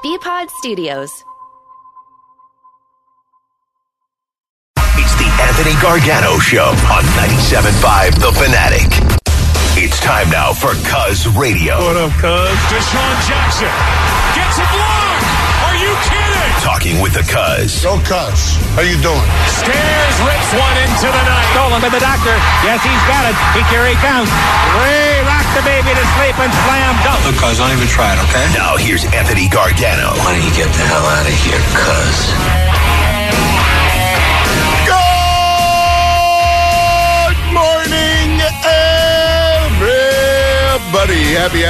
BPod Studios. It's the Anthony Gargano Show on 97.5 The Fanatic. It's time now for Cuz Radio. What up, Cuz? Deshaun Jackson gets a block. Are you kidding? Talking with the Cuz. Go Cuz. How you doing? Stairs rips one into the night. Stolen by the doctor. Yes, he's got it. Here he comes. Ray rock the baby to sleep and slam dunk. Look, Cuz, don't even try it, okay? Now here's Anthony Gargano. Why don't you get the hell out of here, Cuz? Good morning, everybody.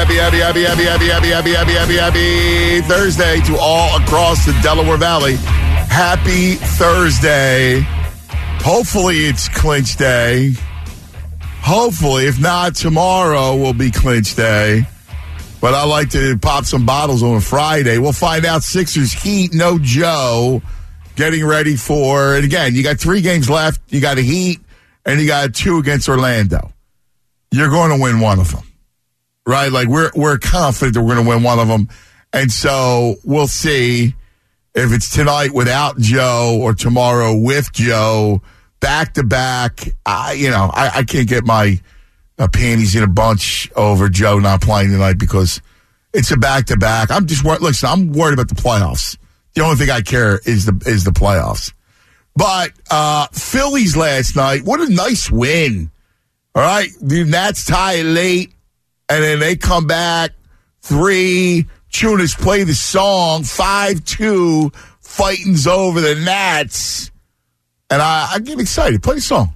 Happy Thursday to all across the Delaware Valley. Happy Thursday. Hopefully it's clinch day. Hopefully, if not, tomorrow will be clinch day. But I like to pop some bottles on a Friday. We'll find out. Sixers Heat, no Joe. Getting ready for, and again, you got 3 games left. You got a Heat, and you got 2 against Orlando. You're going to win one of them, right? Like, we're confident that we're going to win one of them. And so we'll see if it's tonight without Joe or tomorrow with Joe, back-to-back. I can't get my panties in a bunch over Joe not playing tonight because it's a back-to-back. I'm just worried. Listen, I'm worried about the playoffs. The only thing I care is the playoffs. But Phillies last night, what a nice win. All right, the Nats tie it late, and then they come back 3. Chunas play the song 5-2. Fighting's over the Nats, and I get excited. Play the song.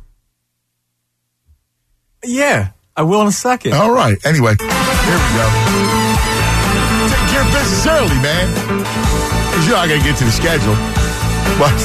Yeah, I will in a second. All right. Anyway, here we go. Take care of business early, man. Because you're not going to get to the schedule. But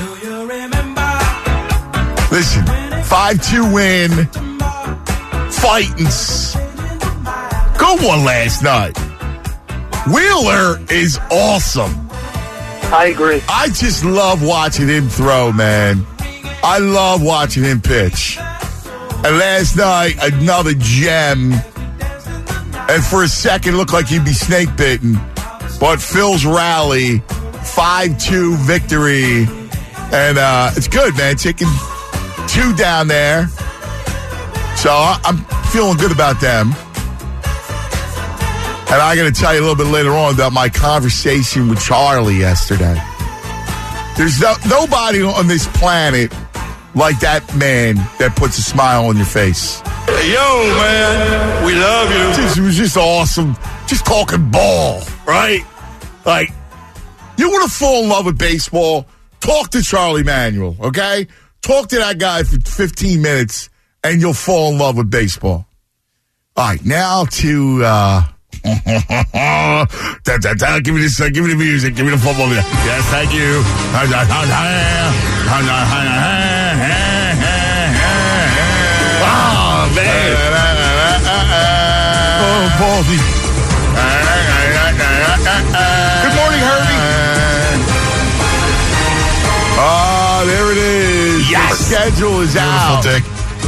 listen, 5-2 win. Fightins. Good one last night. Wheeler is awesome. I agree. I just love watching him throw, man. I love watching him pitch. And last night, another gem. And for a second, looked like he'd be snake bitten. But Phil's rally, 5-2 victory. And it's good, man. Taking 2 down there. So I'm feeling good about them. And I'm going to tell you a little bit later on about my conversation with Charlie yesterday. There's nobody on this planet like that man that puts a smile on your face. Yo, man, we love you. It was just awesome. Just talking ball, right? Like, you want to fall in love with baseball? Talk to Charlie Manuel, okay? Talk to that guy for 15 minutes, and you'll fall in love with baseball. All right, now to... give me this. Give me the music. Give me the football. Yes, thank you. Oh man! Oh, Baldy. Good morning, Herbie. Oh, there it is. Yes. The schedule is out. Dick.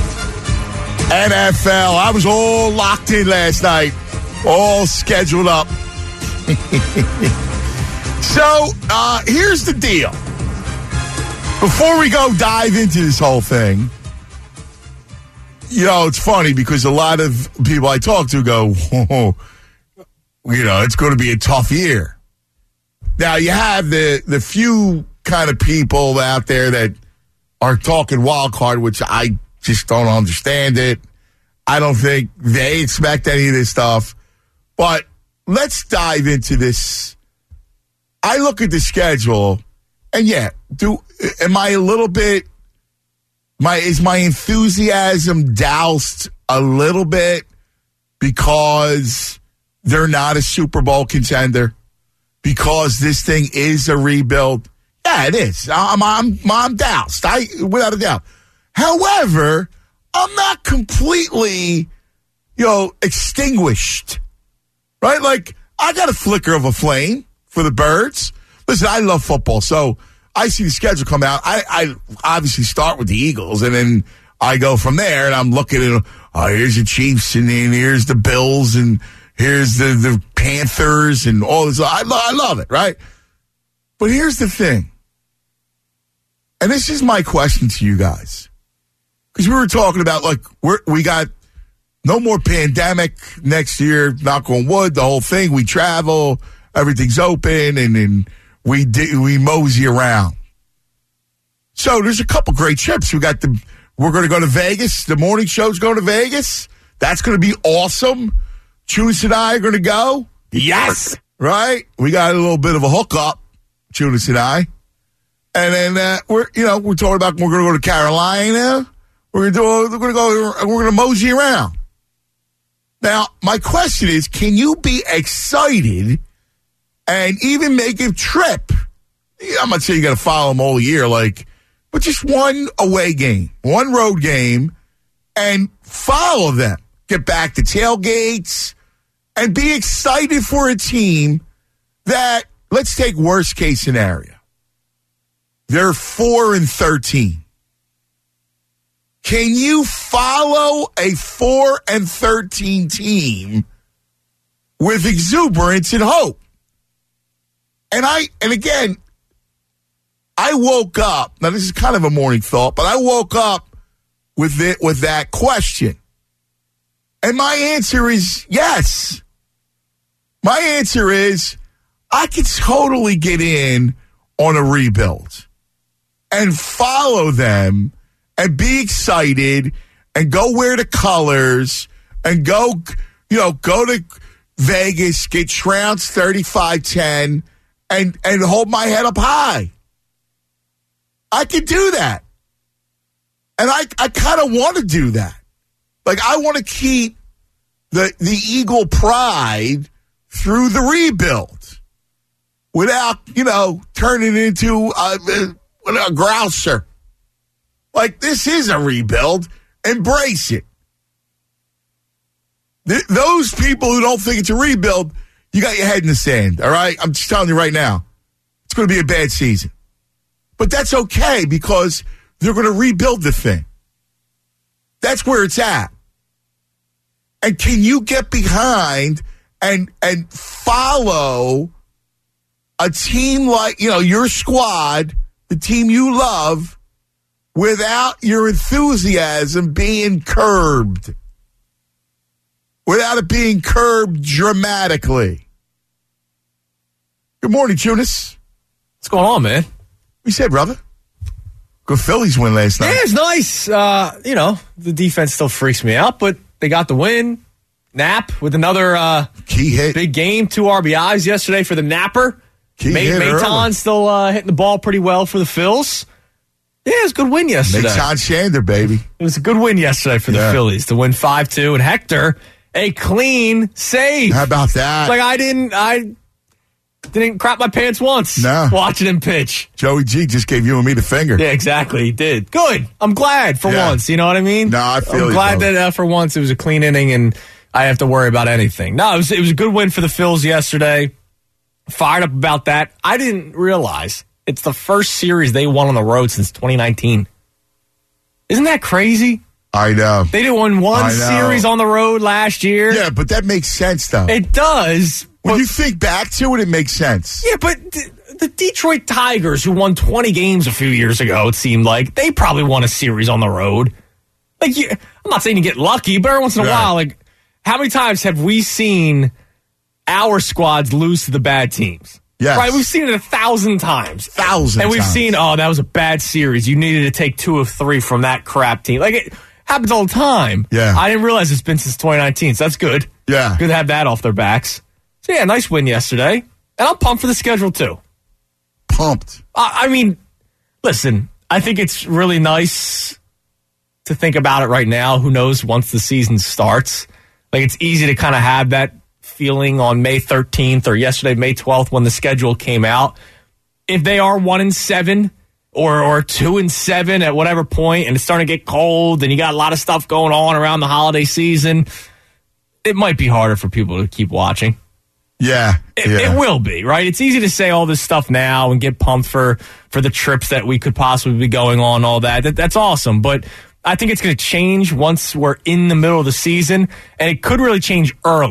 NFL. I was all locked in last night. All scheduled up. So, here's the deal. Before we go dive into this whole thing, it's funny because a lot of people I talk to go, whoa, it's going to be a tough year. Now, you have the few kind of people out there that are talking wild card, which I just don't understand it. I don't think they expect any of this stuff. But let's dive into this. I look at the schedule, and am I a little bit, is my enthusiasm doused a little bit because they're not a Super Bowl contender? Because this thing is a rebuild? Yeah, it is. I'm doused, without a doubt. However, I'm not completely, extinguished. Right? Like, I got a flicker of a flame for the Birds. Listen, I love football, so I see the schedule come out. I obviously start with the Eagles, and then I go from there, and I'm looking at, here's the Chiefs, and then here's the Bills, and Here's the Panthers and all this. I love it, right? But here's the thing. And this is my question to you guys. Because we were talking about, like, we got no more pandemic next year, knock on wood, the whole thing. We travel, everything's open, and we mosey around. So there's a couple great trips. We're going to go to Vegas. The morning show's going to Vegas. That's going to be awesome. Chunas and I are going to go. Yes. Right? We got a little bit of a hookup, Chunas and I. And then we're talking about we're going to go to Carolina. We're going to mosey around. Now, my question is, can you be excited and even make a trip? I'm not saying you got to follow them all year, but just one away game, one road game, and follow them. Get back to tailgates and be excited for a team that, let's take worst case scenario. They're 4-13. Can you follow a 4-13 team with exuberance and hope? And again, I woke up. Now this is kind of a morning thought, but I woke up with that question, and my answer is yes. My answer is I could totally get in on a rebuild and follow them. And be excited and go wear the colors and go to Vegas, get trounced 35-10 and hold my head up high. I could do that. And I kind of want to do that. Like, I want to keep the Eagle pride through the rebuild without, turning into a grouser. Like, this is a rebuild. Embrace it. Those people who don't think it's a rebuild, you got your head in the sand, all right? I'm just telling you right now. It's going to be a bad season. But that's okay because they're going to rebuild the thing. That's where it's at. And can you get behind and follow a team like, your squad, the team you love, without your enthusiasm being curbed. Without it being curbed dramatically. Good morning, Chunas. What's going on, man? We said, brother. Good Phillies win last night. Yeah, it's nice. The defense still freaks me out, but they got the win. Knapp with another key hit. Big game. 2 RBIs yesterday for the Napper. Maton still hitting the ball pretty well for the Phils. Yeah, it was a good win yesterday. Maton Shander, baby. It was a good win yesterday for the Phillies to win 5-2. And Hector, a clean save. How about that? Like, I didn't crap my pants once watching him pitch. Joey G just gave you and me the finger. Yeah, exactly. He did. Good. I'm glad for once. You know what I mean? No, I feel I'm glad that for once it was a clean inning and I have to worry about anything. No, it was a good win for the Phils yesterday. Fired up about that. I didn't realize it's the first series they won on the road since 2019. Isn't that crazy? I know. They didn't win one series on the road last year. Yeah, but that makes sense, though. It does. When you think back to it, it makes sense. Yeah, but the Detroit Tigers, who won 20 games a few years ago, it seemed like, they probably won a series on the road. Like, I'm not saying you get lucky, but every once in a while, like, how many times have we seen our squads lose to the bad teams? Yes. Right, we've seen it 1,000 times. And we've seen, that was a bad series. You needed to take 2 of 3 from that crap team. Like, it happens all the time. Yeah. I didn't realize it's been since 2019, so that's good. Yeah. Good to have that off their backs. So, yeah, nice win yesterday. And I'm pumped for the schedule, too. Pumped. I mean, listen, I think it's really nice to think about it right now. Who knows once the season starts? Like, it's easy to kind of have that feeling on May 13th or yesterday, May 12th, when the schedule came out. If they are 1-7 or 2-7 at whatever point, and it's starting to get cold, and you got a lot of stuff going on around the holiday season, it might be harder for people to keep watching. Yeah. It will be, right? It's easy to say all this stuff now and get pumped for the trips that we could possibly be going on, all that. That's awesome, but I think it's going to change once we're in the middle of the season, and it could really change early.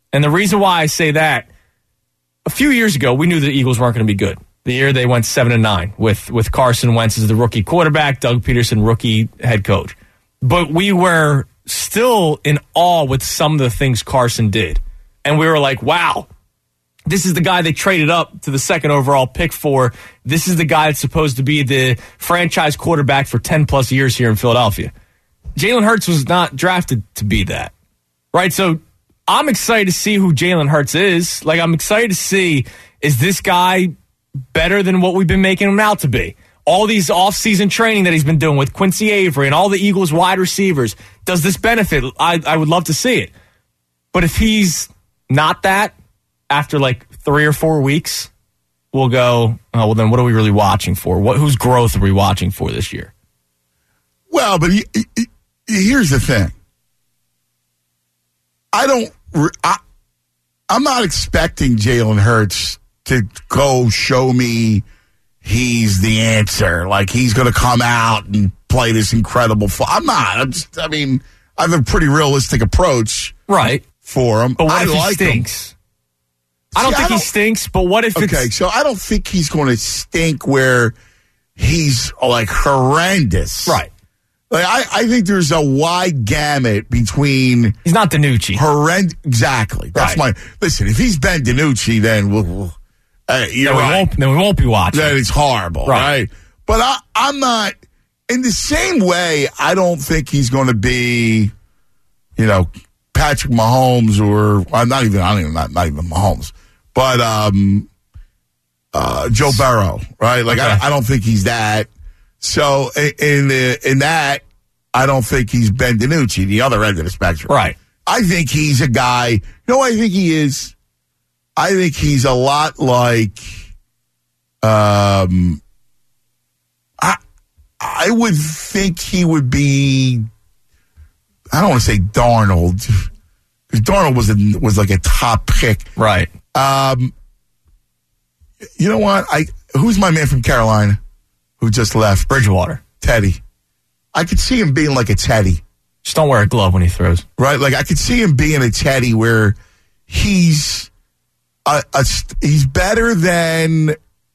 And the reason why I say that, a few years ago, we knew the Eagles weren't going to be good. The year they went 7-9 with Carson Wentz as the rookie quarterback, Doug Peterson, rookie head coach. But we were still in awe with some of the things Carson did. And we were like, wow, this is the guy they traded up to the second overall pick for. This is the guy that's supposed to be the franchise quarterback for 10-plus years here in Philadelphia. Jalen Hurts was not drafted to be that, right? So I'm excited to see who Jalen Hurts is. Like, I'm excited to see, is this guy better than what we've been making him out to be? All these offseason training that he's been doing with Quincy Avery and all the Eagles wide receivers, does this benefit? I would love to see it. But if he's not that, after like 3 or 4 weeks, we'll go, oh, well, then what are we really watching for? Whose growth are we watching for this year? Well, but here's the thing. I'm not expecting Jalen Hurts to go show me he's the answer. Like, he's going to come out and play this incredible I'm not. I have a pretty realistic approach. Right. For him. But what if he stinks? I don't think he stinks, but what if it's... Okay, so I don't think he's going to stink where he's, like, horrendous. Right. Like, I think there's a wide gamut between... He's not DiNucci. Exactly. That's right. Listen, if he's Ben DiNucci, then you're right. Then we won't be watching. Then it's horrible, right? But I'm not... In the same way, I don't think he's going to be, Patrick Mahomes or... not even Mahomes. But Joe Burrow, right? Like, okay. I don't think he's that. So in that, I don't think he's Ben DiNucci, the other end of the spectrum. Right. I think he's a guy. You know what I think he is? I think he's a lot like. I would think he would be. I don't want to say Darnold, because Darnold was like a top pick. Right. You know what? Who's my man from Carolina? Who just left? Bridgewater. Teddy. I could see him being like a Teddy. Just don't wear a glove when he throws. Right? Like, I could see him being a Teddy where he's better than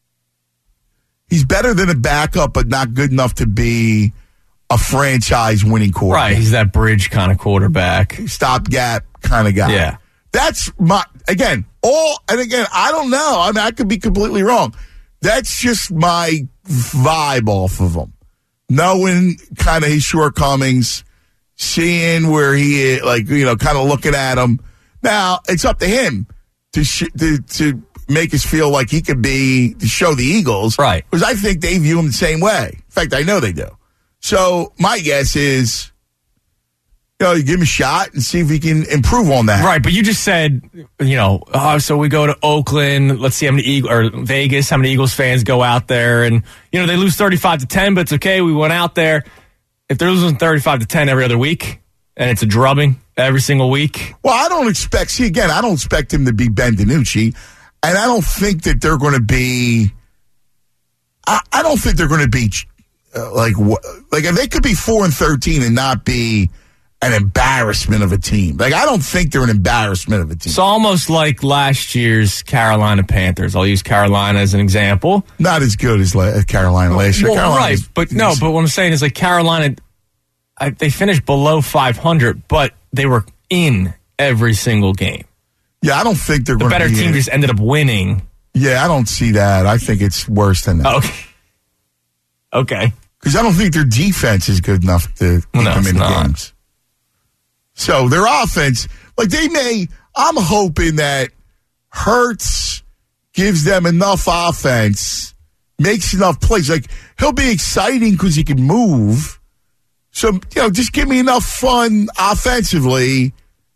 a backup, but not good enough to be a franchise-winning quarterback. Right. He's that bridge kind of quarterback. Stopgap kind of guy. Yeah. That's again, I don't know. I mean, I could be completely wrong. That's just my vibe off of him. Knowing kind of his shortcomings, seeing where he is, kind of looking at him. Now, it's up to him to make us feel like he could be, to show the Eagles. Right. Because I think they view him the same way. In fact, I know they do. So, my guess is, you give him a shot and see if he can improve on that. Right, but you just said, so we go to Oakland, let's see how many Vegas, how many Eagles fans go out there, and, they lose 35-10, but it's okay, we went out there. If they're losing 35-10 every other week, and it's a drubbing every single week. Well, I don't expect him to be Ben DiNucci, and I don't think that they're going to be, I don't think they're going to be, if they could be 4-13 and not be an embarrassment of a team. Like, I don't think they're an embarrassment of a team. It's almost like last year's Carolina Panthers. I'll use Carolina as an example. Not as good as Carolina last year. Well, right, but what I'm saying is, like, Carolina, they finished below 500, but they were in every single game. Yeah, I don't think they're going to be. The better team just ended up winning. Yeah, I don't see that. I think it's worse than that. Okay. Because I don't think their defense is good enough to keep them in the games. So their offense, I'm hoping that Hurts gives them enough offense, makes enough plays. Like, he'll be exciting because he can move. So, just give me enough fun offensively.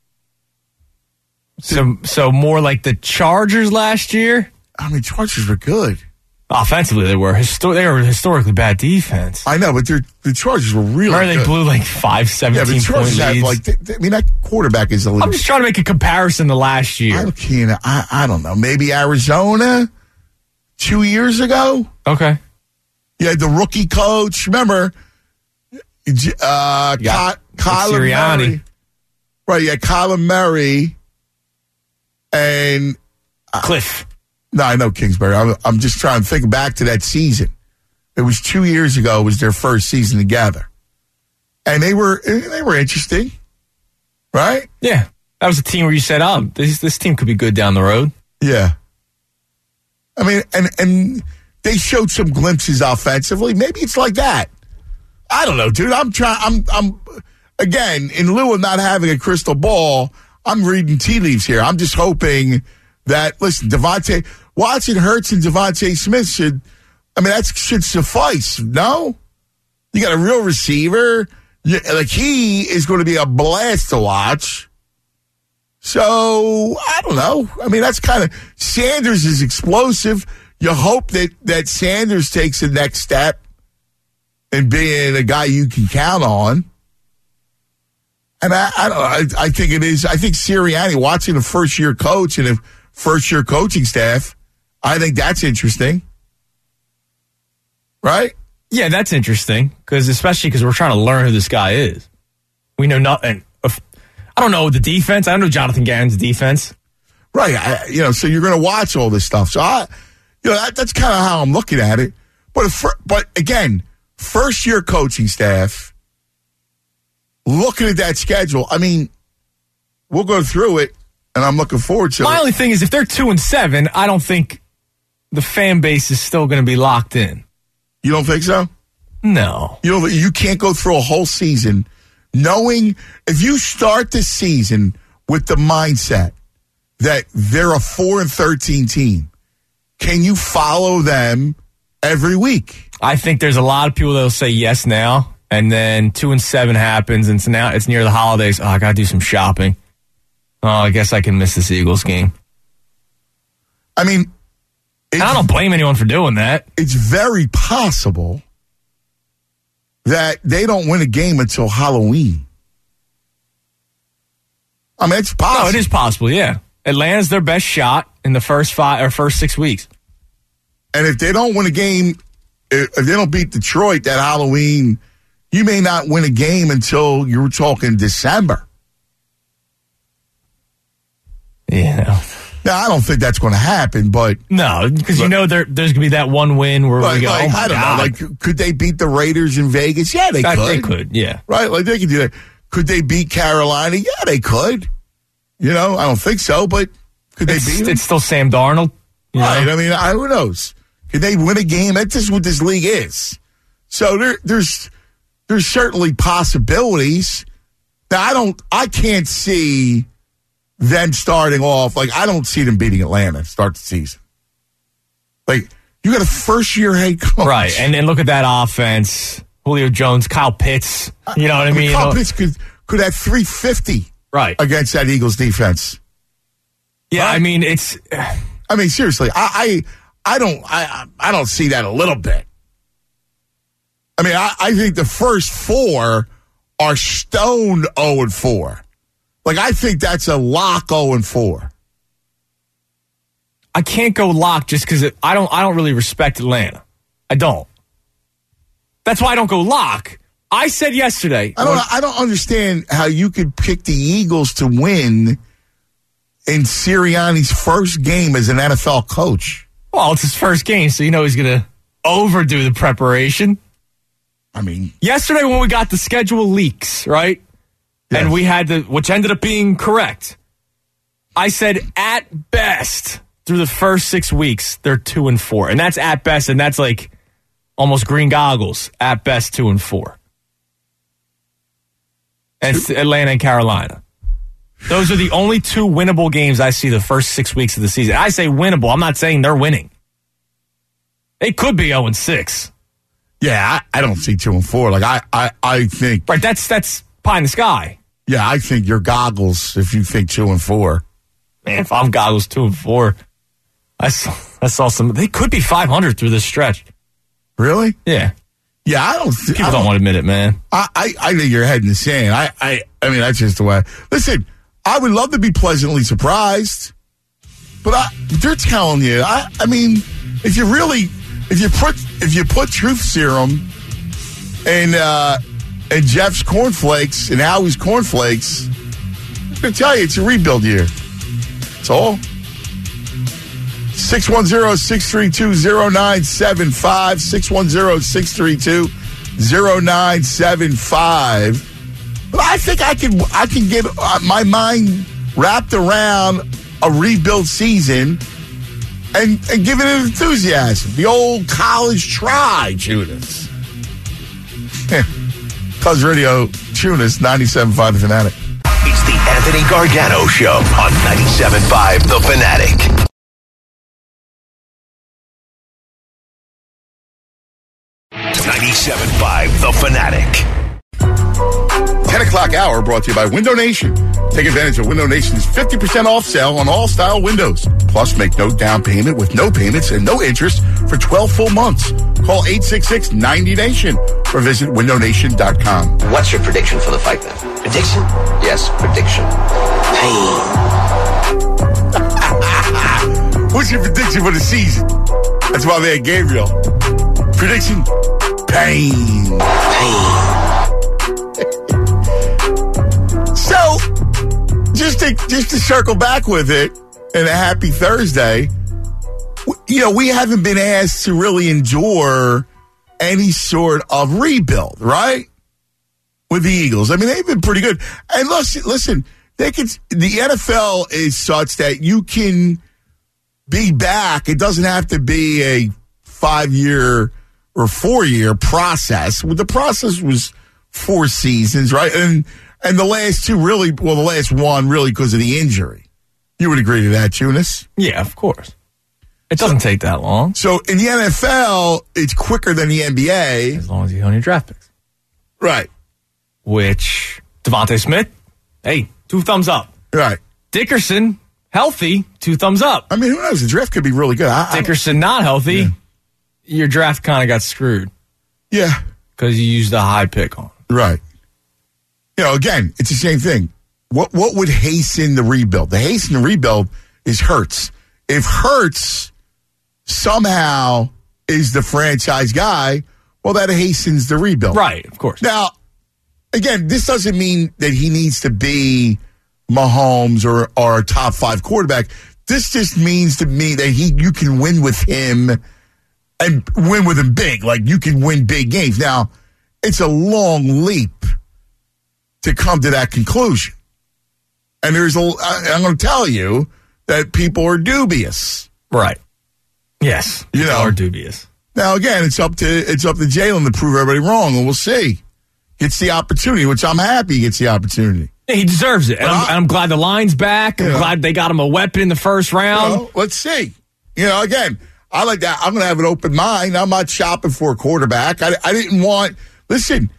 So more like the Chargers last year? I mean, Chargers were good. Offensively, they were historically bad defense. I know, but the Chargers were really good. They blew like 5 17-point leads. That quarterback is I'm just trying to make a comparison to last year. I don't know. Maybe Arizona 2 years ago? Okay. Yeah, the rookie coach. Remember, Kyler Sirianni. Murray. Right, yeah, Kyler Murray. And Cliff. No, I know Kingsbury. I'm just trying to think back to that season. It was 2 years ago. It was their first season together. And they were interesting, right? Yeah. That was a team where you said, this team could be good down the road. Yeah. I mean, and they showed some glimpses offensively. Maybe it's like that. I don't know, dude. I'm again, in lieu of not having a crystal ball, I'm reading tea leaves here. I'm just hoping that, listen, watching Hurts and Devontae Smith should suffice. No? You got a real receiver. He is going to be a blast to watch. So, I don't know. I mean, that's kind of, Sanders is explosive. You hope that Sanders takes the next step in being a guy you can count on. And I think it is. I think Sirianni, watching a first-year coach and a first-year coaching staff, I think that's interesting. Right? Yeah, that's interesting, especially because we're trying to learn who this guy is. We know nothing. I don't know the defense. I don't know Jonathan Gannon's defense. Right. So you're going to watch all this stuff. So, that's kind of how I'm looking at it. But again, first-year coaching staff, looking at that schedule, I mean, we'll go through it, and I'm looking forward to it. My only thing is if they're 2-7, I don't think the fan base is still going to be locked in. You don't think so? No. You can't go through a whole season knowing if you start the season with the mindset that they're a 4-13 team. Can you follow them every week? I think there's a lot of people that will say yes now, and then 2-7 happens, and so now it's near the holidays. Oh, I got to do some shopping. Oh, I guess I can miss this Eagles game. I mean, I don't blame anyone for doing that. It's very possible that they don't win a game until Halloween. I mean, it's possible. No, it is possible, yeah. Atlanta's their best shot in the first 6 weeks. And if they don't win a game, if they don't beat Detroit that Halloween, you may not win a game until you're talking December. Yeah. Now, I don't think that's going to happen, but... No, because there's going to be that one win where we go, oh my I don't God. know. Could they beat the Raiders in Vegas? Yeah, they could. They could, yeah. Right? They could do that. Could they beat Carolina? Yeah, they could. I don't think so, but could they beat them? It's still Sam Darnold. Right. I mean, who knows? Could they win a game? That's just what this league is. So there's certainly possibilities. Now, I can't see them starting off. I don't see them beating Atlanta to start the season. You got a first-year head coach. Right, and then look at that offense. Julio Jones, Kyle Pitts. You know what I mean? Kyle Pitts could have 350 against that Eagles defense. Yeah, right? I mean, seriously, I don't see that a little bit. I mean, I think the first four are stone 0-4. I think that's a lock 0-4. I can't go lock just because I don't really respect Atlanta. I don't. That's why I don't go lock. I said yesterday. I don't understand how you could pick the Eagles to win in Sirianni's first game as an NFL coach. Well, it's his first game, so he's going to overdo the preparation. I mean, yesterday when we got the schedule leaks, right? Yes. And we had which ended up being correct. I said at best through the first 6 weeks, they're 2-4. And that's at best, and that's almost green goggles. At best, 2-4. And it's Atlanta and Carolina. Those are the only two winnable games I see the first 6 weeks of the season. I say winnable. I'm not saying they're winning. They could be 0-6. Yeah, I don't see 2-4. I think... Right, that's pie in the sky. Yeah, I think you're goggles if you think 2-4. Man, if I'm goggles 2-4, I saw some... They could be 500 through this stretch. Really? Yeah. Yeah, I don't... People don't want to admit it, man. I think you're head in the sand. I mean, that's just the way... Listen, I would love to be pleasantly surprised, but they're telling you. I mean, if you put truth serum and Jeff's cornflakes and Howie's cornflakes, I'm going to tell you, it's a rebuild year. That's all. 610-632-0975. 610-632-0975. But I think I can get my mind wrapped around a rebuild season and give it an enthusiasm. The old college try, Judas. Cuz Radio, Tunis, 97.5 The Fanatic. It's the Anthony Gargano Show on 97.5 The Fanatic. 97.5 The Fanatic. 10 o'clock hour brought to you by Window Nation. Take advantage of Window Nation's 50% off sale on all style windows. Plus, make no down payment with no payments and no interest for 12 full months. Call 866-90-NATION or visit windownation.com. What's your prediction for the fight then? Prediction? Yes, prediction. Pain. What's your prediction for the season? That's why they had Gabriel. Prediction? Pain. So, just to circle back with it, and a happy Thursday, we haven't been asked to really endure any sort of rebuild, right? With the Eagles. I mean, they've been pretty good. And listen, the NFL is such that you can be back. It doesn't have to be a 5-year or 4-year process. The process was 4 seasons, right? And the last two really, the last one really because of the injury. You would agree to that, Tunis? Yeah, of course. It doesn't take that long. So in the NFL, it's quicker than the NBA. As long as you own your draft picks. Right. Which, Devontae Smith, hey, 2 thumbs up. Right. Dickerson, healthy, 2 thumbs up. I mean, who knows? The draft could be really good. Dickerson not healthy, Yeah. Your draft kind of got screwed. Yeah. Because you used a high pick on. Right. Again, it's the same thing. What would hasten the rebuild? The hasten the rebuild is Hurts. If Hurts somehow is the franchise guy, well, that hastens the rebuild. Right, of course. Now, again, this doesn't mean that he needs to be Mahomes or a top 5 quarterback. This just means to me that you can win with him and win with him big. Like, you can win big games. Now, it's a long leap to come to that conclusion. And I'm going to tell you that people are dubious. Right. Yes. People are dubious. Now, again, it's up to Jalen to prove everybody wrong, and we'll see. Gets the opportunity, which I'm happy he gets the opportunity. Yeah, he deserves it. And I'm glad the line's back. I'm glad they got him a weapon in the first round. Let's see. Again, I like that. I'm going to have an open mind. I'm not shopping for a quarterback. I didn't want, listen,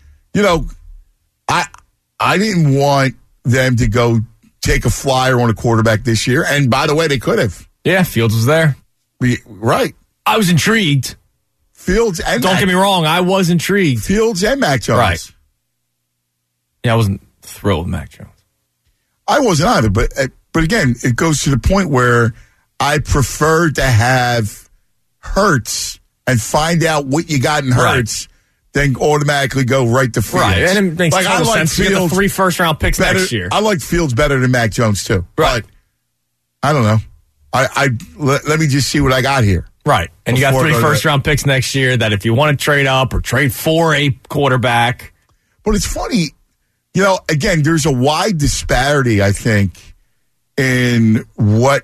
I didn't want them to go take a flyer on a quarterback this year. And by the way, they could have. Yeah, Fields was there. Right. I was intrigued. Fields and Don't get me wrong, I was intrigued. Fields and Mac Jones. Right. Yeah, I wasn't thrilled with Mac Jones. I wasn't either, but again, it goes to the point where I prefer to have Hurts and find out what you got in Hurts than automatically go right to Fields. Right, and it makes total sense to get the 3 first-round picks next year. I like Fields better than Mac Jones, too. Right. But I don't know. Let me just see what I got here. Right, and you got 3 first-round picks next year that if you want to trade up or trade for a quarterback. But it's funny, again, there's a wide disparity, I think, in what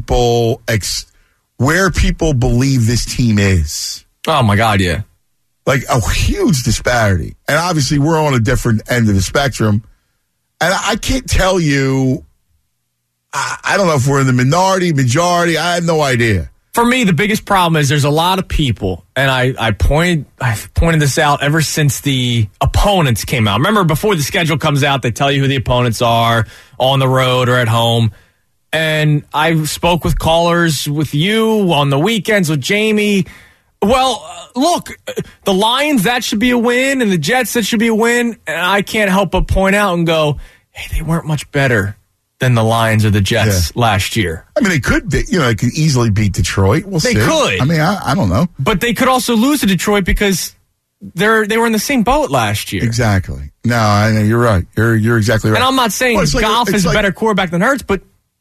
where people believe this team is. Oh, my God, yeah. Like a huge disparity. And obviously we're on a different end of the spectrum. And I can't tell you, I don't know if we're in the minority, majority, I have no idea. For me, the biggest problem is there's a lot of people, and I've pointed this out ever since the opponents came out. Remember, before the schedule comes out, they tell you who the opponents are on the road or at home. And I spoke with callers with you on the weekends with Jamie. Well, look, the Lions, that should be a win, and the Jets, that should be a win. And I can't help but point out and go, hey, they weren't much better than the Lions or the Jets last year. I mean, they could easily beat Detroit. We'll see. They could. I mean, I don't know. But they could also lose to Detroit because they were in the same boat last year. Exactly. No, I know you're right. You're exactly right. And I'm not saying Goff is a better quarterback than Hurts, but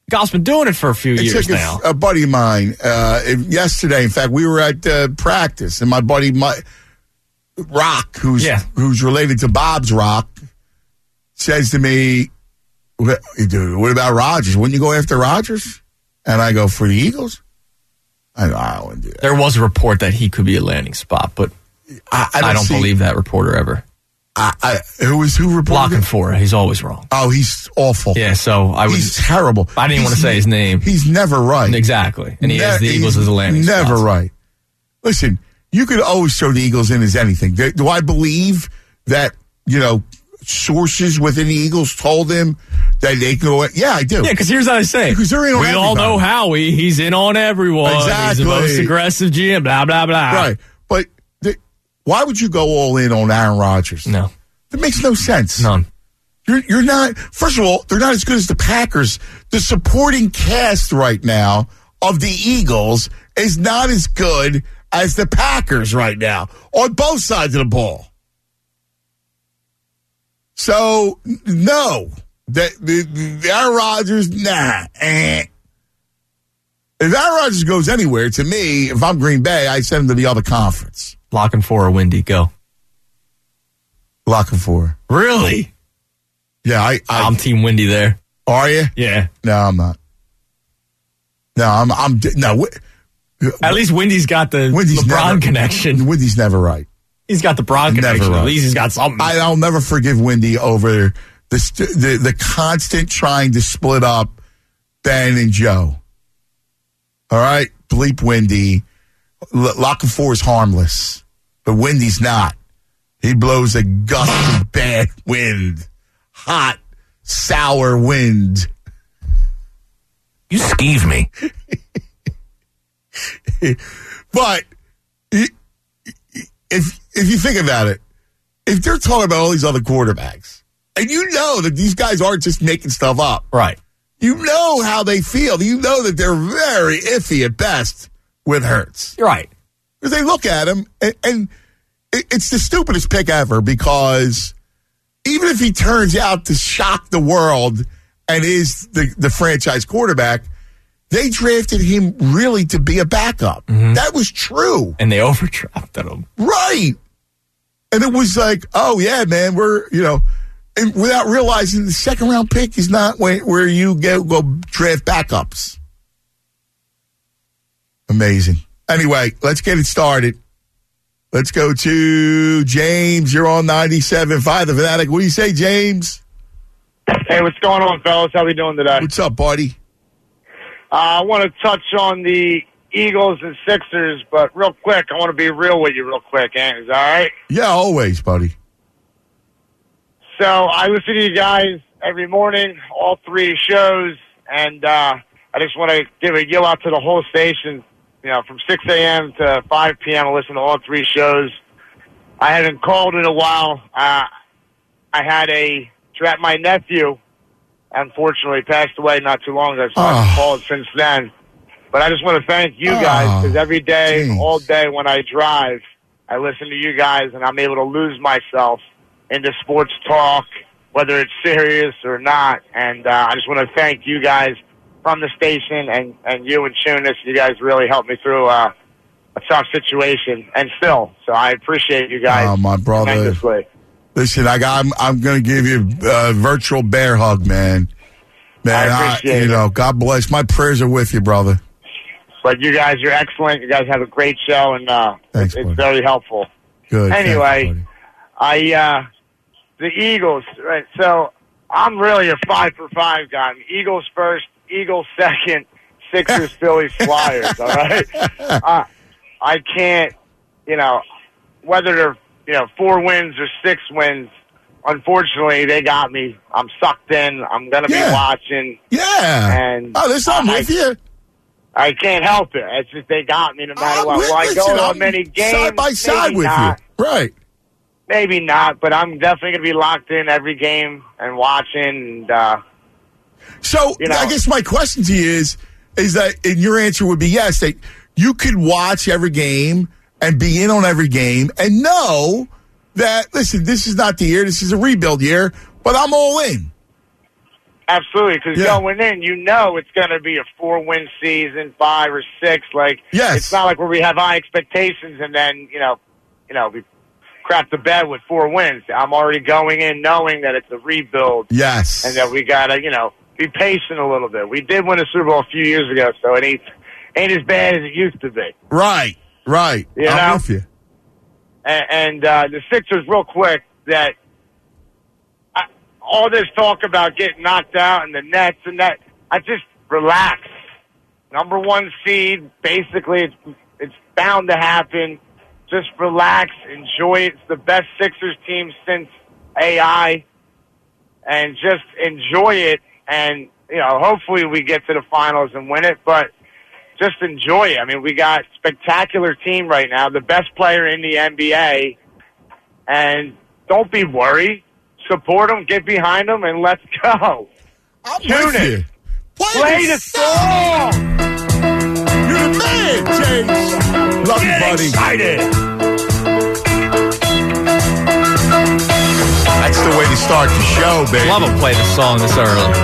Golf's been doing it for a few years like now. A buddy of mine, yesterday, in fact, we were at practice, and my buddy Rock, who's related to Bob's Rock, says to me, dude, what about Rodgers? Wouldn't you go after Rodgers? And I go, for the Eagles? I don't want to do that. There was a report that he could be a landing spot, but I don't believe that reporter ever. Who reported? Blocking for it. He's always wrong. Oh, he's awful. Yeah, so he's terrible. I didn't even want to say his name. He's never right. Exactly. And he has the Eagles as a landing spot. Never right. Listen, you could always throw the Eagles in as anything. Do I believe that, sources within the Eagles told him that they can go? Yeah, I do. Yeah, because here's what I say. Because they're in on everybody. all know Howie. He's in on everyone. Exactly. He's the most aggressive GM, blah, blah, blah. Right. But why would you go all in on Aaron Rodgers? No. That makes no sense. None. You're not. First of all, they're not as good as the Packers. The supporting cast right now of the Eagles is not as good as the Packers right now on both sides of the ball. So no, the Aaron Rodgers, nah. If Aaron Rodgers goes anywhere, to me, if I'm Green Bay, I send him to the other conference. Locking for a Windy. Go. Locking for. Really? Yeah, I'm Team Windy there. Are you? Yeah. No, I'm not. No, no. At least Windy's got the LeBron connection. Windy's never right. He's got the Bron connection. Right. At least he's got something. I'll never forgive Windy over the constant trying to split up Ben and Joe. All right? Bleep Windy. Locking for is harmless, but Windy's not. He blows a gust of bad wind. Hot, sour wind. You skeeve me. But if you think about it, if they're talking about all these other quarterbacks, and you know that these guys aren't just making stuff up. Right. You know how they feel. You know that they're very iffy at best with Hurts. You're right. Because they look at him, and it's the stupidest pick ever, because even if he turns out to shock the world and is the franchise quarterback, they drafted him really to be a backup. Mm-hmm. That was true. And they overdrafted him. Right. And it was like, oh, yeah, man, and without realizing the second round pick is not where you go draft backups. Amazing. Anyway, let's get it started. Let's go to James. You're on 97.5 The Fanatic. What do you say, James? Hey, what's going on, fellas? How we doing today? What's up, buddy? I want to touch on the Eagles and Sixers, but real quick, I want to be real with you real quick, Is that all right? Yeah, always, buddy. So I listen to you guys every morning, all three shows, and I just want to give a yell out to the whole station. From 6 a.m. to 5 p.m., I listen to all three shows. I haven't called in a while. I had my nephew, unfortunately, passed away not too long ago, so I haven't called since then. But I just want to thank you guys, because every day, all day when I drive, I listen to you guys, and I'm able to lose myself into sports talk, whether it's serious or not. And I just want to thank you guys from the station, and you and Tunis. You guys really helped me through a tough situation, and still. So I appreciate you guys. Oh, my brother. Tremendously. Listen, I'm going to give you a virtual bear hug, man. I appreciate it. God bless. My prayers are with you, brother. But you guys are excellent. You guys have a great show, and Thanks, it's very helpful. Good. Anyway, the Eagles, right? So I'm really a 5 for 5 guy. Eagles first, Eagles second, Sixers, Phillies, Flyers. All right. I can't, whether they're 4 wins or 6 wins. Unfortunately, they got me. I'm sucked in. I'm gonna be watching. Yeah. And there's something with you. I can't help it. It's just they got me no matter what. Will I go to many games? Side by side with you. Right. Maybe not, but I'm definitely going to be locked in every game and watching. And, so I guess my question to you is that, and your answer would be yes, that you could watch every game and be in on every game and know that, listen, this is not the year, this is a rebuild year, but I'm all in. Absolutely, because going in, you know it's going to be a 4-win season, 5 or 6. Like, it's not like where we have high expectations and then, we crap the bed with 4 wins. I'm already going in knowing that it's a rebuild. Yes. And that we got to, be patient a little bit. We did win a Super Bowl a few years ago, so it ain't as bad as it used to be. Right. I'm with you. And the Sixers, real quick, that all this talk about getting knocked out and the Nets and that, I just relax. Number 1 seed, basically, it's bound to happen. Just relax, enjoy it. It's the best Sixers team since AI, and just enjoy it. And, hopefully we get to the finals and win it, but just enjoy it. I mean, we got a spectacular team right now, the best player in the NBA, and don't be worried. Support them, get behind them, and let's go. I'm Tune with it. you. Play the song. You're the man, James. Love you, buddy. Excited. That's the way to start the show, baby. Love to play the song this early.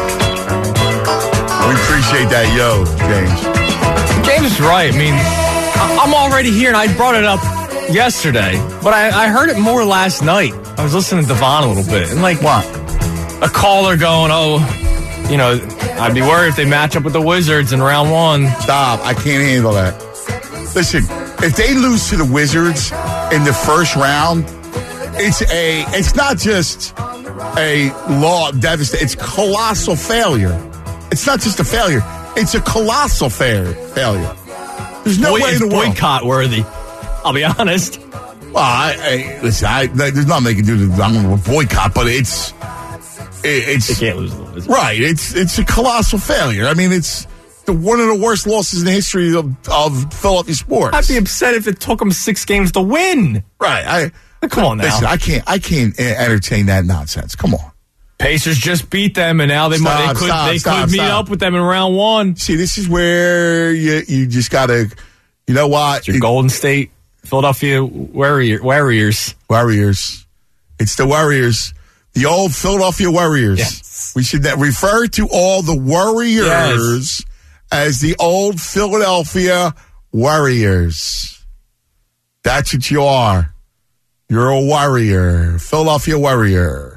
We appreciate that, James. James is right. I mean, I'm already here, and I brought it up yesterday, but I heard it more last night. I was listening to Devon a little bit, and what? A caller going, I'd be worried if they match up with the Wizards in round 1. Stop. I can't handle that. Listen, if they lose to the Wizards in the first round, it's not just a devastating, it's colossal failure. It's not just a failure. It's a colossal failure. There's no way in the world. Boycott worthy. I'll be honest. Well, listen, there's nothing they can do to I'm going to boycott, but it's they can't lose the Wizards. Right. It's a colossal failure. I mean, it's one of the worst losses in the history of Philadelphia sports. I'd be upset if it took them 6 games to win. Right. Come on now. Listen, I can't entertain that nonsense. Come on. Pacers just beat them, and now they could meet up with them in round 1. See, this is where you just got to, you know what? It's your Golden State, Philadelphia Warriors. It's the Warriors. The old Philadelphia Warriors. Yes. We should refer to all the Warriors as the old Philadelphia Warriors. That's what you are. You're a warrior. Philadelphia Warrior.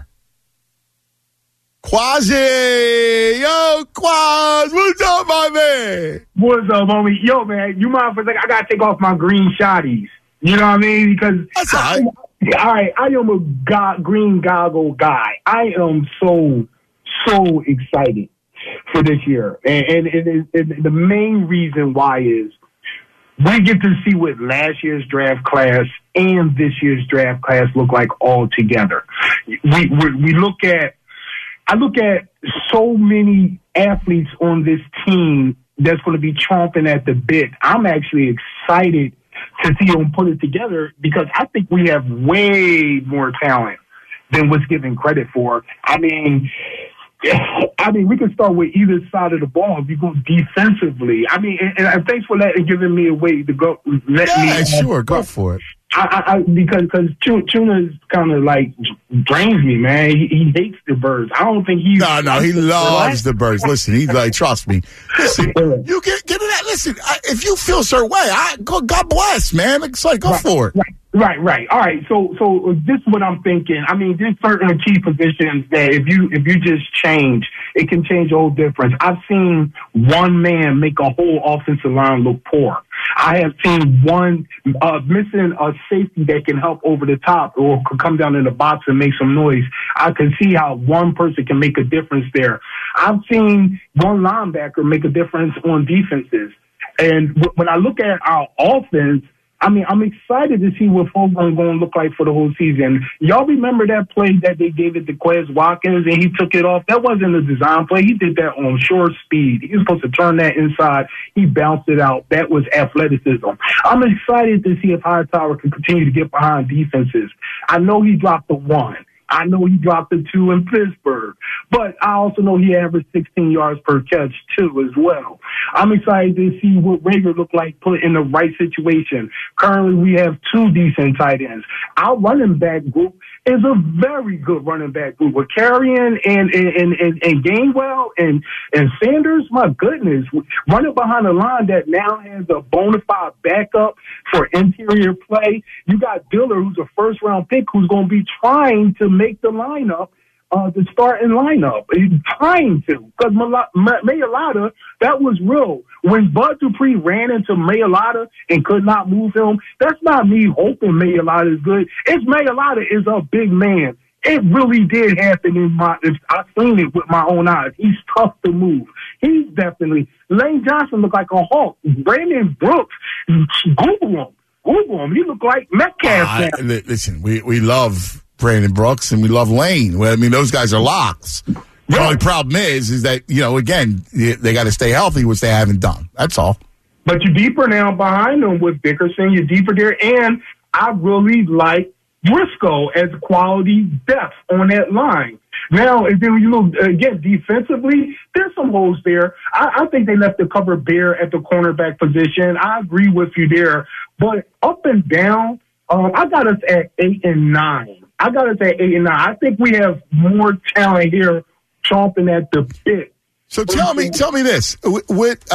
Quasi! Yo, Quaz! What's up, my man? What's up, homie? Yo, man, you mind for a second? I gotta take off my green shotties. You know what I mean? Because that's all right. I am a green goggle guy. I am so excited for this year. And the main reason why is we get to see what last year's draft class and this year's draft class look like all together. I look at so many athletes on this team that's going to be chomping at the bit. I'm actually excited to see them put it together because I think we have way more talent than what's given credit for. I mean, we can start with either side of the ball if you go defensively. I mean, and thanks for giving me a way to go. Go for it. Because Tuna's kind of like drains me, man. He hates the birds. I don't think he's... No, he loves the birds. Listen, he's like, trust me. Listen, you get into that. Listen, if you feel a certain way, God bless, man. It's like, go for it. Right. All right. So this is what I'm thinking. I mean, there's certain key positions that if you just change, it can change a whole difference. I've seen one man make a whole offensive line look poor. I have seen one missing a safety that can help over the top or could come down in the box and make some noise. I can see how one person can make a difference there. I've seen one linebacker make a difference on defenses. And when I look at our offense, I mean, I'm excited to see what Foghorn going to look like for the whole season. Y'all remember that play that they gave it to Quez Watkins and he took it off? That wasn't a design play. He did that on short speed. He was supposed to turn that inside. He bounced it out. That was athleticism. I'm excited to see if Hightower can continue to get behind defenses. I know he dropped the one. I know he dropped a 2 in Pittsburgh, but I also know he averaged 16 yards per catch too as well. I'm excited to see what Rager looked like put in the right situation. Currently, we have 2 decent tight ends. Our running back group is a very good running back group with Carrion and Gainwell and Sanders. My goodness, running behind a line that now has a bona fide backup for interior play. You got Diller, who's a first-round pick, who's going to be trying to make the lineup, the starting lineup. He's trying to, because Mailata, that was real. When Bud Dupree ran into Mailata and could not move him, that's not me hoping Mailata is good. It's Mailata is a big man. It really did happen I've seen it with my own eyes. He's tough to move. He's definitely, Lane Johnson looked like a Hulk. Brandon Brooks, Google him. He looked like Metcalf. Listen, we love Brandon Brooks and we love Lane. Well, I mean, those guys are locks. The only problem is that, again, they got to stay healthy, which they haven't done. That's all. But you're deeper now behind them with Dickerson. You're deeper there. And I really like Briscoe as quality depth on that line. Now, if you look, again, defensively, there's some holes there. I think they left the cover bare at the cornerback position. I agree with you there. But up and down, I got us at 8 and 9. I think we have more talent here chomping at the bit. So tell me this. Look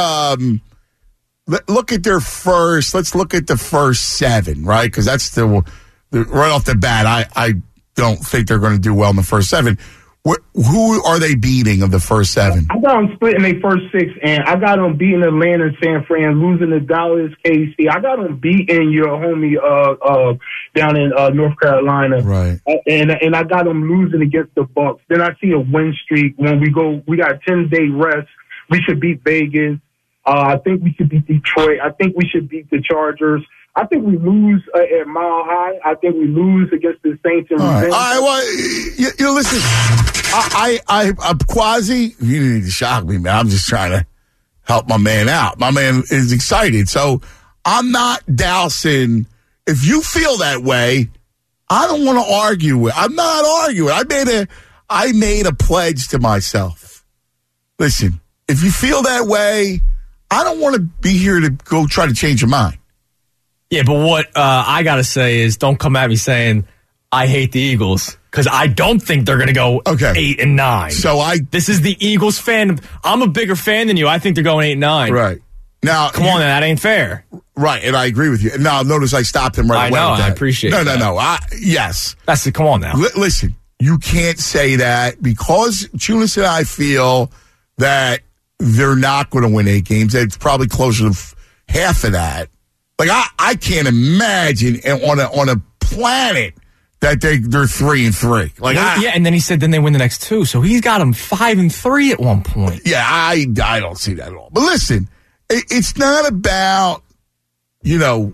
at their first. Let's look at the first 7, right? Because that's the right off the bat. I don't think they're going to do well in the first 7. Who are they beating of the first 7? I got them splitting their first 6, and I got them beating Atlanta and San Fran, losing to Dallas, KC. I got them beating your homie down in North Carolina, right? And I got them losing against the Bucs. Then I see a win streak when we got a 10-day rest. We should beat Vegas. I think we should beat Detroit. I think we should beat the Chargers. I think we lose at Mile High. I think we lose against the Saints. And all right. Well, listen. I'm Quasi. You need to shock me, man. I'm just trying to help my man out. My man is excited, so I'm not dousing. If you feel that way, I don't want to argue with. I'm not arguing. I made a pledge to myself. Listen, if you feel that way, I don't want to be here to go try to change your mind. Yeah, but what I got to say is don't come at me saying I hate the Eagles because I don't think they're going to go 8 and 9. So this is the Eagles fan. I'm a bigger fan than you. I think they're going 8 and 9. Right. Now, come on, that ain't fair. Right, and I agree with you. Now, notice I stopped him right away. I know, with that. I appreciate that. No. Yes. Come on now. Listen, you can't say that because Chunas and I feel that they're not going to win 8 games. It's probably closer to half of that. Like, I can't imagine on a planet that they're 3 and 3. Like, and then he said then they win the next 2, so he's got them 5 and 3 at one point. Yeah, I don't see that at all. But listen, it's not about, you're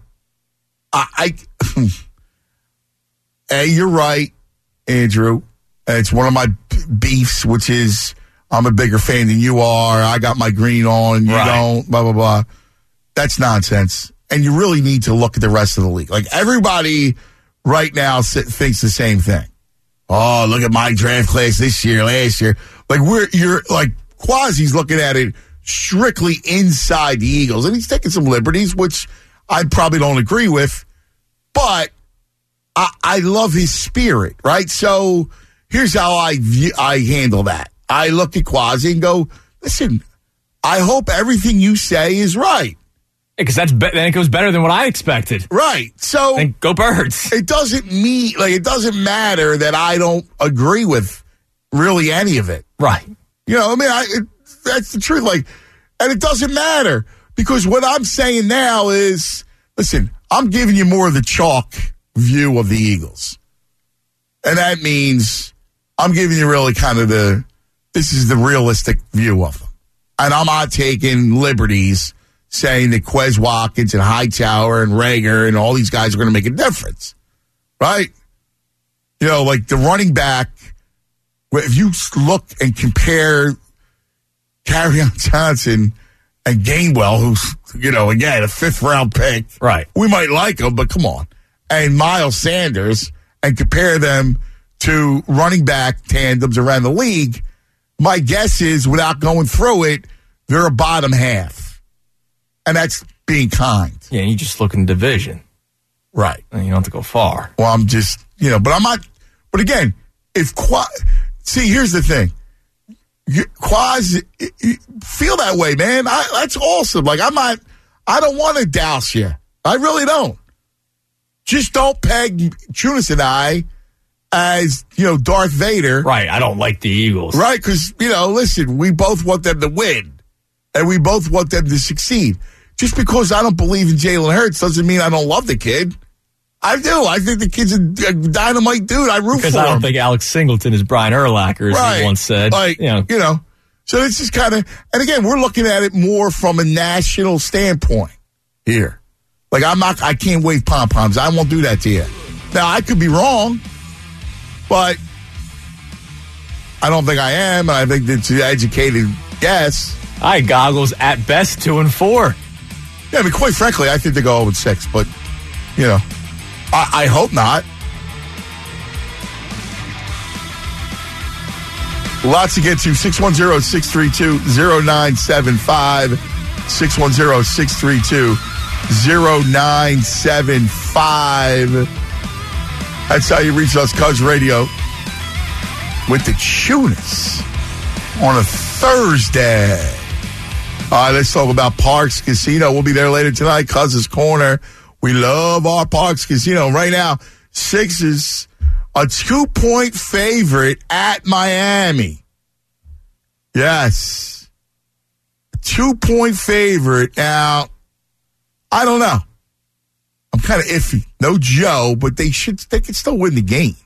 right, Andrew. It's one of my beefs, which is I'm a bigger fan than you are. I got my green on, you don't, blah, blah, blah. That's nonsense. And you really need to look at the rest of the league. Like, everybody right now thinks the same thing. Oh, look at my draft class this year, last year. Like, you're like, Quasi's looking at it strictly inside the Eagles. And he's taking some liberties, which I probably don't agree with. But I love his spirit, right? So here's how I handle that. I look at Quasi and go, listen, I hope everything you say is right. Because then it goes better than what I expected. Right. So then go Birds. It doesn't matter that I don't agree with really any of it. Right. That's the truth. Like, and it doesn't matter because what I'm saying now is, listen, I'm giving you more of the chalk view of the Eagles. And that means I'm giving you really kind of this is the realistic view of them. And I'm not taking liberties saying that Quez Watkins and Hightower and Rager and all these guys are going to make a difference, right? Like the running back, if you look and compare Carrion Johnson and Gainwell, who's, again, a 5th-round pick. Right. We might like him, but come on. And Miles Sanders, and compare them to running back tandems around the league. My guess is, without going through it, they're a bottom half. And that's being kind. Yeah, you just look in division. Right. And you don't have to go far. Well, I'm just, but I'm not. But again, see, here's the thing. Quaz, feel that way, man. That's awesome. Like, I don't want to douse you. I really don't. Just don't peg Chunas and I as, Darth Vader. Right. I don't like the Eagles. Right. Because, listen, we both want them to win. And we both want them to succeed. Just because I don't believe in Jalen Hurts doesn't mean I don't love the kid. I do. I think the kid's a dynamite dude. I root for him. Because I don't think Alex Singleton is Brian Urlacher, as he once said. Like, So this is kind of, and again, we're looking at it more from a national standpoint here. Like, I can't wave pom-poms. I won't do that to you. Now, I could be wrong, but I don't think I am, and I think it's an educated guess. I had Goggles at best 2-4. Yeah, I mean, quite frankly, I think they go 0-6, but, I hope not. Lots to get to. 610-632-0975. 610-632-0975. That's how you reach us, Cuz Radio, with the Chunas on a Thursday. All right, let's talk about Parx Casino. We'll be there later tonight. Cuz's Corner. We love our Parx Casino. Right now, Sixers a 2-point favorite at Miami. Yes. 2-point favorite. Now, I don't know. I'm kind of iffy. No Joe, but they could still win the game.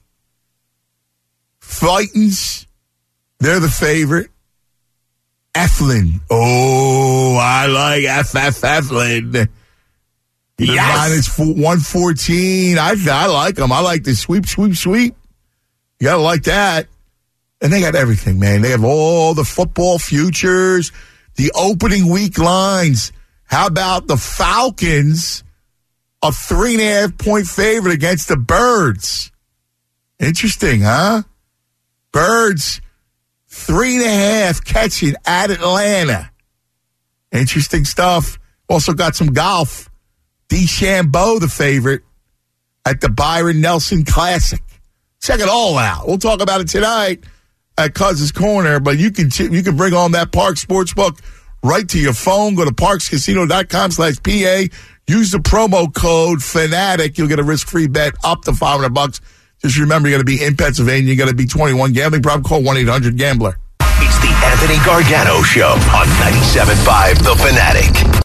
Titans, they're the favorite. Eflin. Oh, I like Eflin. Yes. Minus 114. I like them. I like the sweep. You got to like that. And they got everything, man. They have all the football futures, the opening week lines. How about the Falcons, a 3.5-point favorite against the Birds? Interesting, huh? Birds, 3.5 catching at Atlanta. Interesting stuff. Also got some golf. DeChambeau, the favorite, at the Byron Nelson Classic. Check it all out. We'll talk about it tonight at Cuz's Corner, but you can bring on that Parx Sportsbook right to your phone. Go to parxcasino.com/PA. Use the promo code FANATIC. You'll get a risk-free bet up to $500. Just remember, you got to be in Pennsylvania. You got to be 21. Gambling problem? Call 1-800-GAMBLER. It's the Anthony Gargano Show on 97.5 The Fanatic.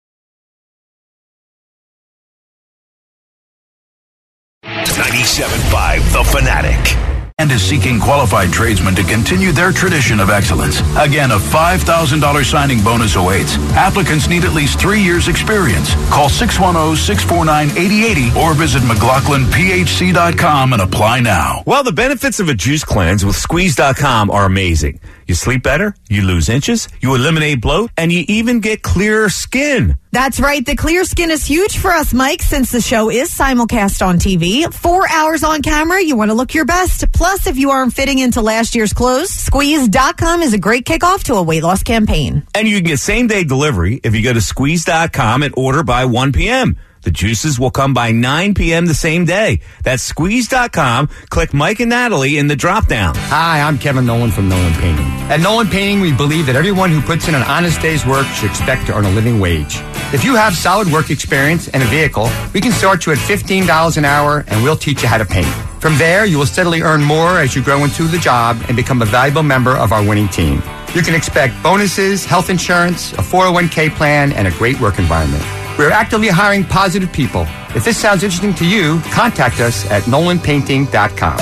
97.5 The Fanatic. And is seeking qualified tradesmen to continue their tradition of excellence. Again, a $5,000 signing bonus awaits. Applicants need at least 3 years experience. Call 610-649-8080 or visit McLaughlinPHC.com and apply now. Well, the benefits of a juice cleanse with Squeeze.com are amazing. You sleep better, you lose inches, you eliminate bloat, and you even get clearer skin. That's right. The clear skin is huge for us, Mike, since the show is simulcast on TV. 4 hours on camera, you want to look your best. Plus, if you aren't fitting into last year's clothes, Squeeze.com is a great kickoff to a weight loss campaign. And you can get same-day delivery if you go to Squeeze.com and order by 1 p.m. The juices will come by 9 p.m. the same day. That's Squeeze.com. Click Mike and Natalie in the drop-down. Hi, I'm Kevin Nolan from Nolan Painting. At Nolan Painting, we believe that everyone who puts in an honest day's work should expect to earn a living wage. If you have solid work experience and a vehicle, we can start you at $15 an hour, and we'll teach you how to paint. From there, you will steadily earn more as you grow into the job and become a valuable member of our winning team. You can expect bonuses, health insurance, a 401k plan, and a great work environment. We're actively hiring positive people. If this sounds interesting to you, contact us at NolanPainting.com.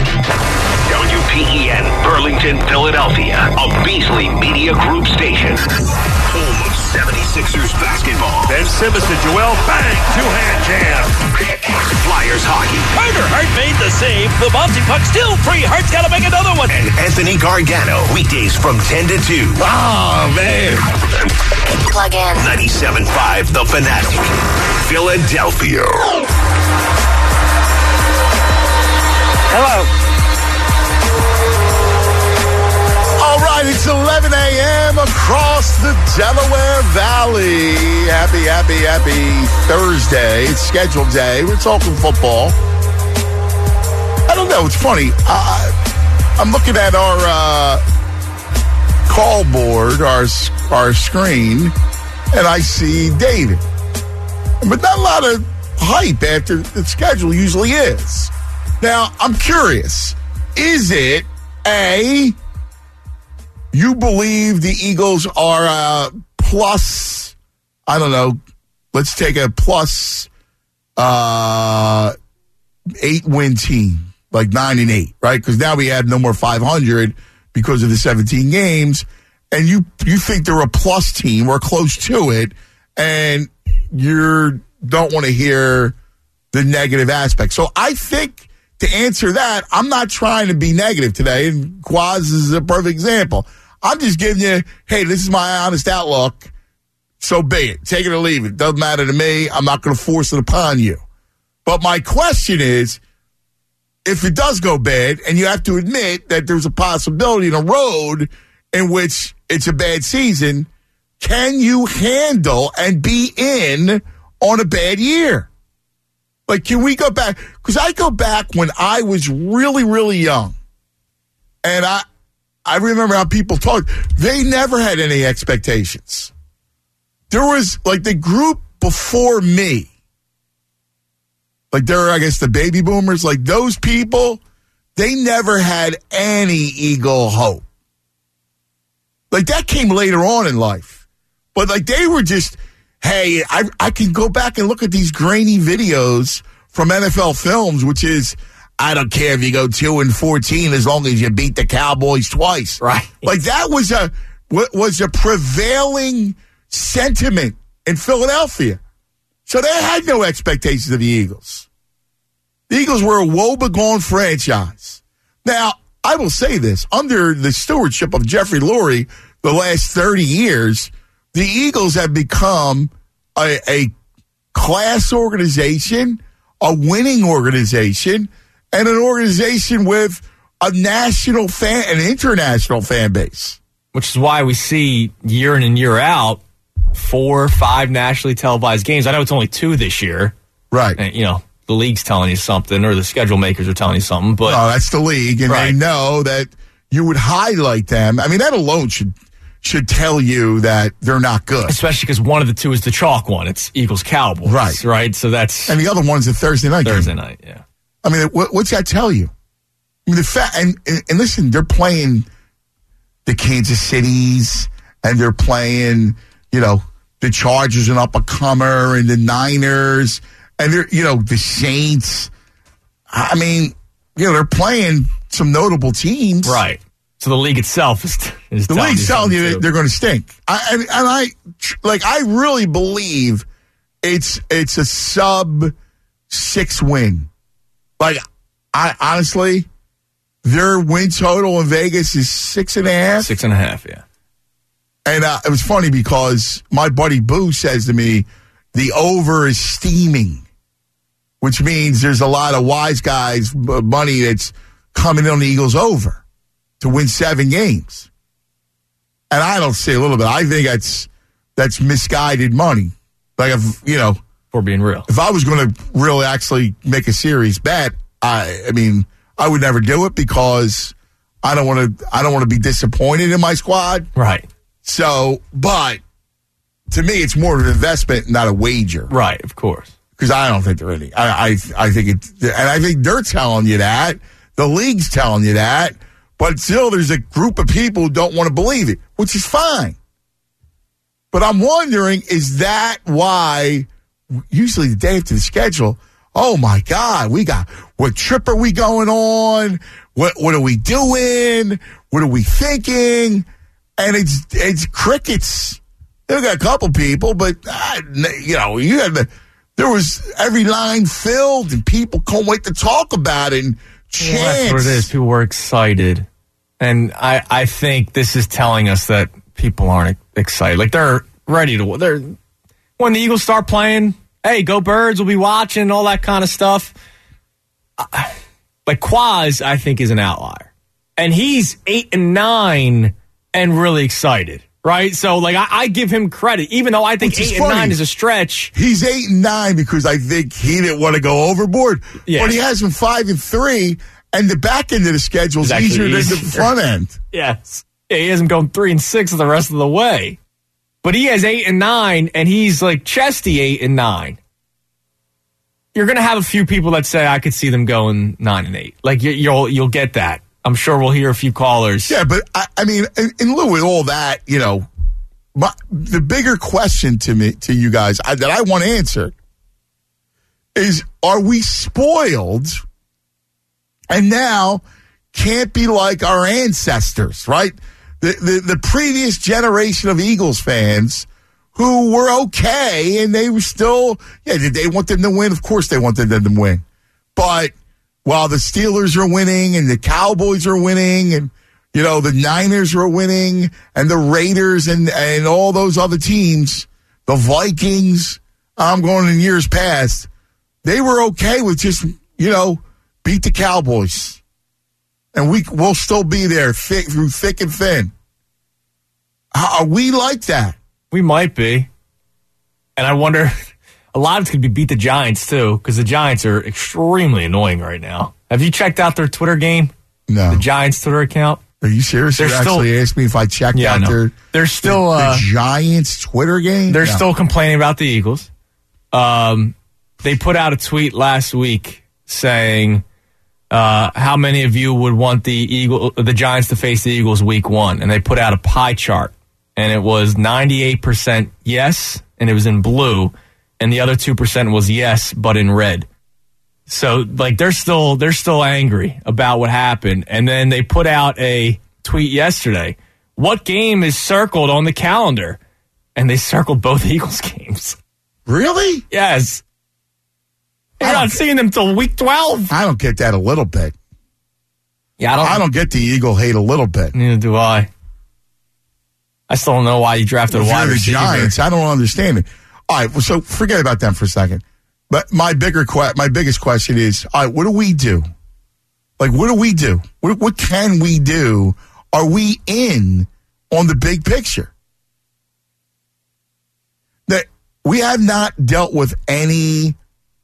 WPEN, Burlington, Philadelphia, a Beasley Media Group station. Home of 76ers basketball. Ben Simmons to Joel, bang, two-hand jam. Flyers hockey. Carter Hart made the save. The bouncing puck still free. Hart's got to make another one. And Anthony Gargano, weekdays from 10 to 2. Oh, man. Plug in. 97.5 The Fanatic, Philadelphia. Hello. right, it's 11 a.m. across the Delaware Valley. Happy Thursday. It's scheduled day. We're talking football. I don't know. It's funny. I'm looking at our call board, our screen, and I see David. But not a lot of hype after the schedule usually is. Now, I'm curious. Is it, A, you believe the Eagles are plus, I don't know, let's take a plus 8-win team, like 9-8, right? Because now we have no more 500 because of the 17 games, and you think they're a plus team or close to it, and you don't want to hear the negative aspect. So I think to answer that, I'm not trying to be negative today, and Quaz is a perfect example. I'm just giving you, hey, this is my honest outlook, so be it. Take it or leave it. Doesn't matter to me. I'm not going to force it upon you. But my question is, if it does go bad, and you have to admit that there's a possibility in a road in which it's a bad season, can you handle and be in on a bad year? Like, can we go back? Because I go back when I was really, really young. And I remember how people talked. They never had any expectations. There was, like, the group before me. Like, there were, I guess, the baby boomers. Like, those people, they never had any Eagle hope. Like, that came later on in life. But, like, they were just, hey, I can go back and look at these grainy videos from NFL Films, which is, I don't care if you go 2-14 as long as you beat the Cowboys twice. Right. Like, that was a prevailing sentiment in Philadelphia. So they had no expectations of the Eagles. The Eagles were a woe-begone franchise. Now, I will say this. Under the stewardship of Jeffrey Lurie, the last 30 years, the Eagles have become a class organization, a winning organization, and an organization with a national fan, an international fan base. Which is why we see year in and year out 4 or 5 nationally televised games. I know it's only 2 this year. Right. And, you know, the league's telling you something, or the schedule makers are telling you something. But no, that's the league, and right. They know that you would highlight them. I mean, that alone should tell you that they're not good. Especially because one of the 2 is the chalk one. It's Eagles-Cowboys. Right. So that's... And the other one's a Thursday night game. Thursday night, yeah. I mean, what's that tell you? I mean, the fact, and listen, they're playing the Kansas Cities, and they're playing, you know, the Chargers and up-a-comer, and the Niners, and they're, you know, the Saints. I mean, you know, they're playing some notable teams. Right. So the league itself is the league's telling you that they're going to stink. I really believe it's a sub-6 win. Like, I honestly, their win total in Vegas is 6.5. 6.5, yeah. And it was funny because my buddy Boo says to me, the over is steaming, which means there's a lot of wise guys money that's coming on the Eagles over to win 7 games. And I don't say a little bit. I think that's misguided money. Like, if, you know, for being real. If I was going to really actually make a serious bet, I mean, I would never do it because I don't want to be disappointed in my squad. Right. So, but to me, it's more of an investment, not a wager. Right, of course. Because I don't think they're any. I think it, and I think they're telling you that. The league's telling you that. But still, there's a group of people who don't want to believe it, which is fine. But I'm wondering, is that why? Usually the day after the schedule, oh my God, what trip are we going on? What are we doing? What are we thinking? And it's crickets. They've got a couple people, but you know, there was every line filled, and people couldn't wait to talk about it and chance. Well, that's what it is. People were excited, and I think this is telling us that people aren't excited. Like, they're ready to. When the Eagles start playing, hey, go Birds, we'll be watching, all that kind of stuff. But Quaz, I think, is an outlier. And he's 8-9 and really excited, right? So, like, I give him credit, even though I think 8 and 9 is a stretch. He's 8 and 9 because I think he didn't want to go overboard. Yeah. But he has him 5 and 3, and the back end of the schedule is easier than the front end. Yes. Yeah, he has him going 3 and 6 the rest of the way. But he has 8 and 9, and he's like chesty 8 and 9. You're going to have a few people that say I could see them going 9 and 8. Like you'll get that. I'm sure we'll hear a few callers. Yeah, but I mean, in lieu of all that, you know, the bigger question to you guys that I want to answer is: are we spoiled and now can't be like our ancestors? Right, the previous generation of Eagles fans who were okay, and they were still, did they want them to win? Of course they wanted them to win. But while the Steelers are winning and the Cowboys are winning and, you know, the Niners are winning and the Raiders and all those other teams, the Vikings, I'm going in years past, they were okay with just, you know, beat the Cowboys. And we'll still be there through thick and thin. Are we like that? We might be. And I wonder, a lot of it's going to be beat the Giants, too, because the Giants are extremely annoying right now. Have you checked out their Twitter game? No. The Giants Twitter account? Are you serious? You actually asked me if I checked out they're still, the Giants Twitter game? They're still complaining about the Eagles. They put out a tweet last week saying how many of you would want the Giants to face the Eagles week 1. And they put out a pie chart. And it was 98% yes, and it was in blue, and the other 2% was yes, but in red. So, like, they're still angry about what happened. And then they put out a tweet yesterday. What game is circled on the calendar? And they circled both Eagles games. Really? Yes. You're not seeing them till week 12. I don't get that a little bit. Yeah, I don't get the Eagle hate a little bit. Neither do I. I still don't know why you drafted a wide receiver. Giants, I don't understand it. All right, well, so forget about them for a second. But my biggest question is, all right, what do we do? Like, what do we do? What can we do? Are we in on the big picture? That we have not dealt with any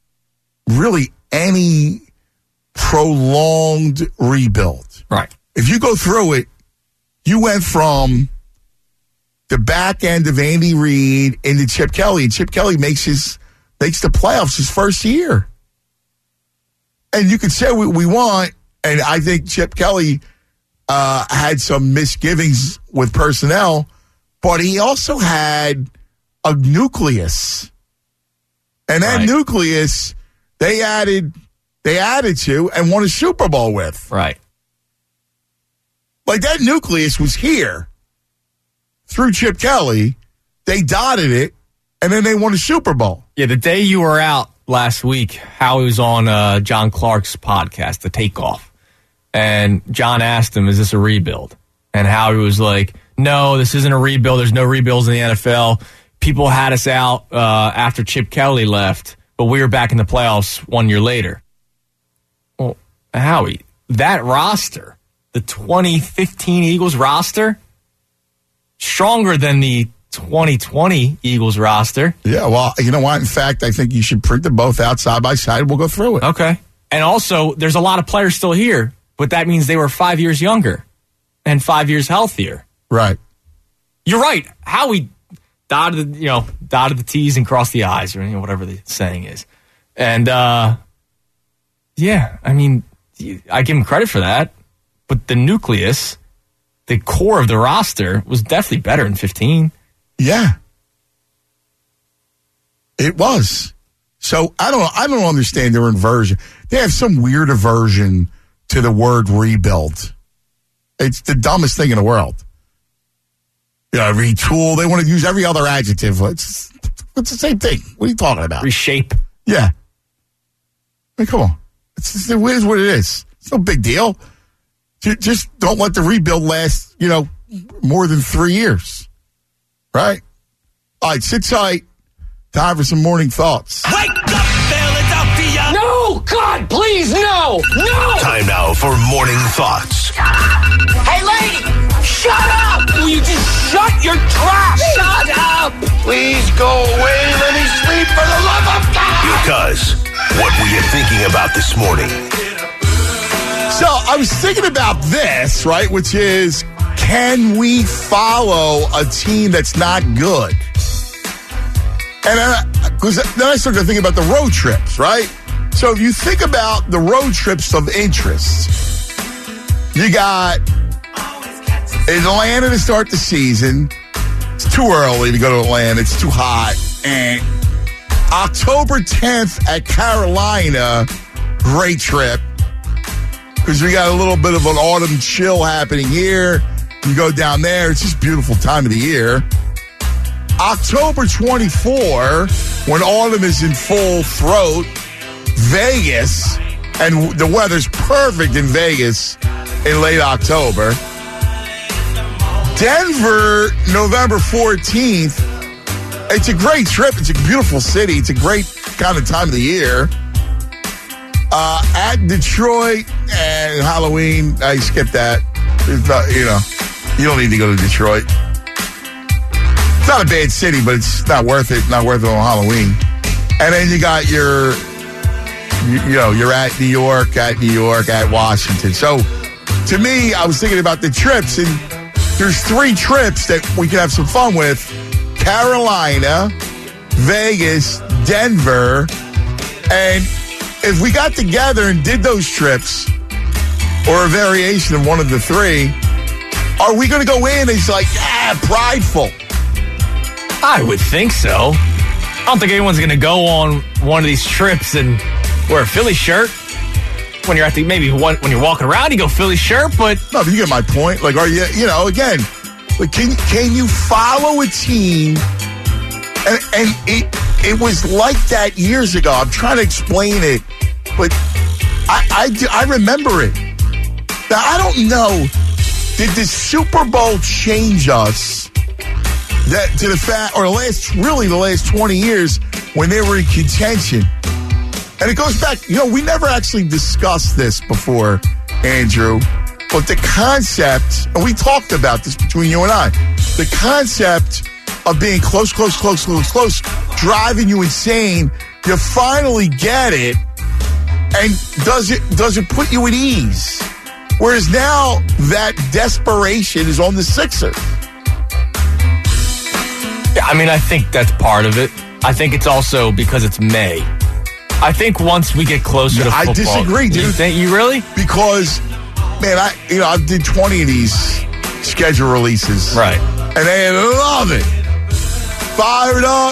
prolonged rebuild. Right. If you go through it, you went from the back end of Andy Reid into Chip Kelly, and Chip Kelly makes the playoffs his first year. And you could say what we want, and I think Chip Kelly had some misgivings with personnel, but he also had a nucleus. And that nucleus they added to and won a Super Bowl with. Right. Like, that nucleus was here. Through Chip Kelly, they dotted it, and then they won a Super Bowl. Yeah, the day you were out last week, Howie was on John Clark's podcast, The Takeoff. And John asked him, is this a rebuild? And Howie was like, no, this isn't a rebuild. There's no rebuilds in the NFL. People had us out after Chip Kelly left, but we were back in the playoffs 1 year later. Well, Howie, that roster, the 2015 Eagles roster, stronger than the 2020 Eagles roster. Yeah, well, you know what? In fact, I think you should print them both out side by side. We'll go through it. Okay. And also, there's a lot of players still here, but that means they were 5 years younger and 5 years healthier. Right. You're right. Howie dotted the T's and crossed the I's, or whatever the saying is. And, yeah, I mean, I give him credit for that, but the nucleus, the core of the roster, was definitely better in 15. Yeah. It was. So I don't understand their inversion. They have some weird aversion to the word rebuild. It's the dumbest thing in the world. Retool. They want to use every other adjective. It's the same thing. What are you talking about? Reshape. Yeah. I mean, come on. It is what it is. It's no big deal. Just don't let the rebuild last, more than 3 years. Right? All right, sit tight. Time for some morning thoughts. Wake up, Philadelphia! No! God, please, no! No! Time now for morning thoughts. Hey, lady! Shut up! Will you just shut your trap? Shut up! Please go away. Let me sleep for the love of God. Because what were you thinking about this morning? So I was thinking about this, right, which is, can we follow a team that's not good? And because then I started to think about the road trips, right? So if you think about the road trips of interest, you got Atlanta to start the season. It's too early to go to Atlanta. It's too hot. And October 10th at Carolina, great trip. Because we got a little bit of an autumn chill happening here. You go down there, it's just a beautiful time of the year. October 24, when autumn is in full throat, Vegas, and the weather's perfect in Vegas in late October. Denver, November 14th. It's a great trip. It's a beautiful city. It's a great kind of time of the year. At Detroit and Halloween, I skipped that. It's not, you don't need to go to Detroit. It's not a bad city, but it's not worth it. Not worth it on Halloween. And then you got you're at New York, at Washington. So to me, I was thinking about the trips, and there's 3 trips that we can have some fun with: Carolina, Vegas, Denver. And if we got together and did those trips, or a variation of one of the 3, are we going to go in and it's like, prideful? I would think so. I don't think anyone's going to go on one of these trips and wear a Philly shirt. When you're when you're walking around, you go Philly shirt, but... No, but you get my point. Like, are you, again, like, can you follow a team? And it was like that years ago. I'm trying to explain it, but I remember it. Now, I don't know, did the Super Bowl change us to the fact, or the last 20 years when they were in contention? And it goes back, we never actually discussed this before, Andrew, but the concept, and we talked about this between you and I, the concept of being close, driving you insane, you finally get it, and does it put you at ease? Whereas now, that desperation is on the Sixers. Yeah, I think that's part of it. I think it's also because it's May. I think once we get closer to football... I disagree, dude. You think you really? Because, man, I did 20 of these schedule releases. Right. And they love it. Fired up.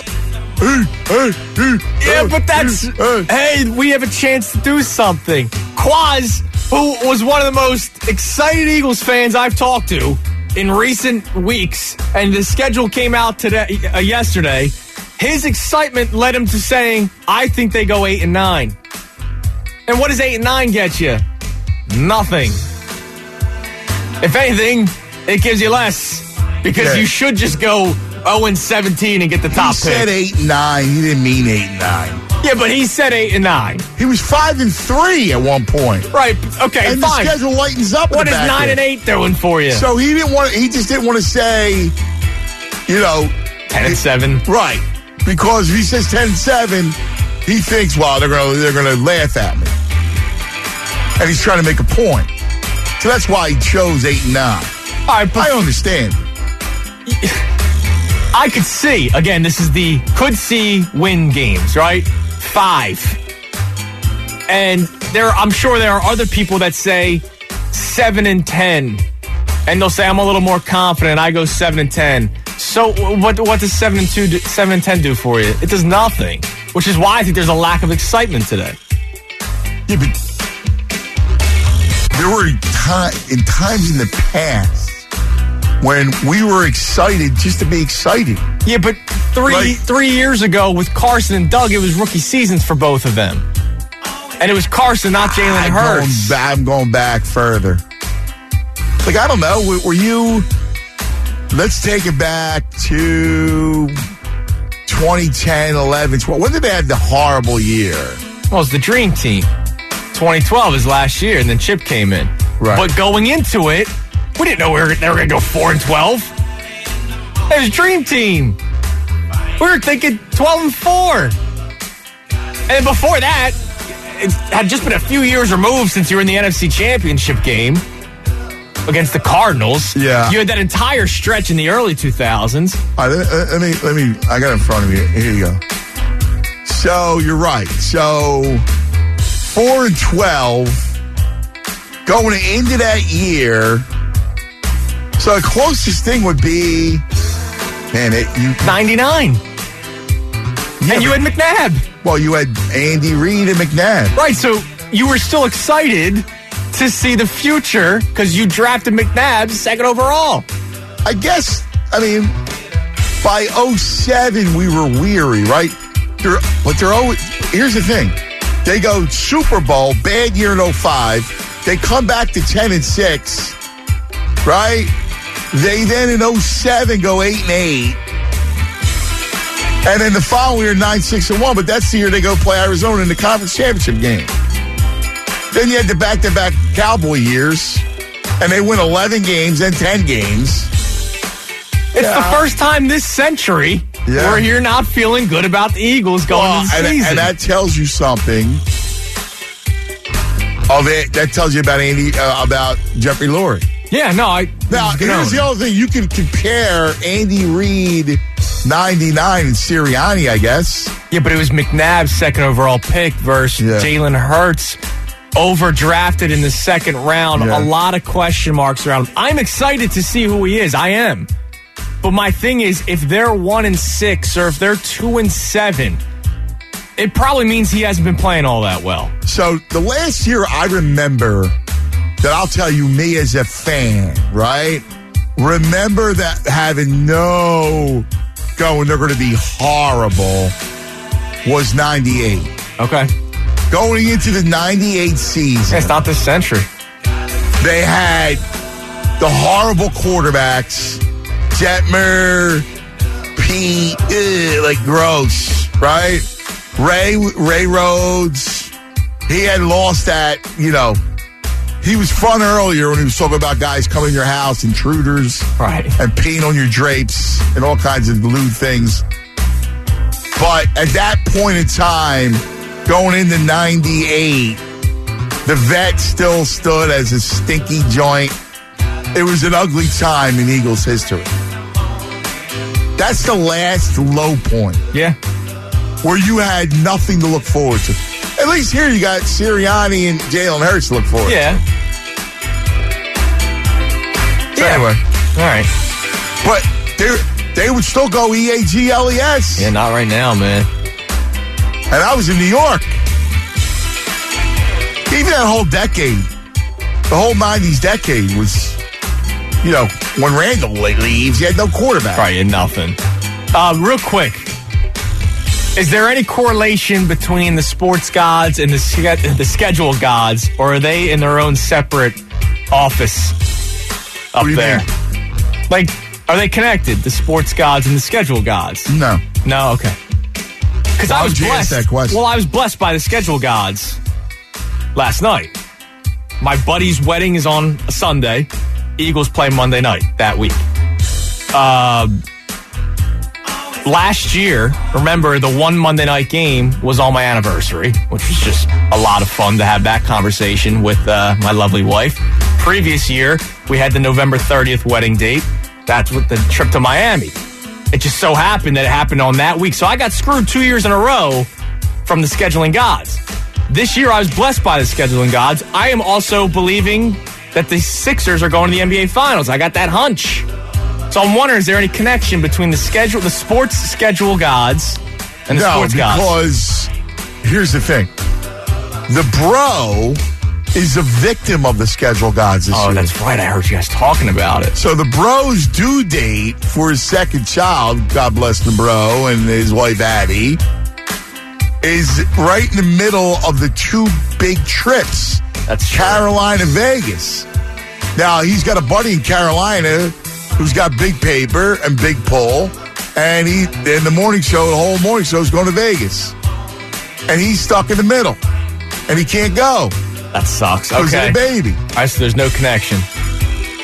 Yeah, but that's... Hey, we have a chance to do something. Quaz, who was one of the most excited Eagles fans I've talked to in recent weeks, and the schedule came out yesterday, his excitement led him to saying, I think they go 8-9. And what does 8-9 get you? Nothing. If anything, it gives you less, because you should just go 0-17 and get the top pick. He said 8-9. He didn't mean 8-9. Yeah, but he said 8-9. He was 5-3 at one point. Right. Okay. And fine. the schedule lightens up. What is 9-8 doing for you? So he just didn't want to say, 10-7. Right. Because if he says 10-7, he thinks, well, they're gonna laugh at me, and he's trying to make a point. So that's why he chose 8-9. All right, but I understand. I could see, again, this is the win games, right? 5. And I'm sure there are other people that say 7-10. And they'll say, I'm a little more confident. I go 7-10. So what does 7-10 do for you? It does nothing. Which is why I think there's a lack of excitement today. Yeah, but there were times in the past when we were excited just to be excited. Yeah, but three years ago with Carson and Doug, it was rookie seasons for both of them. And it was Carson, not Jalen Hurts. I'm going back further. Like, I don't know, were you... Let's take it back to 2010, 11, 12. When did they have the horrible year? Well, it's the Dream Team. 2012 is last year, and then Chip came in. Right. But going into it, We didn't know they were going to go 4-12. It was Dream Team. We were thinking 12-4. And before that, it had just been a few years removed since you were in the NFC Championship game against the Cardinals. Yeah. You had that entire stretch in the early 2000s. All right, let me, I got it in front of me. Here you go. So, you're right. So, 4-12, going into that year. So, the closest thing would be, 99. Yeah, and you had McNabb. Well, you had Andy Reid and McNabb. Right, so you were still excited to see the future because you drafted McNabb second overall. I guess, by 07, we were weary, right? But they're always, here's the thing. They go Super Bowl, bad year in 05. They come back to 10-6, right? They then in 07 go 8-8. And then the following year, 9-6-1. But that's the year they go play Arizona in the conference championship game. Then you had the back-to-back Cowboy years, and they win 11 games and 10 games. It's the first time this century where you're not feeling good about the Eagles going into the season. And that tells you something of it. That tells you about about Jeffrey Lurie. Yeah, no. Now, here's the other thing. You can compare Andy Reid 99 and Sirianni, I guess. Yeah, but it was McNabb's second overall pick versus Jalen Hurts, overdrafted in the second round. A lot of question marks around him. I'm excited to see who he is. I am. But my thing is, if they're 1-6 or if they're 2-7, it probably means he hasn't been playing all that well. So the last year I remember that I'll tell you, me as a fan, right? Remember that having they're going to be horrible was 98. Okay. Going into the 98 season. It's not this century. They had the horrible quarterbacks. Detmer, Pete, like gross, right? Ray Rhodes, he had lost that, he was fun earlier when he was talking about guys coming in your house, intruders, right, and peeing on your drapes and all kinds of lewd things. But at that point in time, going into 98, the vet still stood as a stinky joint. It was an ugly time in Eagles history. That's the last low point. Yeah. Where you had nothing to look forward to. At least here you got Sirianni and Jalen Hurts to look forward to. So anyway. All right. But they would still go EAGLES. Yeah, not right now, man. And I was in New York. Even that whole decade, the whole 90s decade was, when Randall leaves, you had no quarterback. Right, and nothing. Real quick, is there any correlation between the sports gods and the schedule gods, or are they in their own separate office up there? Like, are they connected, the sports gods and the schedule gods? No. No? Okay. Because I was blessed. That question? Well, I was blessed by the schedule gods last night. My buddy's wedding is on a Sunday. Eagles play Monday night that week. Last year, remember, the one Monday night game was on my anniversary, which was just a lot of fun to have that conversation with my lovely wife. Previous year, we had the November 30th wedding date. That's with the trip to Miami. It just so happened that it happened on that week. So I got screwed 2 years in a row from the scheduling gods. This year, I was blessed by the scheduling gods. I am also believing that the Sixers are going to the NBA Finals. I got that hunch. So I'm wondering, is there any connection between the sports schedule gods and the sports gods? No, because here's the thing. The bro is a victim of the schedule gods this year. Oh, that's right. I heard you guys talking about it. So the bro's due date for his second child, God bless the bro, and his wife Abby, is right in the middle of the two big trips. That's true. Carolina, Vegas. Now, he's got a buddy in Carolina who's got big paper and big pull, and in the morning show, the whole morning show is going to Vegas. And he's stuck in the middle, and he can't go. That sucks. Because of the baby. All right, so there's no connection.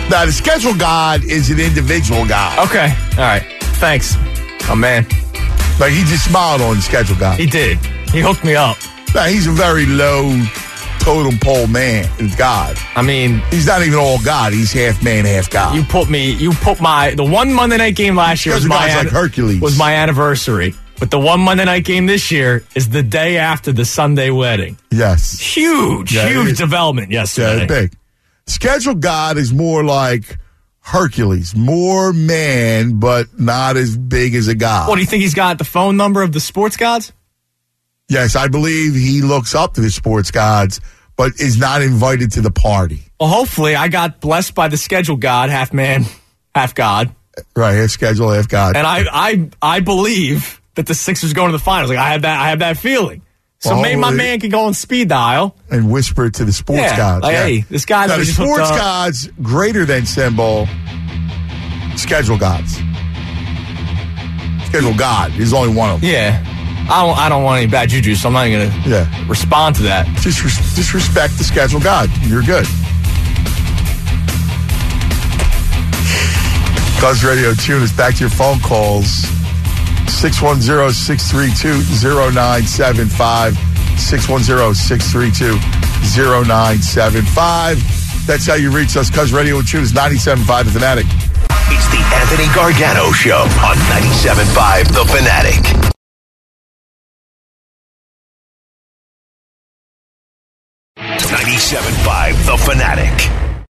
Now, the schedule God is an individual God. Okay. All right. Thanks. Oh, man. Like, he just smiled on the schedule God. He did. He hooked me up. Now, he's a very low totem pole man, God. I mean, he's not even all God. He's half man, half God. You put the one Monday night game last year was like Hercules. Was my anniversary. But the one Monday night game this year is the day after the Sunday wedding. Yes. Huge development yesterday. Yeah, big. Schedule God is more like Hercules. More man, but not as big as a god. What, do you think he's got the phone number of the sports gods? Yes, I believe he looks up to the sports gods, but is not invited to the party. Well, hopefully I got blessed by the schedule god, half man, half god. Right, half schedule, half god. And I believe that the Sixers go to the finals. Like I have that feeling. So maybe my man can go on speed dial and whisper to the sports gods. Like, hey, this guy's now, the sports gods greater than symbol. Schedule gods. Schedule God. There's only one of them. Yeah. I don't want any bad juju, so I'm not going to respond to that. Just respect the schedule God. You're good. Cuz Radio Tune is back to your phone calls. 610-632-0975. 610-632-0975. That's how you reach us. Cuz Radio Tune is 97.5 The Fanatic. It's the Anthony Gargano Show on 97.5 The Fanatic. .5 The Fanatic.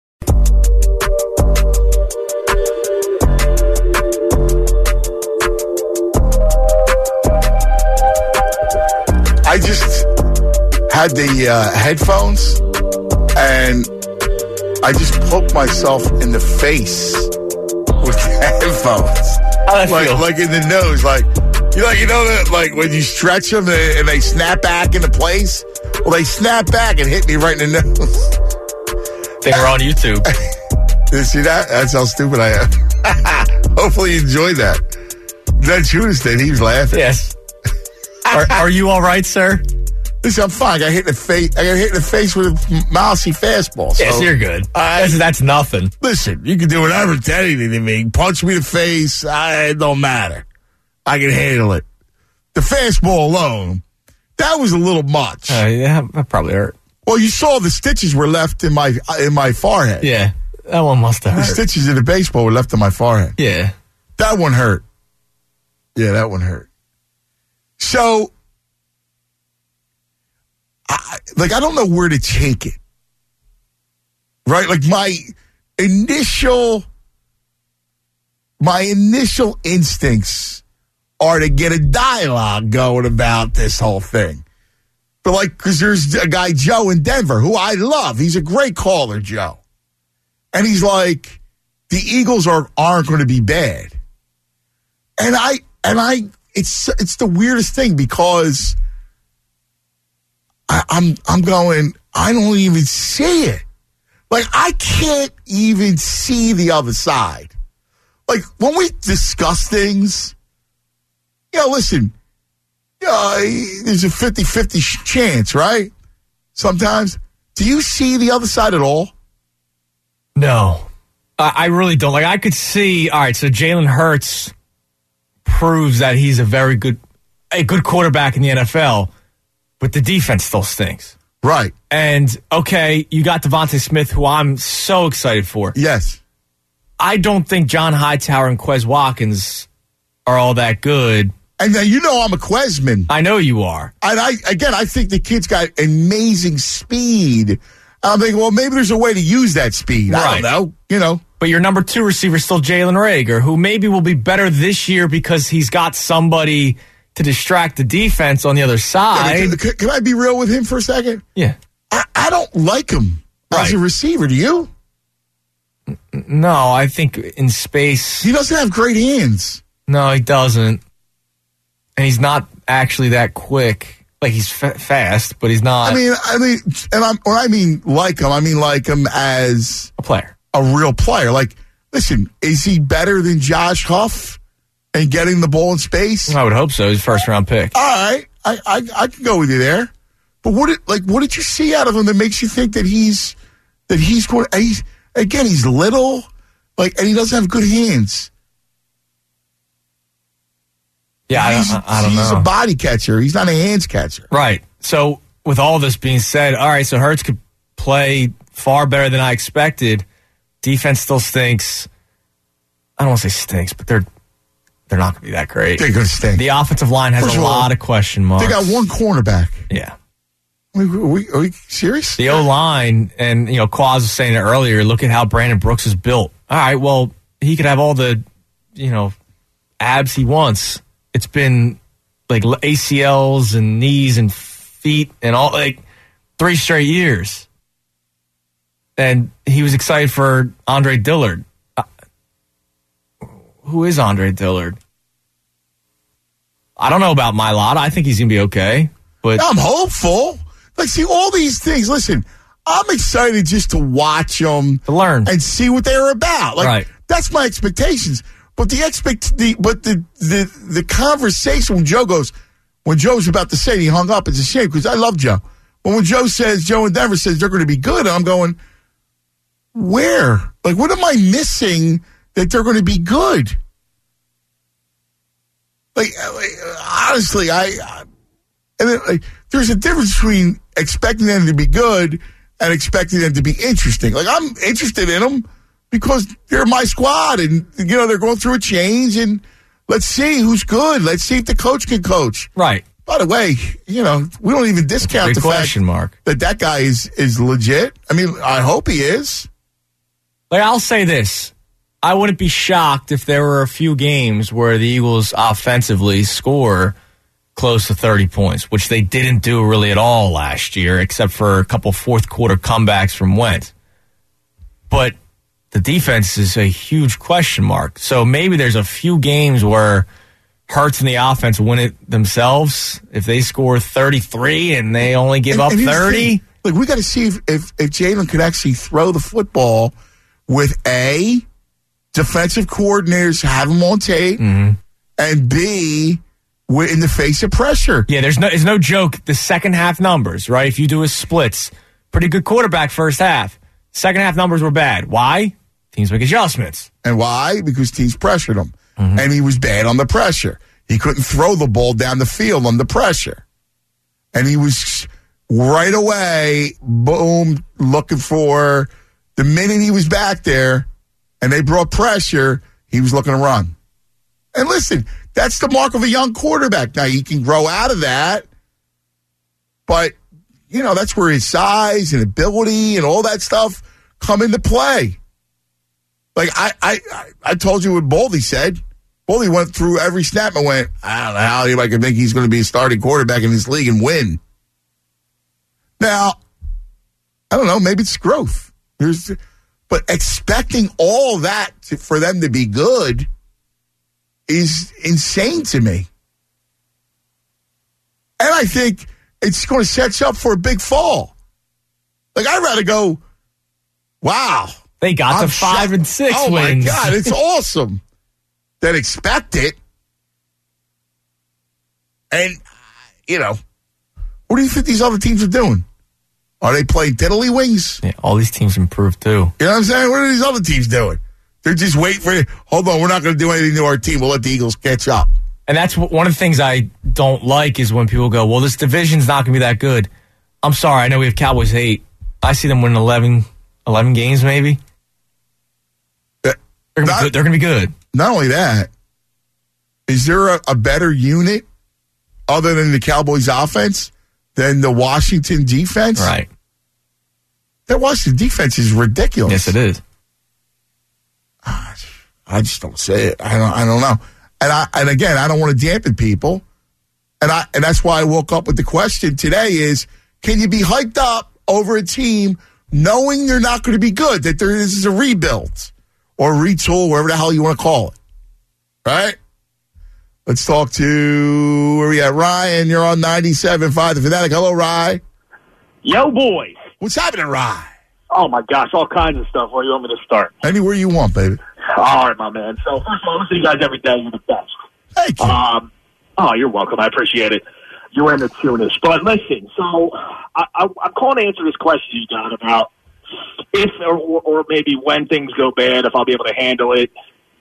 I just had the headphones, and I just poked myself in the face with the headphones. How that feel? Like in the nose, like you know that like when you stretch them and they snap back into place. Well, they snapped back and hit me right in the nose. They were on YouTube. You see that? That's how stupid I am. Hopefully you enjoyed that. Then Judas did. He was laughing. Yes. Are you all right, sir? Listen, I'm fine. I got hit in the face. I got hit in the face with a mousy fastball. So, yes, you're good. That's nothing. Listen, you can do whatever to anything to me. Punch me in the face. It don't matter. I can handle it. The fastball alone. That was a little much. Yeah, that probably hurt. Well, you saw the stitches were left in my forehead. Yeah, that one must have hurt. The stitches in the baseball were left in my forehead. Yeah. That one hurt. Yeah, that one hurt. So, I don't know where to take it. Right? Like my initial instincts are to get a dialogue going about this whole thing. But because there's a guy, Joe, in Denver, who I love. He's a great caller, Joe. And he's like, the Eagles aren't going to be bad. And it's the weirdest thing because I'm going, I don't even see it. Like, I can't even see the other side. Like, when we discuss things, listen, there's a 50-50 chance, right? Sometimes. Do you see the other side at all? No. I really don't. Like, I could see, all right, so Jalen Hurts proves that he's a good quarterback in the NFL, but the defense still stinks. Right. And, okay, you got Devontae Smith, who I'm so excited for. Yes. I don't think John Hightower and Quez Watkins are all that good. And you know I'm a Quezman. I know you are. And I think the kid's got amazing speed. I'm thinking, well, maybe there's a way to use that speed. Right. I don't know. But your number 2 receiver is still Jalen Reagor, who maybe will be better this year because he's got somebody to distract the defense on the other side. Yeah, can I be real with him for a second? Yeah. I don't like him as a receiver. Do you? No, I think in space. He doesn't have great hands. No, he doesn't. And he's not actually that quick. Like, he's fast, but he's not. When I mean like him as a player. A real player. Like, listen, is he better than Josh Huff and getting the ball in space? I would hope so. He's a first-round pick. All right. I can go with you there. But what did you see out of him that makes you think that he's going to, Again, he's little, and he doesn't have good hands. Yeah, I don't know. He's a body catcher. He's not a hands catcher. Right. So, with all this being said, all right, so Hurts could play far better than I expected. Defense still stinks. I don't want to say stinks, but they're not going to be that great. They're going to stink. The offensive line has a lot of question marks. They got one cornerback. Yeah. Are we serious? The O-line, and, Quaz was saying it earlier, look at how Brandon Brooks is built. All right, well, he could have all the, abs he wants. It's been, ACLs and knees and feet and all, 3 straight years. And he was excited for Andre Dillard. Who is Andre Dillard? I don't know about Mailata. I think he's going to be okay. But I'm hopeful. See, all these things. Listen, I'm excited just to watch them, to learn, and see what they're about. Right. That's my expectations. But the conversation when Joe was about to say it, he hung up. It's a shame because I love Joe. But when Joe in Denver says they're going to be good, I'm going, where? What am I missing that they're going to be good? Honestly, there's a difference between expecting them to be good and expecting them to be interesting. I'm interested in them because they're my squad, and they're going through a change, and let's see who's good. Let's see if the coach can coach. Right. By the way, we don't even discount the question mark that guy is legit. I mean, I hope he is. I'll say this. I wouldn't be shocked if there were a few games where the Eagles offensively score close to 30 points, which they didn't do really at all last year, except for a couple fourth quarter comebacks from Wentz. But the defense is a huge question mark. So maybe there's a few games where Hurts and the offense win it themselves. If they score 33 and they only give up 30. We got to see if Jalen could actually throw the football with A, defensive coordinators have him on tape, and B, we're in the face of pressure. Yeah, it's no joke. The second half numbers, right? If you do a splits, pretty good quarterback first half. Second half numbers were bad. Why? Teams make adjustments. And why? Because teams pressured him. And he was bad on the pressure. He couldn't throw the ball down the field on the pressure. And he was right away, boom, looking for the minute he was back there and they brought pressure, he was looking to run. And listen, that's the mark of a young quarterback. Now, he can grow out of that, but, that's where his size and ability and all that stuff come into play. I told you what Boldy said. Boldy went through every snap and went, I don't know how anybody can think he's going to be a starting quarterback in this league and win. Now, I don't know, maybe it's growth. But expecting all that for them to be good is insane to me. And I think it's going to set you up for a big fall. I'd rather go, wow. They got to 5 and 6 oh wins. My God, it's awesome. Than expect it. And, what do you think these other teams are doing? Are they playing tiddlywinks? Yeah, all these teams improved too. You know what I'm saying? What are these other teams doing? They're just waiting for, hold on, we're not going to do anything to our team. We'll let the Eagles catch up. And that's one of the things I don't like is when people go, well, this division's not going to be that good. I'm sorry. I know we have Cowboys 8. I see them winning 11 games maybe. They're going to be good. Not only that, is there a better unit other than the Cowboys offense than the Washington defense? Right. That Washington defense is ridiculous. Yes, it is. I just don't say it. I don't know. And again, I don't want to dampen people. And that's why I woke up with the question today is, can you be hyped up over a team knowing they're not going to be good, that this is a rebuild or retool, wherever the hell you want to call it? Right? Let's talk to, where we at? Ryan, you're on 97.5 The Fanatic. Hello, Ryan. Yo, boys. What's happening, Ryan? Oh, my gosh, all kinds of stuff. Where do you want me to start? Anywhere you want, baby. All right, my man. So, first of all, I listen to you guys every day. You're the best. Thank you. Oh, you're welcome. I appreciate it. You're in the tuners. But listen, so I'm calling to answer this question you got about if or maybe when things go bad, if I'll be able to handle it.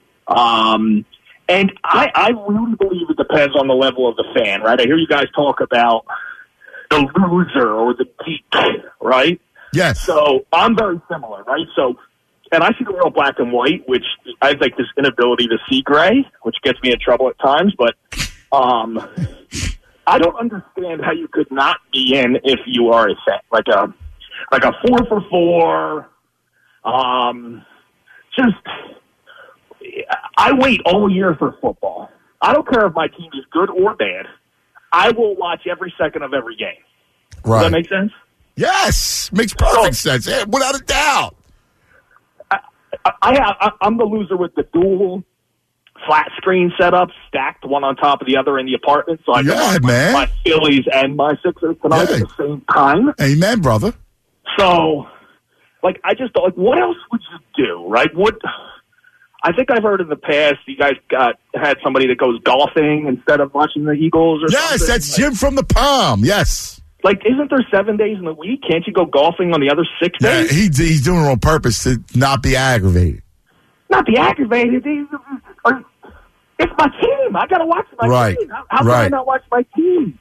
And I really believe it depends on the level of the fan, right? I hear you guys talk about the loser or the geek, right? Yes. So I'm very similar, right? So, and I see the world black and white, which I have like this inability to see gray, which gets me in trouble at times. But I don't understand how you could not be in if you are a fan, like a 4 for $4. Just. I wait all year for football. I don't care if my team is good or bad. I will watch every second of every game. Right. Does that make sense? Yes. Makes perfect sense. Yeah, without a doubt. I'm the loser with the dual flat screen setup stacked one on top of the other in the apartment. So I can watch my Phillies and my Sixers tonight at the same time. Amen, brother. So, like, I just thought, like, what else would you do, right? I think I've heard in the past you guys had somebody that goes golfing instead of watching the Eagles or something. Yes, that's Jim from the Palm. Yes. Like, isn't there 7 days in the week? Can't you go golfing on the other 6 days? Yeah, he's doing it on purpose to not be aggravated. Not be aggravated. It's my team. I got to watch my team. How can I not watch my team?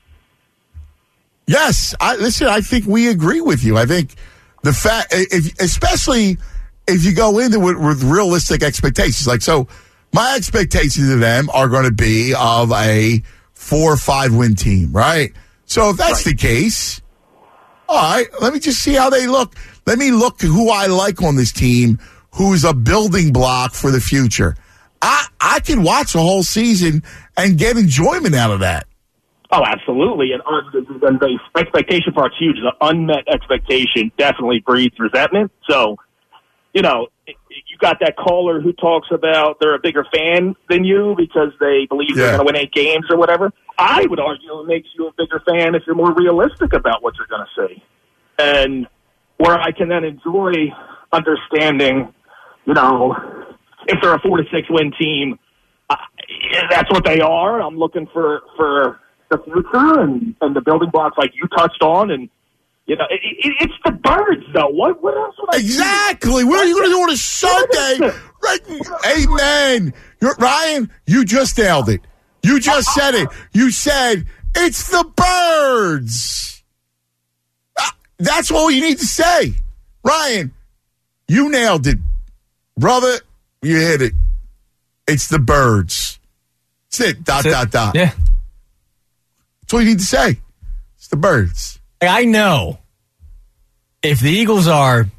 Yes. I think we agree with you. I think the fact, especially if you go into it with realistic expectations, like, so my expectations of them are going to be of a 4 or 5 win team, right? So if that's the case, all right, let me just see how they look. Let me look at who I like on this team, who's a building block for the future. I can watch the whole season and get enjoyment out of that. Oh, absolutely. And the expectation part's huge. The unmet expectation definitely breeds resentment. So, you know, you got that caller who talks about they're a bigger fan than you because they believe they're going to win 8 games or whatever. I would argue it makes you a bigger fan if you're more realistic about what you're going to see. And where I can then enjoy understanding, you know, if they're a 4 to 6 win team, that's what they are. I'm looking for the future and the building blocks like you touched on. And, you know, it's the Birds, though. What else would I Exactly. What are you going to do on a Sunday? Right. Amen. Ryan, you just nailed it. You just said it. You said, it's the Birds. That's all you need to say. Ryan, you nailed it. Brother, you hit it. It's the Birds. That's it. Dot. Yeah. That's all you need to say. It's the Birds. I know if the Eagles are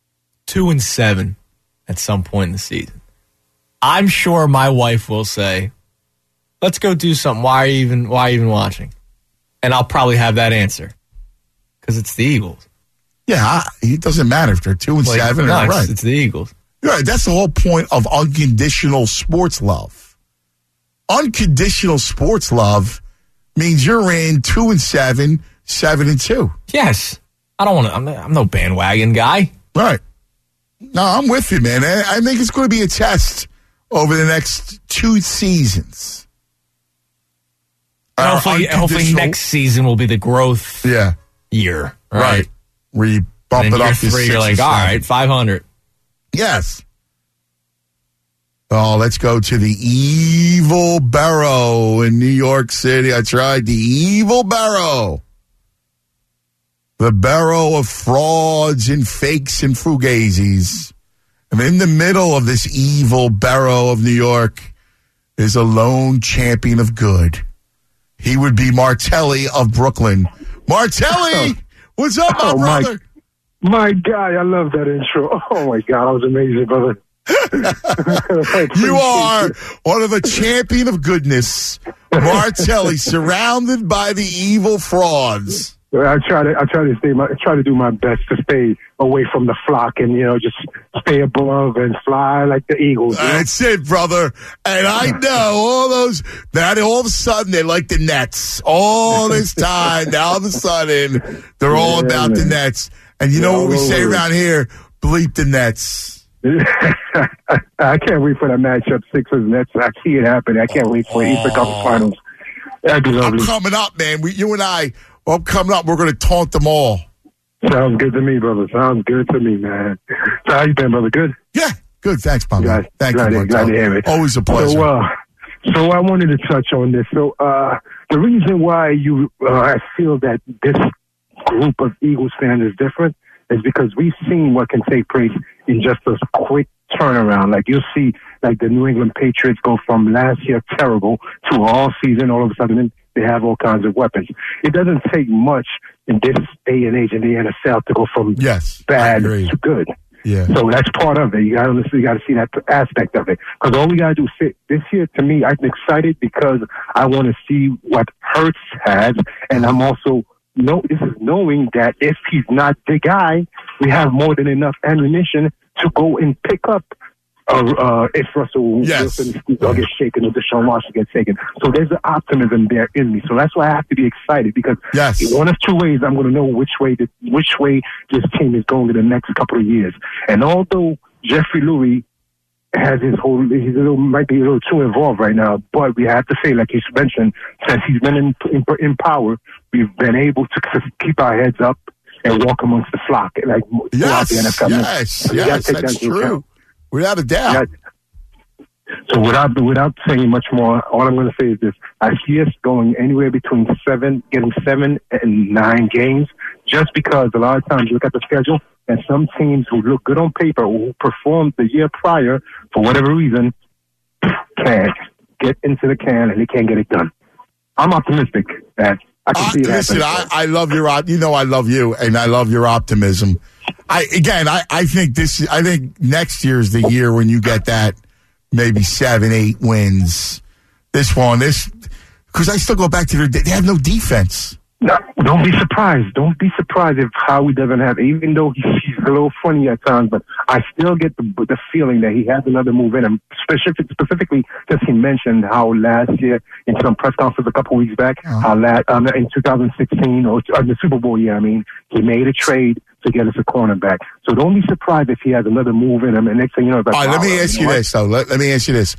2-7 at some point in the season, I'm sure my wife will say, let's go do something. Why are you even watching? And I'll probably have that answer because it's the Eagles. Yeah, it doesn't matter if they're 2-7 No, or right. It's the Eagles. You're right. That's the whole point of unconditional sports love. Unconditional sports love means you're in 2-7, 7-2. Yes. I don't want to. I'm no bandwagon guy. Right. No, I'm with you, man. I think it's going to be a test over the next 2 seasons. Hopefully next season will be the growth year. Right. Where you bump and it up to 3, you're like, all right, 500. Yes. Oh, let's go to the Evil Barrow in New York City. That's right, the Evil Barrow. The barrow of frauds and fakes and fugazis. And in the middle of this evil barrow of New York is a lone champion of good. He would be Martelli of Brooklyn. Martelli, what's up, my brother? My guy, I love that intro. Oh, my God, that was amazing, brother. You are one of a champion of goodness, Martelli, surrounded by the evil frauds. I try to do my best to stay away from the flock and, you know, just stay above and fly like the eagles. That's it, brother. And I know that all of a sudden they like the Nets. All this time, now all of a sudden they're all about the Nets. And you know what we say around here? Bleep the Nets. I can't wait for that matchup, Sixers-Nets. I see it happening. I can't wait for Eastern Conference Finals. That'd be lovely. I'm coming up, man. You and I, coming up, we're going to taunt them all. Sounds good to me, brother. Sounds good to me, man. So how you been, brother? Good? Yeah, good. Thanks, Bobby. Thank you, Glad to hear it. Always a pleasure. So I wanted to touch on this. So the reason why I feel that this group of Eagles fans is different is because we've seen what can take place in just a quick turnaround. Like you'll see, like the New England Patriots go from last year terrible to all season. All of a sudden, they have all kinds of weapons. It doesn't take much in this day and age in the NFL to go from bad to good. Yeah. So that's part of it. You got to see that aspect of it. Because all we got to do is sit. This year, to me, I'm excited because I want to see what Hurts has, and I'm also knowing that if he's not the guy, we have more than enough ammunition to go and pick up if Russell Wilson gets shaken or Deshaun Watson gets taken. So there's an optimism there in me. So that's why I have to be excited because in one of two ways I'm going to know which way this team is going in the next couple of years. And although Jeffrey Lurie has might be a little too involved right now, but we have to say, like you mentioned, since he's been in power, we've been able to keep our heads up and walk amongst the flock. Like throughout the NFL. Yes, that's true. Without a doubt. So without saying much more, all I'm going to say is this. I see us going anywhere between getting 7 and 9 games, just because a lot of times you look at the schedule and some teams who look good on paper, who performed the year prior, for whatever reason, can't get into the can and they can't get it done. I'm optimistic that I can see it happen. Listen, I love I love you, and I love your optimism. I think next year's the year when you get that maybe 7-8 wins. Because I still go back to they have no defense. No, don't be surprised. Don't be surprised if Howie doesn't have, even though he's a little funny at times, but I still get the feeling that he has another move in him. Specifically, because he mentioned how last year in some press conference a couple weeks back, how in 2016 or the Super Bowl year, he made a trade to get us a cornerback. So don't be surprised if he has another move in him. And next thing you know, it's like, all right, let me ask you this though. Let me ask you this: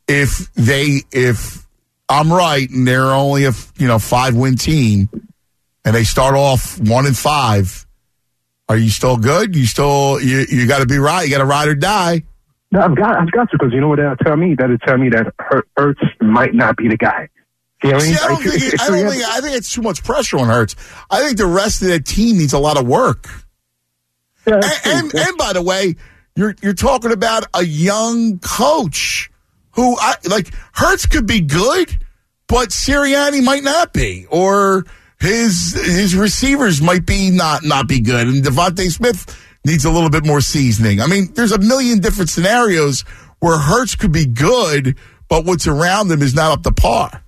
if I'm right and they're only a 5-win team, and they start off 1-5, are you still good? You got to be right. You got to ride or die. No, I've got to, because you know what that'll tell me? That'll tell me that Hurts might not be the guy. You know what I think it's too much pressure on Hurts. I think the rest of that team needs a lot of work. Yeah, and by the way, you're talking about a young coach who Hurts could be good, but Sirianni might not be, or his receivers might be not be good, and Devontae Smith needs a little bit more seasoning. There's a million different scenarios where Hurts could be good, but what's around him is not up to par.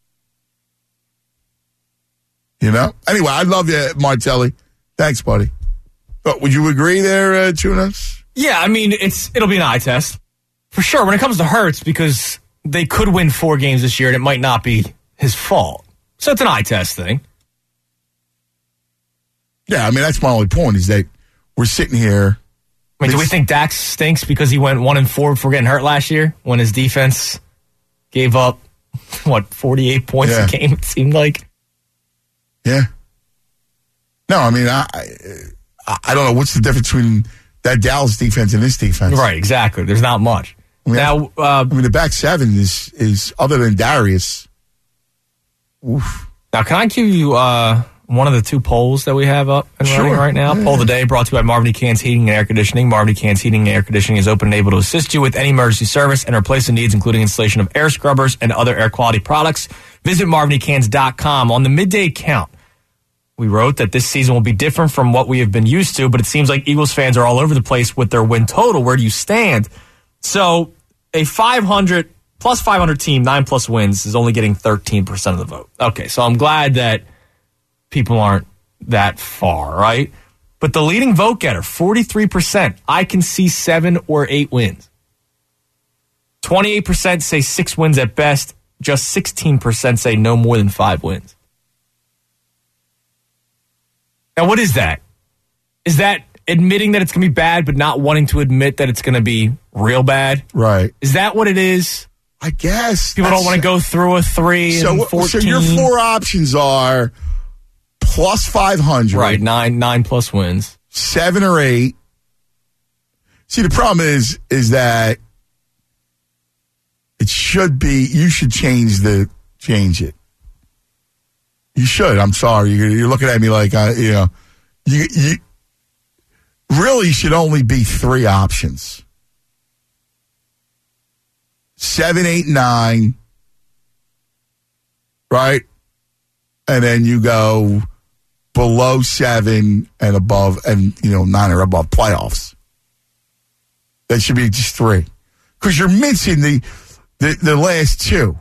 Anyway, I love you, Martelli. Thanks, buddy. But would you agree there, Tunas? Yeah, it'll be an eye test for sure when it comes to Hurts, because they could win 4 games this year and it might not be his fault. So it's an eye test thing. Yeah, that's my only point, is that we're sitting here. Do we think Dak stinks because he went 1-4 before getting hurt last year when his defense gave up, 48 points a game, it seemed like? Yeah. No, I don't know. What's the difference between that Dallas defense and this defense? Right, exactly. There's not much. The back 7 is other than Darius. Oof. Now, can I give you one of the 2 polls that we have up and running right now? Poll of the day brought to you by Marvin E. Cans Heating and Air Conditioning. Marvin E. Cans Heating and Air Conditioning is open and able to assist you with any emergency service and replacement needs, including installation of air scrubbers and other air quality products. Visit MarvinECans.com. On the midday count, we wrote that this season will be different from what we have been used to, but it seems like Eagles fans are all over the place with their win total. Where do you stand? So a 500 plus 500 team, 9+ wins, is only getting 13% of the vote. Okay, so I'm glad that people aren't that far, right? But the leading vote getter, 43%, I can see 7 or 8 wins. 28% say 6 wins at best. Just 16% say no more than 5 wins. Now, what is that? Is that admitting that it's going to be bad, but not wanting to admit that it's going to be real bad? Right. Is that what it is? I guess. People don't want to go through a 3 and 14. So your 4 options are plus 500. Right, 9 plus wins. 7 or 8. See, the problem is that it should be, you should change it. You should. I'm sorry. You're looking at me like, you really should only be 3 options. 7, 8, 9. Right? And then you go below 7 and above, and 9 or above playoffs. That should be just 3. Because you're missing the last 2.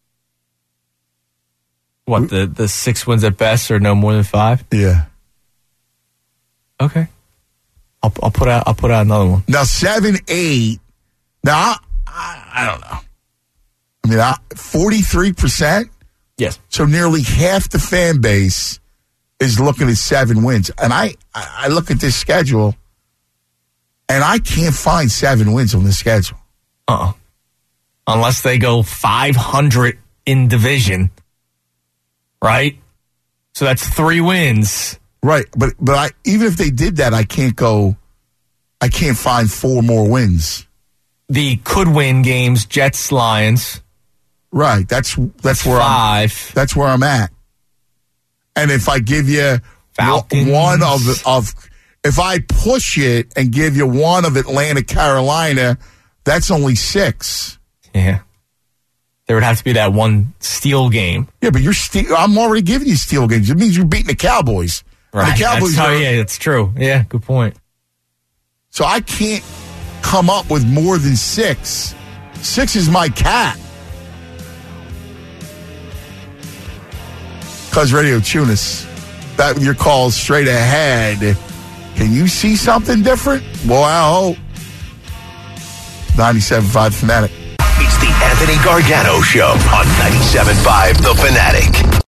What, the 6 wins at best or no more than 5? Yeah. Okay. I'll put out another one. Now 7, 8. Now I don't know. I mean, 43%. Yes. So nearly half the fan base is looking at 7 wins, and I look at this schedule, and I can't find 7 wins on this schedule. Unless they go 500 in division. Right? So that's 3 wins. Right, but even if they did that, I can't find 4 more wins. The could win games, Jets, Lions. Right, that's where 5. That's where I'm at. And if I give you Falcons. one of if I push it and give you one of Atlanta, Carolina, that's only 6. Yeah. There would have to be that one steal game. Yeah, but I'm already giving you steal games. It means you're beating the Cowboys. Right. The Cowboys yeah, that's true. Yeah, good point. So I can't come up with more than 6. 6 is my cap. Cuz Radio Tunis. That your call straight ahead. Can you see something different? Well, I hope. 97.5 Fanatic. It's the Anthony Gargano Show on 97.5 The Fanatic.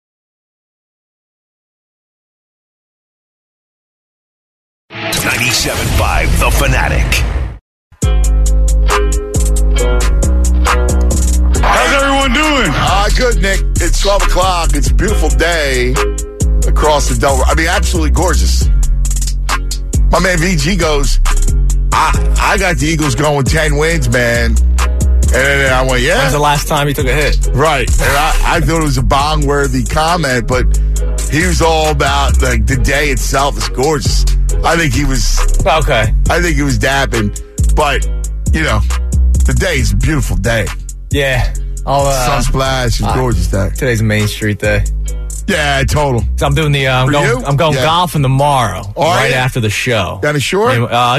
.97.5 The Fanatic. How's everyone doing? Good, Nick. It's 12 o'clock. It's a beautiful day across the Delaware. I mean, absolutely gorgeous. My man VG goes, I got the Eagles going 10 wins, man. And then I went, yeah. When's the last time you took a hit? Right. And I thought it was a bong-worthy comment, but he was all about, like, the day itself is gorgeous. I think he was... Okay. I think he was dapping. But, the day is a beautiful day. Yeah. Sunsplash is gorgeous day. Today's a Main Street day. Yeah, total. So I'm doing the... I'm going golfing tomorrow, right after the show. Down the shore?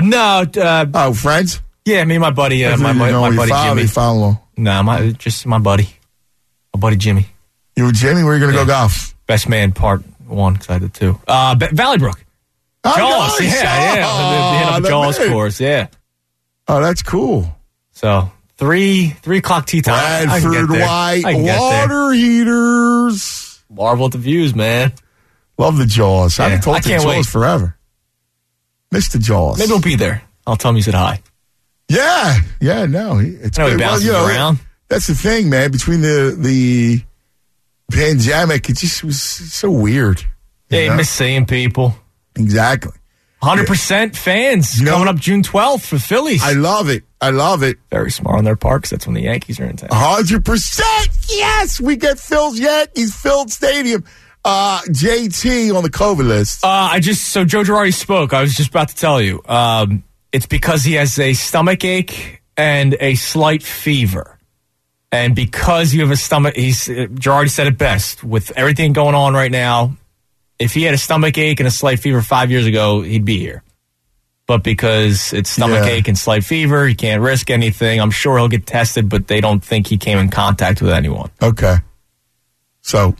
No. Friends? Yeah, me and my buddy, my buddy Jimmy. Follow. No, just my buddy. My buddy Jimmy. You and Jimmy, where are you going to go golf? Best man part 1, because I did 2. Valley Brook. Oh, Jaws, nice. They hit up the Jaws course, yeah. Oh, that's cool. So, 3 o'clock tee time. Bradford White water heaters. Marvel at the views, man. Love the Jaws. Yeah, I've told the Jaws wait. forever. Miss the Jaws. Maybe we'll be there. I'll tell him you said hi. Yeah, no. It's I know he bounces around. That's the thing, man. Between the pandemic, it just was so weird. Yeah, you miss seeing people. Exactly. 100% fans coming up June 12th for Phillies. I love it. Very smart on their part because that's when the Yankees are in town. 100%. Yes, we get Phil's Yankees filled stadium. JT on the COVID list. So Joe Girardi spoke. I was just about to tell you. It's because he has a stomach ache and a slight fever. And because you have a stomach, Girardi said it best. With everything going on right now, if he had a stomach ache and a slight fever 5 years ago, he'd be here. But because it's stomach ache and slight fever, he can't risk anything. I'm sure he'll get tested, but they don't think he came in contact with anyone. Okay. So,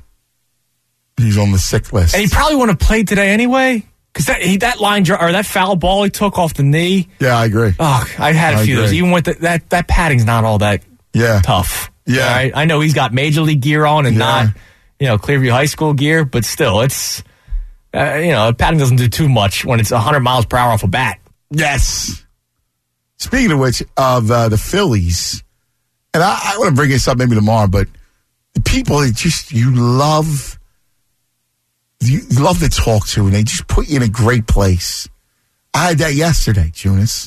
he's on the sick list. And he probably wouldn't have played today anyway. Because that line or that foul ball he took off the knee. Yeah, I agree. Oh, I had a few of those. Even with that padding's not all that tough. Yeah. Right? I know he's got major league gear on and not, Clearview High School gear, but still, it's, padding doesn't do too much when it's 100 miles per hour off a bat. Yes. Speaking of which, of the Phillies, and I want to bring this up maybe tomorrow, but the people that you love you love to talk to, and they just put you in a great place. I had that yesterday, Jonas.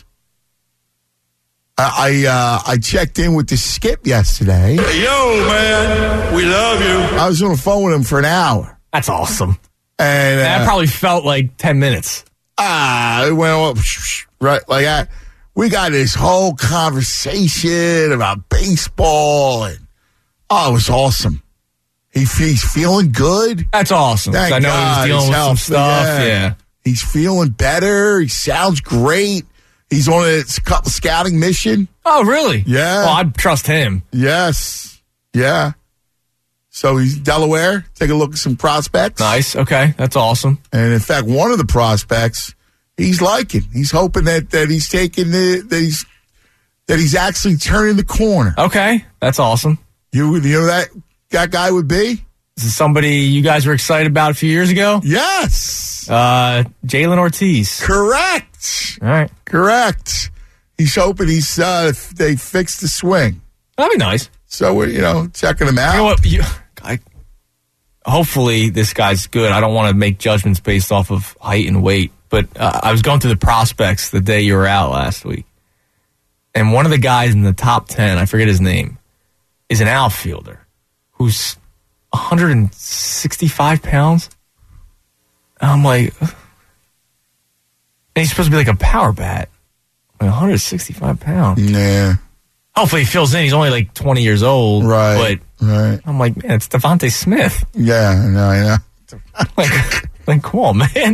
I checked in with the Skip yesterday. Yo, man, we love you. I was on the phone with him for an hour. That's awesome. And that probably felt like 10 minutes. It went up, right, like that. We got this whole conversation about baseball, and it was awesome. He's feeling good. That's awesome. Thank I know God, he was dealing with some stuff. Yeah. He's feeling better. He sounds great. He's on a couple scouting mission. Oh, really? Yeah. Well, I trust him. Yes. Yeah. So he's Delaware. Take a look at some prospects. Nice. Okay. That's awesome. And in fact, one of the prospects he's liking. He's hoping that he's taking that he's actually turning the corner. Okay. That's awesome. You know that guy would be? This is somebody you guys were excited about a few years ago? Yes. Jalen Ortiz. Correct. All right. Correct. He's hoping they fix the swing. That'd be nice. So we're, checking him out. You know what? Hopefully this guy's good. I don't want to make judgments based off of height and weight, but I was going through the prospects the day you were out last week. And one of the guys in the top 10, I forget his name, is an outfielder who's 165 pounds. And I'm like, and he's supposed to be like a power bat. Like 165 pounds. Yeah. Hopefully he fills in. He's only like 20 years old. Right. But I'm like, man, it's Devontae Smith. Yeah, I know. like, come on, man.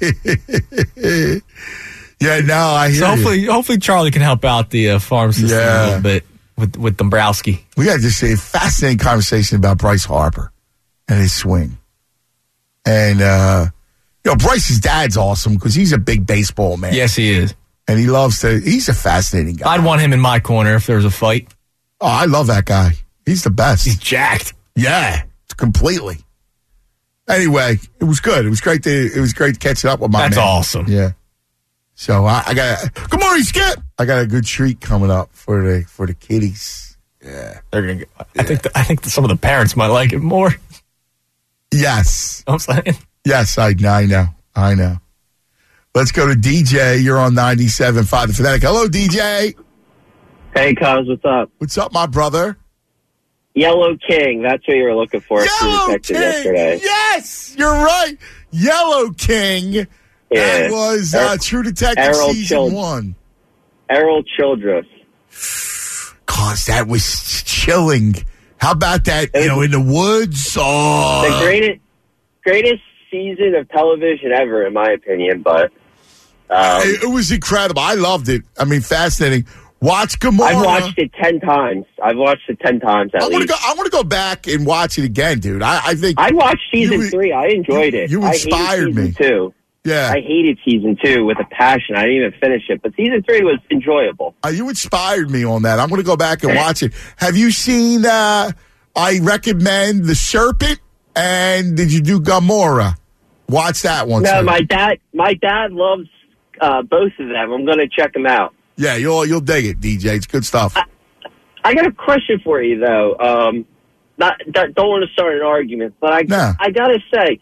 Yeah, no, I hear you. Hopefully Charlie can help out the farm system a little bit with Dombrowski. We got to just say a fascinating conversation about Bryce Harper and his swing. And, Bryce's dad's awesome because he's a big baseball man. Yes, he is. And he's a fascinating guy. I'd want him in my corner if there was a fight. Oh, I love that guy. He's the best. He's jacked. Yeah, completely. Anyway, it was good. It was great catching up with my man. That's awesome. Yeah. So I got good morning, Skip. I got a good treat coming up for the kiddies. Yeah, they're gonna. I think some of the parents might like it more. Yes, I'm saying. Yes, I know. Let's go to DJ. You're on 97.5 The Fanatic. Hello, DJ. Hey, Cuz, what's up? What's up, my brother? Yellow King. That's what you were looking for. Yellow King. Yesterday. Yes, you're right. Yellow King. Yeah. That was True Detective Errol Season 1. Errol Childress. Cause that was chilling. How about that, in the woods? Oh. The greatest season of television ever, in my opinion, but... it was incredible. I loved it. I mean, fascinating. Watch Gamora. I've watched it 10 times. At least. I want to go back and watch it again, dude. I think... I watched season 3. I enjoyed it. You inspired me. I hated season 2. Yeah. I hated season 2 with a passion. I didn't even finish it. But season 3 was enjoyable. You inspired me on that. I'm going to go back and watch it. Have you seen, I recommend The Serpent, and did you do Gamora? Watch that one. No, my dad loves both of them. I'm going to check them out. Yeah, you'll dig it, DJ. It's good stuff. I got a question for you, though. Don't want to start an argument, but I got to say,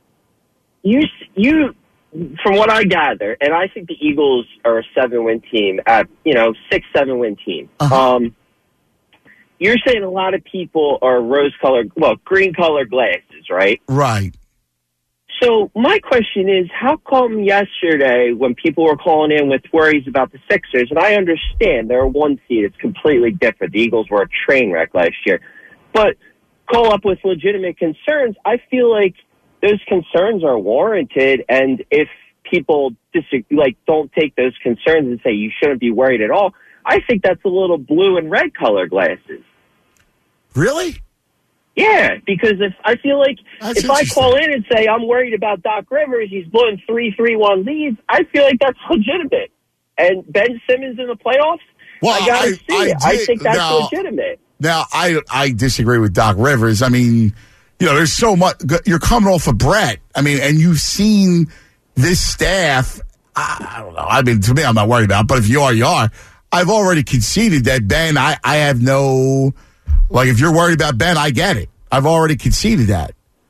you, from what I gather, and I think the Eagles are a 7-win team, 6-7-win team. Uh-huh. You're saying a lot of people are green-colored glasses, right? Right. So my question is, how come yesterday when people were calling in with worries about the Sixers, and I understand they're a 1 seed, it's completely different. The Eagles were a train wreck last year. But call up with legitimate concerns, I feel like those concerns are warranted, and if people don't take those concerns and say you shouldn't be worried at all, I think that's a little blue and red color glasses. Really? Yeah, because if I call in and say I'm worried about Doc Rivers, he's blowing 3-3-1 leads, I feel like that's legitimate. And Ben Simmons in the playoffs, I gotta see it. I think that's legitimate. Now, I disagree with Doc Rivers. I mean, there's so much. You're coming off of Brett. I mean, and you've seen this staff. I don't know. I mean, to me, I'm not worried about it, but if you are, you are. I've already conceded that Ben, I have no, if you're worried about Ben, I get it. I've already conceded that.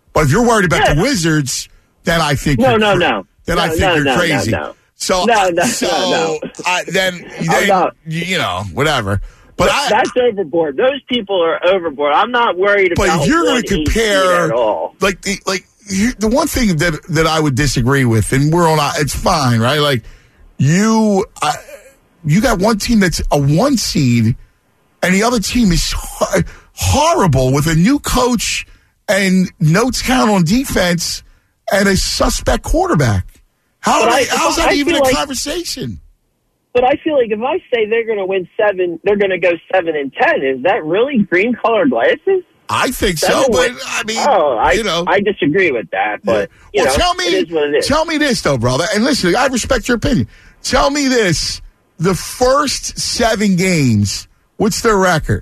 But if you're worried about the Wizards, then I think No. Then I think you're crazy. No. So then you know, whatever. But that's overboard. Those people are overboard. I'm not worried about. But if you're going to compare, at all. The one thing that I would disagree with, and we're on, it's fine, right? Like you got one team that's a 1 seed, and the other team is horrible with a new coach and no talent on defense and a suspect quarterback. How's that even a conversation? But I feel like if I say they're going to win 7, they're going to go 7-10. Is that really green colored glasses? I think so, but I mean, I disagree with that. But you know, it is what it is. Tell me this though, brother. And listen, I respect your opinion. Tell me this: the first 7 games, what's their record?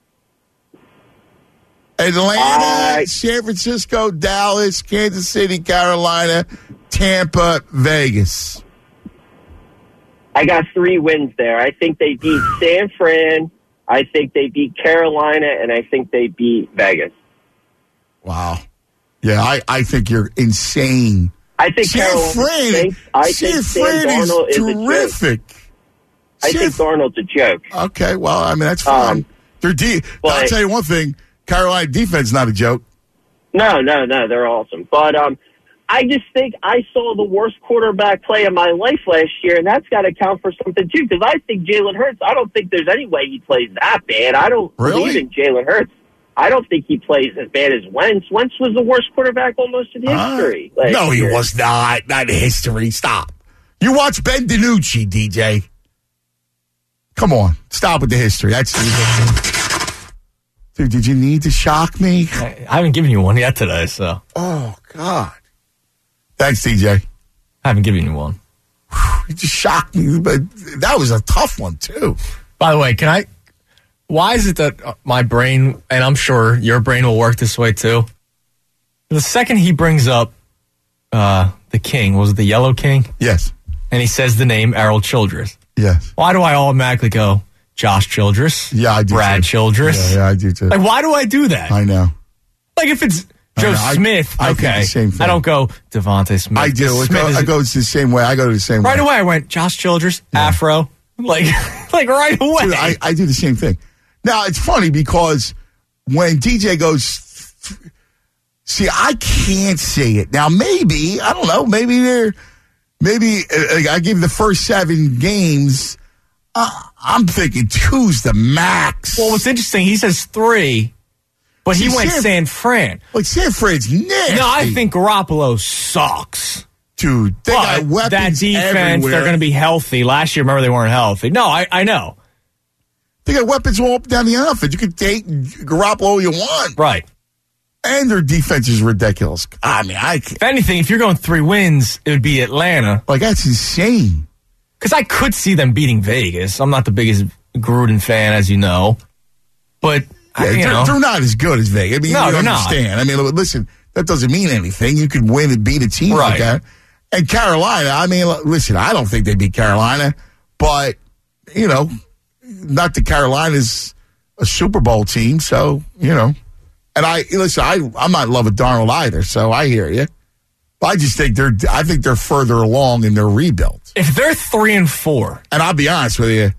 Atlanta, San Francisco, Dallas, Kansas City, Carolina, Tampa, Vegas. I got 3 wins there. I think they beat San Fran. I think they beat Carolina, and I think they beat Vegas. Wow. Yeah, I think you're insane. I think San Fran is terrific. I think Darnold's a joke. Okay, well, I mean, that's fine. I'll tell you one thing. Carolina defense is not a joke. No, they're awesome. But I just think I saw the worst quarterback play of my life last year, and that's got to count for something, too, because I think Jalen Hurts, I don't think there's any way he plays that bad. I don't believe in Jalen Hurts. I don't think he plays as bad as Wentz. Wentz was the worst quarterback almost in history. No, he was not. Not in history. Stop. You watch Ben DiNucci, DJ. Come on. Stop with the history. That's ridiculous. Dude, did you need to shock me? I haven't given you one yet today, so. Oh, God. Thanks, DJ. I haven't given you one. You just shocked me, but that was a tough one, too. By the way, why is it that my brain, and I'm sure your brain will work this way, too? The second he brings up the king, was it the Yellow King? Yes. And he says the name Errol Childress. Yes. Why do I automatically go, Josh Childress? Yeah, I do. Brad Childress? Yeah, I do, too. Like, why do I do that? I know. Like, if it's Joe Smith, I okay. the same thing. I don't go Devontae Smith. I do. I go the same way. I go the same way. Right away, I went Josh Childress, Afro. Like right away. Dude, I do the same thing. Now, it's funny because when DJ goes, see, I can't say it. Now, maybe, I don't know, maybe I give the first 7 games. I'm thinking 2's the max. Well, what's interesting, he says 3. But he went San Fran. Like, San Fran's nasty. No, I think Garoppolo sucks. Dude, they got weapons that defense, everywhere. They're going to be healthy. Last year, remember, they weren't healthy. No, I know. They got weapons all up and down the offense. You can take Garoppolo all you want. Right. And their defense is ridiculous. I mean, if anything, if you're going 3 wins, it would be Atlanta. Like, that's insane. Because I could see them beating Vegas. I'm not the biggest Gruden fan, as you know. But... Yeah, they're not as good as Vegas. I mean, no, you they're understand. not. I mean, listen, that doesn't mean anything. You could win and beat a team like that. And Carolina, I mean, listen, I don't think they beat Carolina, but, not that Carolina's a Super Bowl team, so, And I'm not in love with Darnold either, so I hear you. But I just think they're further along in their rebuild. If they're 3-4. And I'll be honest with you,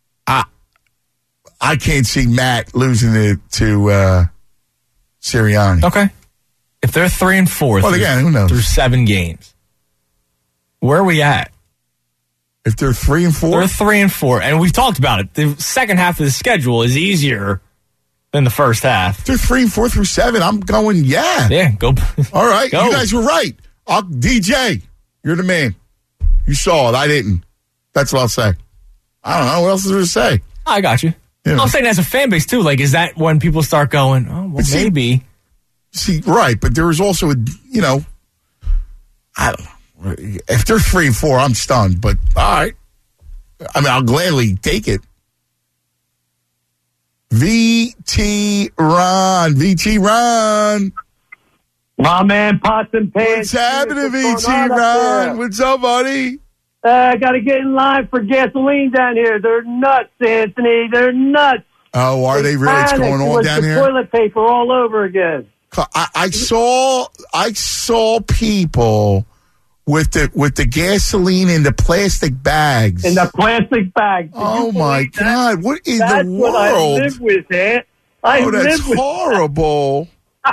I can't see Matt losing it to Sirianni. Okay. If they're 3-4, well, again, who knows? Through 7 games, where are we at? If they're 3-4, they're 3-4, and we've talked about it. The second half of the schedule is easier than the first half. They're 3-4 through 7. I'm going, yeah. Go. All right, go. You guys were right. DJ, you're the man. You saw it. I didn't. That's what I'll say. I don't know what else is there to say. I got you. I'm saying as a fan base, too. Like, is that when people start going, oh, well, maybe. See, right. But there is also, I don't know. If they're 3-4, I'm stunned. But, all right. I mean, I'll gladly take it. VT Ron. My man, Pots and Pans. What's happening, VT Ron? What's up, buddy? I got to get in line for gasoline down here. They're nuts, Anthony. They're nuts. Oh, are they really? What's going on down here? Toilet paper all over again. I saw people with the gasoline in the plastic bags. In the plastic bags. Oh my God! What in the world? That's what I live with, man. That's horrible.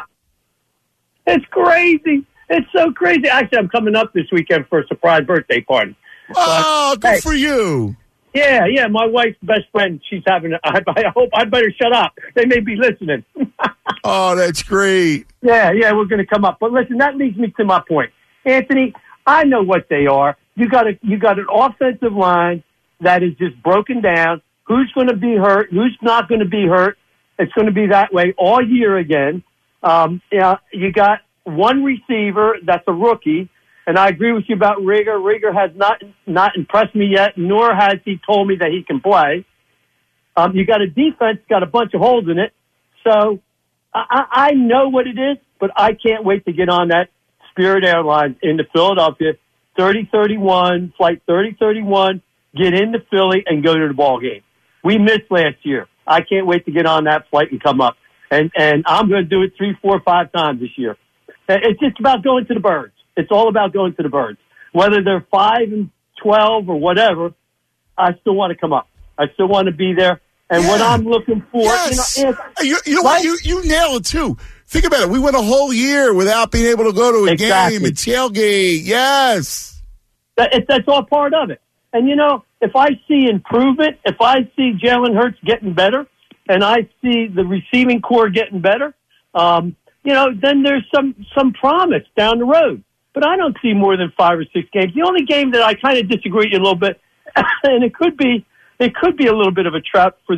It's crazy. It's so crazy. Actually, I'm coming up this weekend for a surprise birthday party. Oh, good for you. Yeah. My wife's best friend. She's having. I hope I better shut up. They may be listening. Oh, that's great. Yeah. We're going to come up. But listen, that leads me to my point, Anthony. I know what they are. You got an offensive line that is just broken down. Who's going to be hurt? Who's not going to be hurt? It's going to be that way all year again. You got one receiver that's a rookie, and I agree with you about Rigger. Rigger has not impressed me yet, nor has he told me that he can play. You got a defense, got a bunch of holes in it. So I know what it is, but I can't wait to get on that Spirit Airlines into Philadelphia, 3031, flight 3031, get into Philly and go to the ball game. We missed last year. I can't wait to get on that flight and come up. And I'm going to do it 3, 4, 5 times this year. It's just about going to the Birds. It's all about going to the Birds. Whether they're 5-12 or whatever, I still want to come up. I still want to be there. And what I'm looking for, yes. You know what? You nail it too. Think about it. We went a whole year without being able to go to a game and tailgate. Yes. That's all part of it. And, if I see improvement, if I see Jalen Hurts getting better, and I see the receiving core getting better, then there's some promise down the road. But I don't see more than 5 or 6 games. The only game that I kind of disagree with you a little bit, and it could be a little bit of a trap for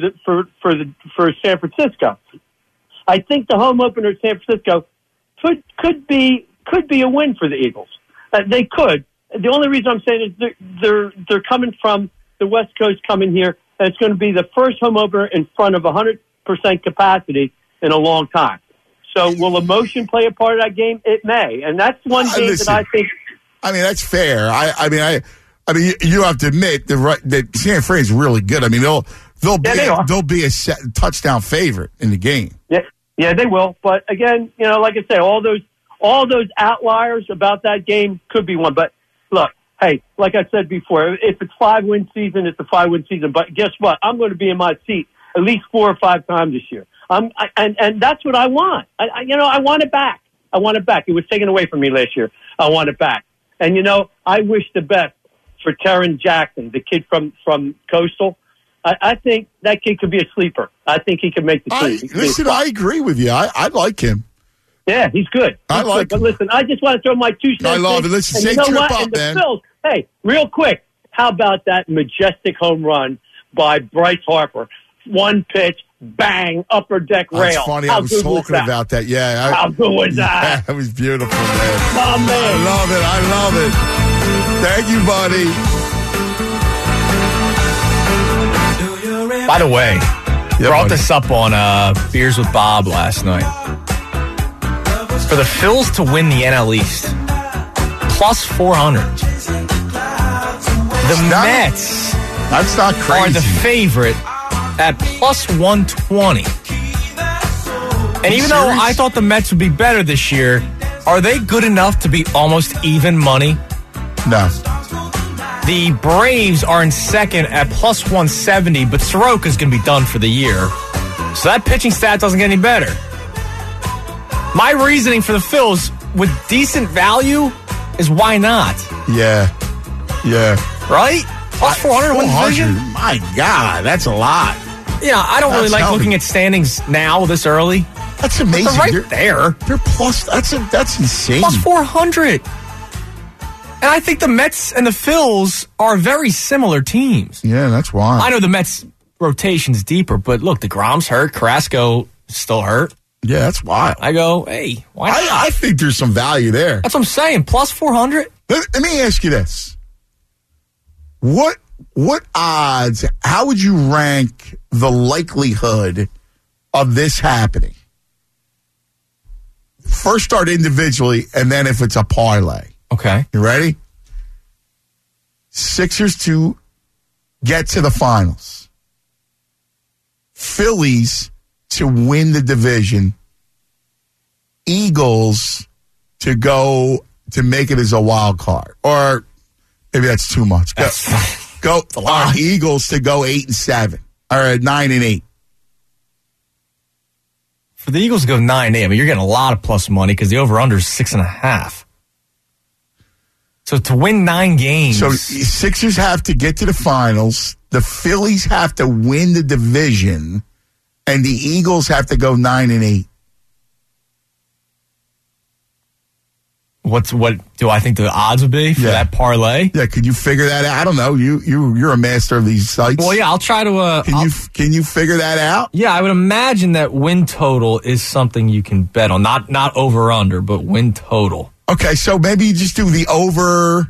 San Francisco. I think the home opener at San Francisco could be a win for the Eagles. They could. The only reason I'm saying is they're coming from the West Coast coming here, and it's going to be the first home opener in front of 100% capacity in a long time. So will emotion play a part of that game? It may, and that's one game that I think. I mean, that's fair. I mean, you have to admit that San Fran is really good. I mean, they'll be a touchdown favorite in the game. Yeah, they will. But again, like I say, all those outliers about that game could be one. But look, hey, like I said before, if it's 5-win season, it's a 5-win season. But guess what? I'm going to be in my seat at least 4 or 5 times this year. And that's what I want. I want it back. I want it back. It was taken away from me last year. I want it back. And I wish the best for Terran Jackson, the kid from Coastal. I think that kid could be a sleeper. I think he could make the team. Listen, I agree with you. I like him. Yeah, he's good. I like him. But listen, I just want to throw my 2 cents. I love it. Listen, safe trip up, man. Phils, hey, real quick, how about that majestic home run by Bryce Harper? One pitch, bang, upper deck rail. That's funny. I was talking about that. Yeah. How good was that? Yeah, it was beautiful, man. Oh, man. I love it. Thank you, buddy. By the way, brought this up on Beers with Bob last night. For the Phils to win the NL East, plus 400. The Mets that's not crazy. Are the favorite at plus 120. And even though I thought the Mets would be better this year, are they good enough to be almost even money? No. The Braves are in second at plus 170, but Soroka's going to be done for the year. So that pitching stat doesn't get any better. My reasoning for the Phils with decent value is why not? Yeah. Right? Plus 400 to win the division? My God, that's a lot. Yeah, I don't really like looking at standings now this early. That's amazing. They're there. They're plus. That's insane. Plus 400. And I think the Mets and the Phils are very similar teams. Yeah, that's why. I know the Mets' rotation's deeper, but look, DeGrom's hurt. Carrasco still hurt. Yeah, that's why. I go, hey, why not? I think there's some value there. That's what I'm saying. Plus 400. Let me ask you this. What odds, how would you rank the likelihood of this happening? First start individually, and then if it's a parlay. Okay. You ready? Sixers to get to the finals. Phillies to win the division Eagles to go to make it as a wild card. Or maybe that's too much. Go Eagles to go 8-7 or 9-8. For the Eagles to go 9-8, I mean, you're getting a lot of plus money because the over-under is 6.5. So to win 9 games. So Sixers have to get to the finals. The Phillies have to win the division. And the Eagles have to go 9-8. What do I think the odds would be for that parlay? Yeah, could you figure that out? I don't know. You're a master of these sites. Well, yeah, I'll try to. Can you figure that out? Yeah, I would imagine that win total is something you can bet on. Not over under, but win total. Okay, so maybe you just do the over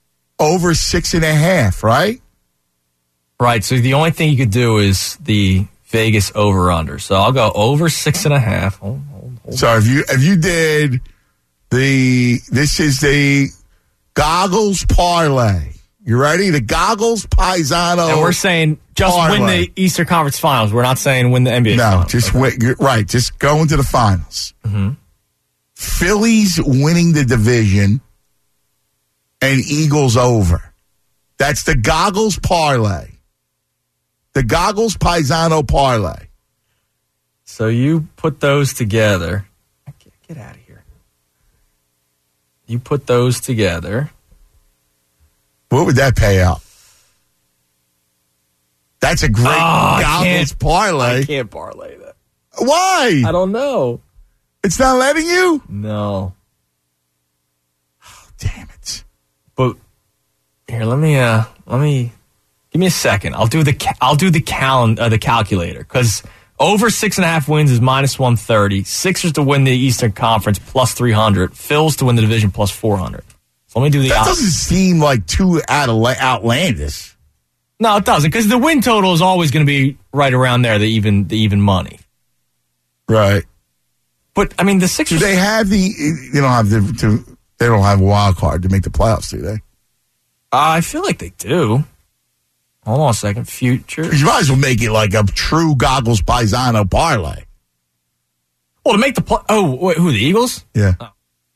6.5, right? Right. So the only thing you could do is the Vegas over under. So I'll go over 6.5. Hold. So if you did this is the Goggles parlay. You ready? The Goggles Paisano. And we're saying just parlay. win the Eastern Conference Finals. We're not saying win the NBA Finals. No, just win. Right, just go into the finals. Mm-hmm. Phillies winning the division and Eagles over. That's the Goggles parlay. The Goggles Paisano parlay. So you put those together. Get out of here. You put those together. What would that pay out? That's a great Goggles parlay. I can't parlay that. Why? I don't know. It's not letting you? No. Oh, damn it. But here, let me give me a second. I'll do the calculator because over 6.5 wins is -130. Sixers to win the Eastern Conference +300. Phils to win the division +400. So let me do the. That doesn't seem like too outlandish. No, it doesn't because the win total is always going to be right around there. The even money. Right. But I mean, the Sixers. Do they have they don't have a wild card to make the playoffs, do they? I feel like they do. Hold on a second. Future. You might as well make it like a true Goggles Paisano parlay. Well, to make the who, the Eagles? Yeah. Oh.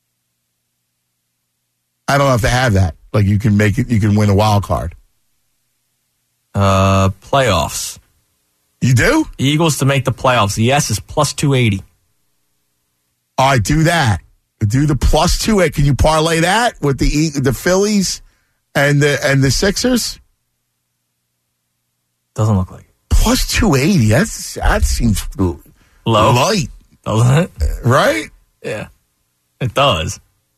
I don't know if they have that. Like you can make it, you can win a wild card. Playoffs. You do? Eagles to make the playoffs. Yes is +280. All right, do that. Do the +280. Can you parlay that with the Phillies and the Sixers? Doesn't look like it. +280. That seems low, light, doesn't it? Right? Yeah, it does.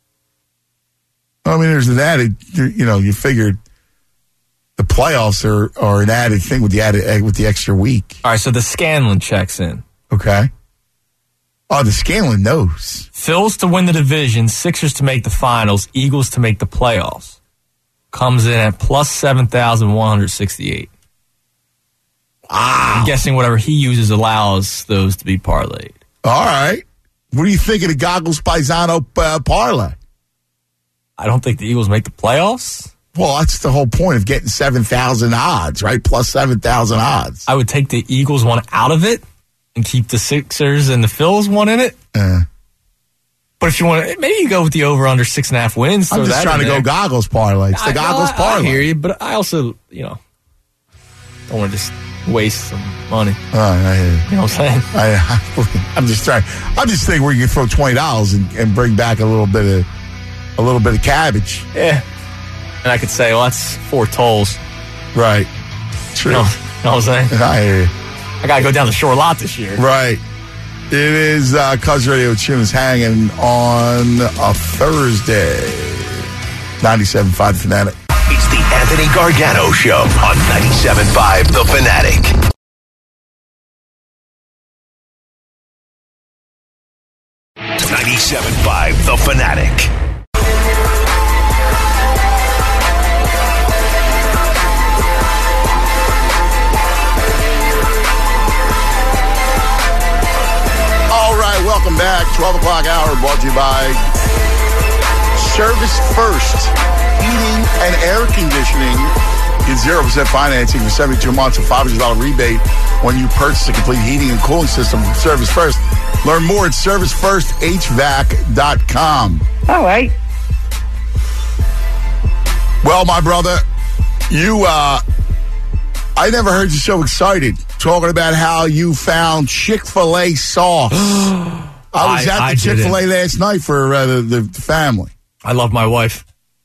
I mean, there's an added. You figured the playoffs are an added thing with the extra week. All right, so the Scanlon checks in. Okay. Oh, the Scanlon knows. Phils to win the division, Sixers to make the finals, Eagles to make the playoffs. Comes in at +7,168. Wow. I'm guessing whatever he uses allows those to be parlayed. All right. What do you think of the Goggles Paisano parlay? I don't think the Eagles make the playoffs. Well, that's the whole point of getting 7,000 odds, right? +7,000 odds. I would take the Eagles one out of it and keep the Sixers and the Phils one in it. But if you want to, maybe you go with the over under 6.5 wins. I'm just trying to go Goggles parlay. It's the Goggles parlay. I hear you, but I also, don't want to just waste some money. All right, I hear you. You know what I'm saying? I'm just thinking where you can throw $20 and bring back a little bit of cabbage. Yeah. And I could say, well, that's 4 tolls. Right. True. You know what I'm saying? I hear you. I got to go down the shore a lot this year. Right. It is Cuz Radio Tunes hanging on a Thursday. 97.5 The Fanatic. It's the Anthony Gargano Show on 97.5 The Fanatic. .97.5 The Fanatic. Welcome back. 12 o'clock hour brought to you by Service First Heating and Air Conditioning. Get 0% financing for 72 months, a $500 rebate when you purchase a complete heating and cooling system from Service First. Learn more at ServiceFirstHVAC.com. All right. Well, my brother, I never heard you so excited talking about how you found Chick-fil-A sauce. I was at the Chick-fil-A last night for the family. I love my wife.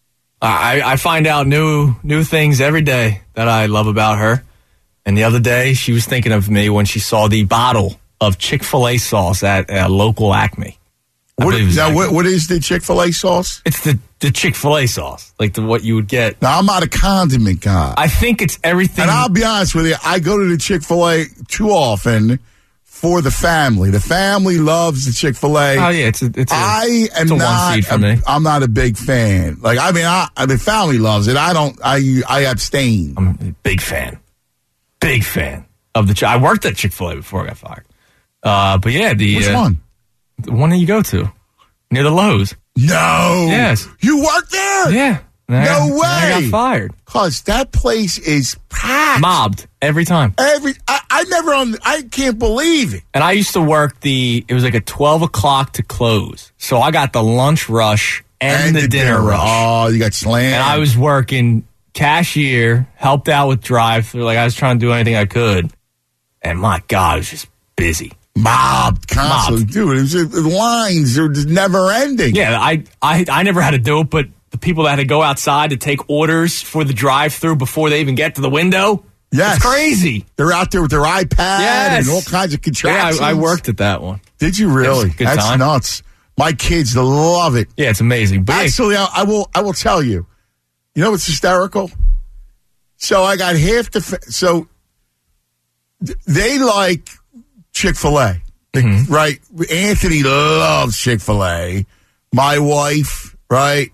I find out new things every day that I love about her. And the other day, she was thinking of me when she saw the bottle of Chick-fil-A sauce at a local Acme. What is the Chick-fil-A sauce? It's the Chick-fil-A sauce, like what you would get. Now, I'm not a condiment guy. I think it's everything. And I'll be honest with you, I go to the Chick-fil-A too often for the family. The family loves the Chick-fil-A. Oh, yeah, it's a one seed for me. I'm not a big fan. Like, the family loves it. I abstain. I'm a big fan. Big fan of the I worked at Chick-fil-A before I got fired. But yeah, which one? The one that you go to near the Lowe's. No. Yes. You work there? Yeah. No way. I got fired. Cause that place is packed. Mobbed every time. I can't believe it. And I used to work it was like a 12 o'clock to close. So I got the lunch rush and the dinner rush. Oh, you got slammed. And I was working cashier, helped out with drive-thru. Like I was trying to do anything I could. And my God, it was just busy. Mobbed constantly. Dude, it was the lines are just never ending. Yeah, I never had to do it, but the people that had to go outside to take orders for the drive-thru before they even get to the window. Yes. It's crazy. They're out there with their iPad and all kinds of contraptions. Yeah, I worked at that one. Did you really? That's time. Nuts. My kids love it. Yeah, it's amazing. But actually, I will tell you. You know what's hysterical? So I got half so they like Chick-fil-A, right? Anthony loves Chick-fil-A. My wife, right?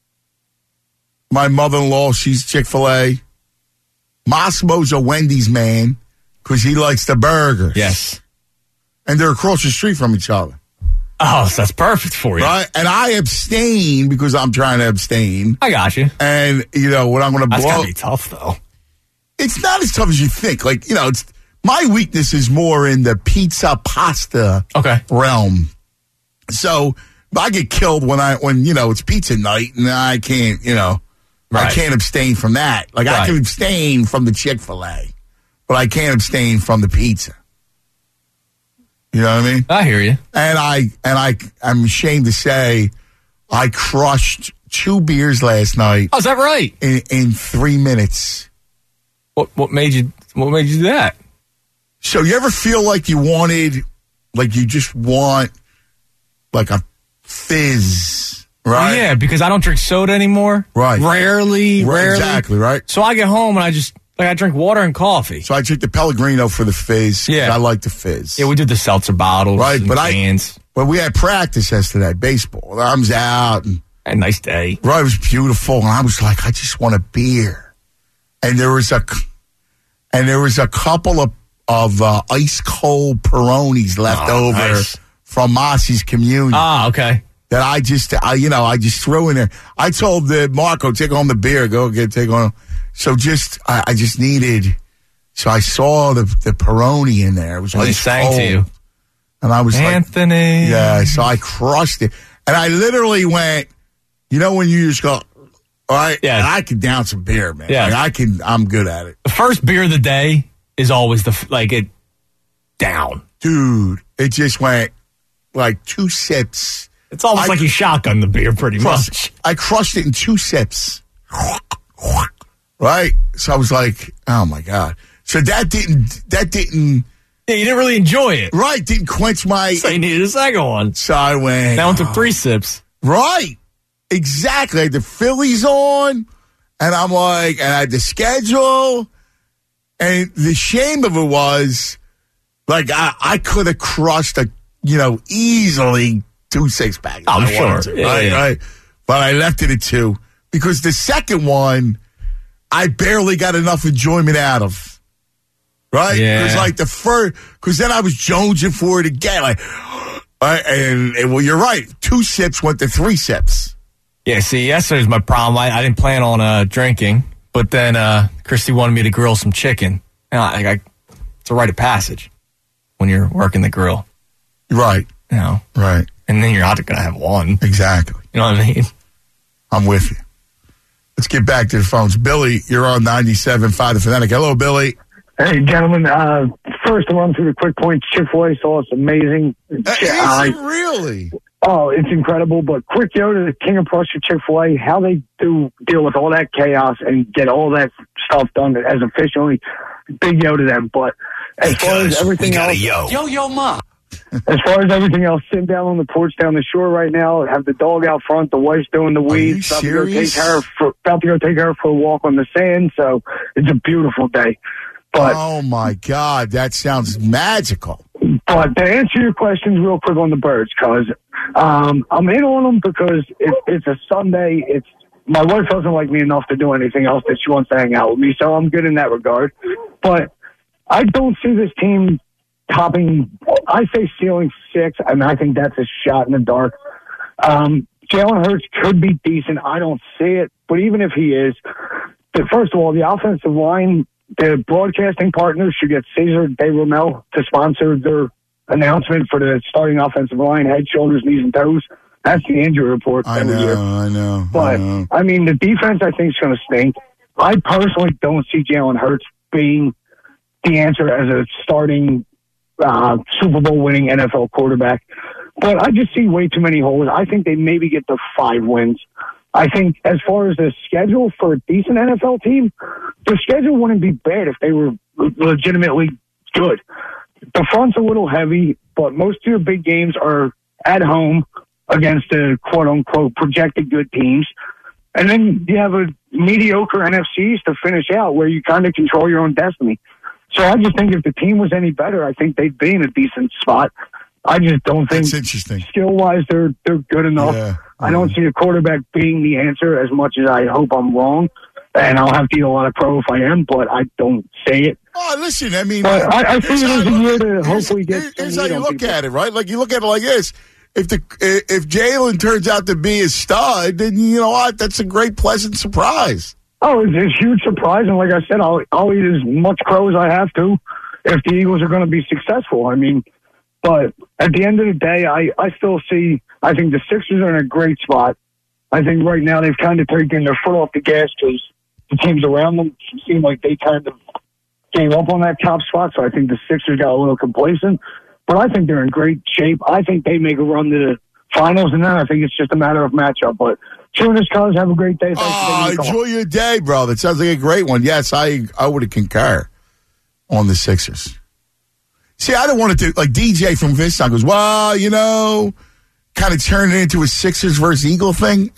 My mother-in-law, she's Chick-fil-A. Massimo's a Wendy's man because he likes the burgers. Yes. And they're across the street from each other. Oh, so that's perfect for you. Right? And I abstain because I'm trying to abstain. I got you. And, what I'm going to blow... That's got to be tough, though. It's not as tough as you think. Like, it's... My weakness is more in the pizza pasta realm. So I get killed when it's pizza night and I can't, I can't abstain from that. Like I can abstain from the Chick-fil-A, but I can't abstain from the pizza. You know what I mean? I hear you. And I'm ashamed to say I crushed 2 beers last night. Oh, is that right? In 3 minutes. What made you do that? So you ever feel like you just want like a fizz, right? Yeah, because I don't drink soda anymore. Right. Rarely. Exactly, right? So I get home and I drink water and coffee. So I drink the Pellegrino for the fizz. Yeah. I like the fizz. Yeah, we did the seltzer bottles. Right, but cans. But we had practice yesterday, baseball. I was out. And, a nice day. Right, it was beautiful. And I was like, I just want a beer. And there was a couple of ice cold Peronis left over from Mossy's communion. Ah, okay. That I just threw in there. I told Marco, take home the beer, take home. So I just needed. So I saw the Peroni in there. It was ice cold. To you, and I was Anthony. Like, yeah. So I crushed it, and I literally went. When you just go, all right, yeah, I can down some beer, man. Yeah, like I'm good at it. The first beer of the day is always it down. Dude, it just went like 2 sips. It's almost like you shotgun the beer pretty much. I crushed it in 2 sips. Right? So I was like, oh my God. So that didn't. Yeah, you didn't really enjoy it. Right. Didn't quench my. So you needed a second one. So I went. Down to 3 sips. Right. Exactly. I had the Phillies on. And I'm like, and I had the schedule. And the shame of it was, like, I could have crushed easily 2 6-packs. I'm sure. Right. But I left it at 2 because the second one, I barely got enough enjoyment out of. Right? Yeah. Because then I was jonesing for it again. Like, and you're right. 2 sips went to 3 sips. Yeah, see, yesterday was my problem. I didn't plan on drinking. But then Christy wanted me to grill some chicken. It's a rite of passage when you're working the grill. Right. You know? Right. And then you're not going to have one. Exactly. You know what I mean? I'm with you. Let's get back to the phones. Billy, you're on 97.5 The Fanatic. Hello, Billy. Hey, gentlemen. First, to run through the quick points. Chick-fil-A sauce, amazing. Is it really? Oh, it's incredible. But Quick Yoda, the king of Prussia, Chick-fil-A, how they do deal with all that chaos and get all that stuff done as efficiently, big yo to them. But as far as everything else, Yo, ma. as far as everything else, sitting down on the porch down the shore right now, have the dog out front, the wife's doing the weeds, about to go take her for a walk on the sand. So it's a beautiful day. But oh my God, that sounds magical. But to answer your questions real quick on the Birds, because I'm in on them because it's a Sunday. My wife doesn't like me enough to do anything else that she wants to hang out with me, so I'm good in that regard. But I don't see this team topping. I say ceiling 6, and I think that's a shot in the dark. Jalen Hurts could be decent. I don't see it, but even if he is, first of all, the offensive line. The broadcasting partners should get Cesar De Romel to sponsor their announcement for the starting offensive line, head, shoulders, knees, and toes. That's the injury report every year. I know. But, I mean, the defense, I think, is going to stink. I personally don't see Jalen Hurts being the answer as a starting Super Bowl winning NFL quarterback. But I just see way too many holes. I think they maybe get to 5 wins. I think as far as the schedule for a decent NFL team, the schedule wouldn't be bad if they were legitimately good. The front's a little heavy, but most of your big games are at home against the quote-unquote projected good teams. And then you have a mediocre NFCs to finish out where you kind of control your own destiny. So I just think if the team was any better, I think they'd be in a decent spot. I just don't think skill-wise they're good enough. Yeah. I don't see a quarterback being the answer as much as I hope I'm wrong. And I'll have to eat a lot of crow if I am, but I don't say it. Oh, listen, I mean... I see it as a year to hopefully get... Here's how you look at it, right? Like, you look at it like this. If Jalen turns out to be a stud, then you know what? That's a great, pleasant surprise. Oh, it's a huge surprise. And like I said, I'll eat as much crow as I have to if the Eagles are going to be successful. I mean... But at the end of the day, I still see, I think the Sixers are in a great spot. I think right now they've kind of taken their foot off the gas because the teams around them seem like they kind of gave up on that top spot. So I think the Sixers got a little complacent. But I think they're in great shape. I think they make a run to the finals, and then I think it's just a matter of matchup. But chewing this, cuz, have a great day. Enjoy your day, bro. That sounds like a great one. Yes, I would concur on the Sixers. See, I don't want to do, like DJ from Viston goes, well, you know, kind of turn it into a Sixers versus Eagle thing.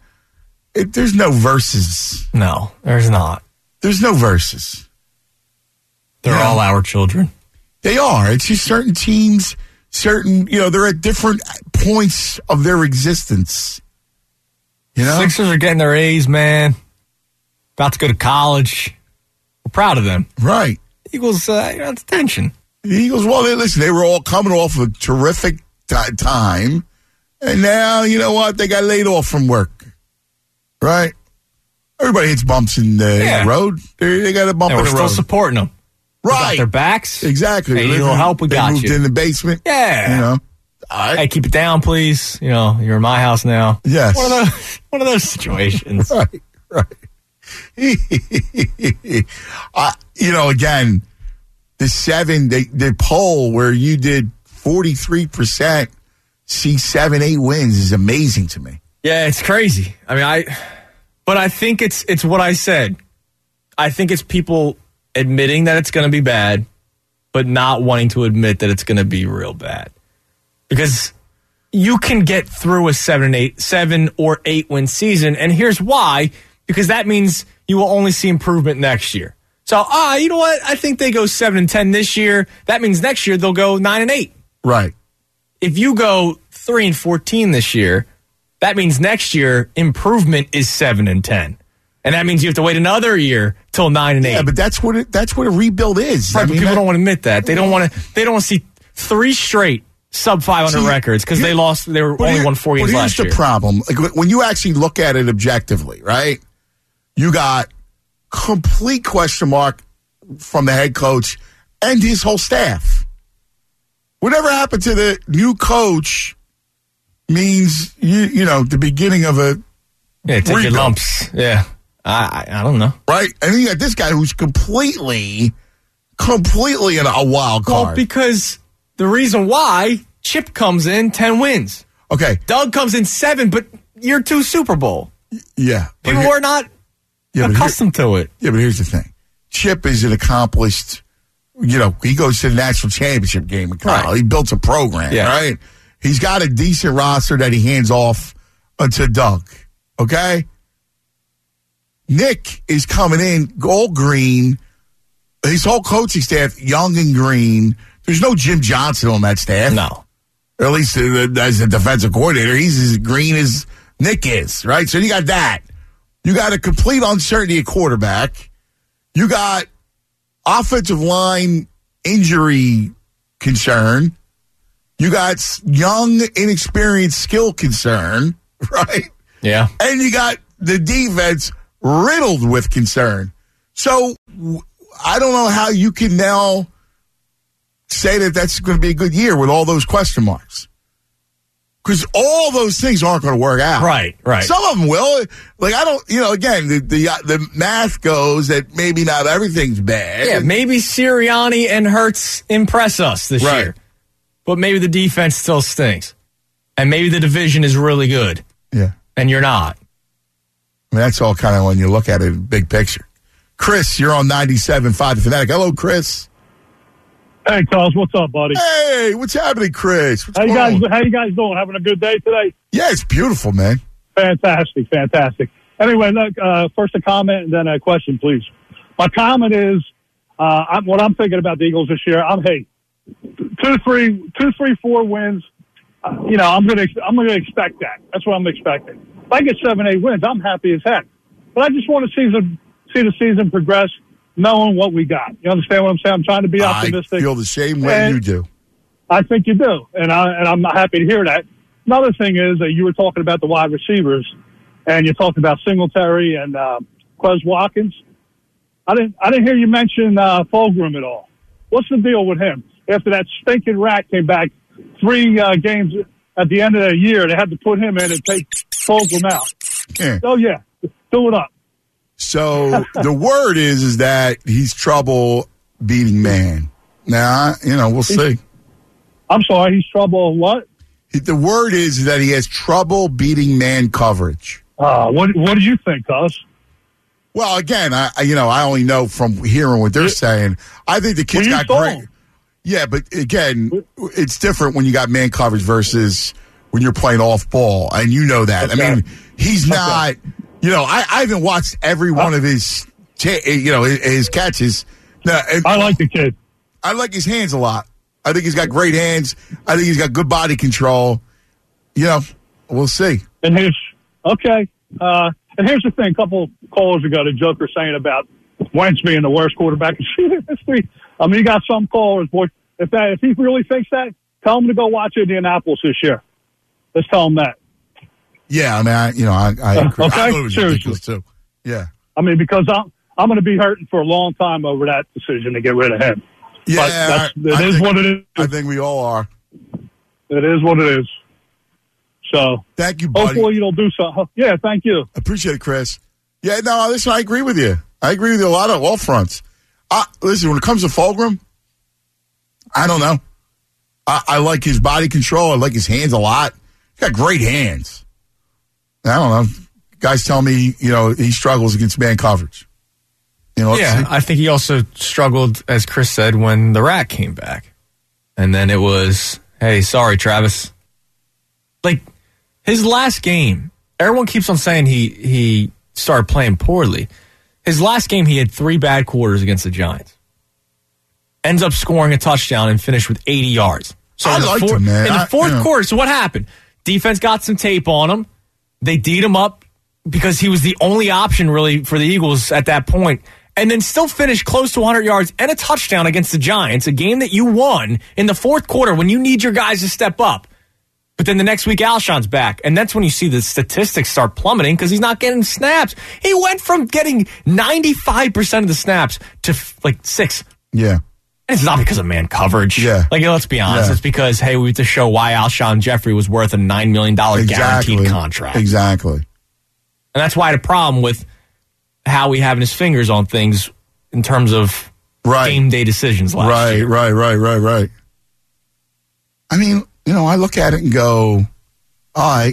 There's no verses. No, there's not. There's no verses. They're all our children. They are. It's just certain teams, they're at different points of their existence. You know? Sixers are getting their A's, man. About to go to college. We're proud of them. Right. Eagles, it's tension. The Eagles, they were all coming off a terrific time, and now, you know what, they got laid off from work, right? Everybody hits bumps in the road. They got a bump in the road. We're still supporting them. Right. We got their backs. Exactly. Hey, little help, we got you. They moved in the basement. Yeah. You know. Hey, keep it down, please. You know, you're in my house now. Yes. One of those situations. Right. Again, the poll where you did 43% see 7-8 wins is amazing to me. Yeah, it's crazy. I mean, but I think it's what I said. I think it's people admitting that it's going to be bad, but not wanting to admit that it's going to be real bad. Because you can get through a 7 or 8 win season, and here's why. Because that means you will only see improvement next year. So, you know what? I think they go 7-10 this year. That means next year they'll go 9-8. Right. If you go 3-14 this year, that means next year improvement is 7-10, and that means you have to wait another year till 9-8. Yeah, but that's what a rebuild is. Right, but people don't want to admit that. They don't want to see 3 straight sub 500 records because they only won 4 games last year. Here's the problem: like when you actually look at it objectively, right? You got complete question mark from the head coach and his whole staff. Whatever happened to the new coach means, the beginning of a take your rebuild. lumps. Yeah. I don't know. Right? And then you got this guy who's completely in a wild card. Well, because the reason why Chip comes in 10 wins. Okay. Doug comes in 7, but year 2 Super Bowl. Yeah. People are not accustomed to it. Yeah, but here's the thing. Chip is an accomplished, he goes to the national championship game in college. Right. He built a program, right? He's got a decent roster that he hands off to Doug, okay? Nick is coming in all green. His whole coaching staff, young and green. There's no Jim Johnson on that staff. No. Or at least as a defensive coordinator. He's as green as Nick is, right? So you got that. You got a complete uncertainty at quarterback. You got offensive line injury concern. You got young, inexperienced skill concern, right? Yeah. And you got the defense riddled with concern. So I don't know how you can now say that that's going to be a good year with all those question marks. Because all those things aren't going to work out. Right. Some of them will. Like, I don't, again, the math goes that maybe not everything's bad. Yeah, maybe Sirianni and Hurts impress us this year. But maybe the defense still stinks. And maybe the division is really good. Yeah. And you're not. I mean, that's all kind of when you look at it, big picture. Chris, you're on 97.5 The Fanatic. Hello, Chris. Hey, Carlos, what's up, buddy? Hey, what's happening, Chris? How you guys doing? Having a good day today? Yeah, it's beautiful, man. Fantastic. Anyway, look, first a comment and then a question, please. My comment is, what I'm thinking about the Eagles this year, 2, 3, 4 wins. I'm gonna expect that. That's what I'm expecting. If I get 7, 8 wins, I'm happy as heck. But I just want to see the season progress, knowing what we got. You understand what I'm saying? I'm trying to be optimistic. I feel the same way you do. I think you do, and I'm happy to hear that. Another thing is that you were talking about the wide receivers, and you talked about Singletary and Quez Watkins. I didn't hear you mention Fulgham at all. What's the deal with him? After that stinking rat came back 3 games at the end of the year, they had to put him in and take Fulgham out. Yeah. Oh yeah, do it up. So the word is that he's trouble beating man. Now, we'll see. I'm sorry, he's trouble what? The word is that he has trouble beating man coverage. What did you think, Cuz? Well, again, I only know from hearing what they're saying. I think the kid's got great. Yeah, but again, it's different when you got man coverage versus when you're playing off ball, and you know that. Okay. I mean, he's not. I haven't watched every one of his catches. Now, I like the kid. I like his hands a lot. I think he's got great hands. I think he's got good body control. We'll see. And here's the thing. A couple callers ago, the joke was saying about Wentz being the worst quarterback in history. I mean, you got some callers, boy. If he really thinks that, tell him to go watch Indianapolis this year. Let's tell him that. Yeah, I mean, I agree. Okay, I thought it was ridiculous too. Yeah. I mean, because I'm going to be hurting for a long time over that decision to get rid of him. Yeah, it is what it is. I think we all are. It is what it is. So thank you, buddy. Hopefully you'll do something. Yeah, thank you. Appreciate it, Chris. Yeah, no, listen, I agree with you. I agree with you a lot on all fronts. Listen, when it comes to Fulgham, I don't know. I like his body control. I like his hands a lot. He's got great hands. I don't know. Guys tell me, he struggles against man coverage. Yeah, I think he also struggled, as Chris said, when the rat came back. And then it was, hey, sorry, Travis. Like, his last game, everyone keeps on saying he started playing poorly. His last game, he had 3 bad quarters against the Giants. Ends up scoring a touchdown and finished with 80 yards. So I liked him, man. In the fourth quarter, so what happened? Defense got some tape on him. They D'd him up because he was the only option, really, for the Eagles at that point. And then still finished close to 100 yards and a touchdown against the Giants, a game that you won in the fourth quarter when you need your guys to step up. But then the next week, Alshon's back. And that's when you see the statistics start plummeting because he's not getting snaps. He went from getting 95% of the snaps to 6. Yeah. It's not because of man coverage. Yeah. Like, let's be honest. Yeah. It's because, hey, we have to show why Alshon Jeffrey was worth a $9 million guaranteed contract. Exactly. And that's why I had a problem with how we having his fingers on things in terms of game day decisions last year. Right. I mean, I look at it and go, all right,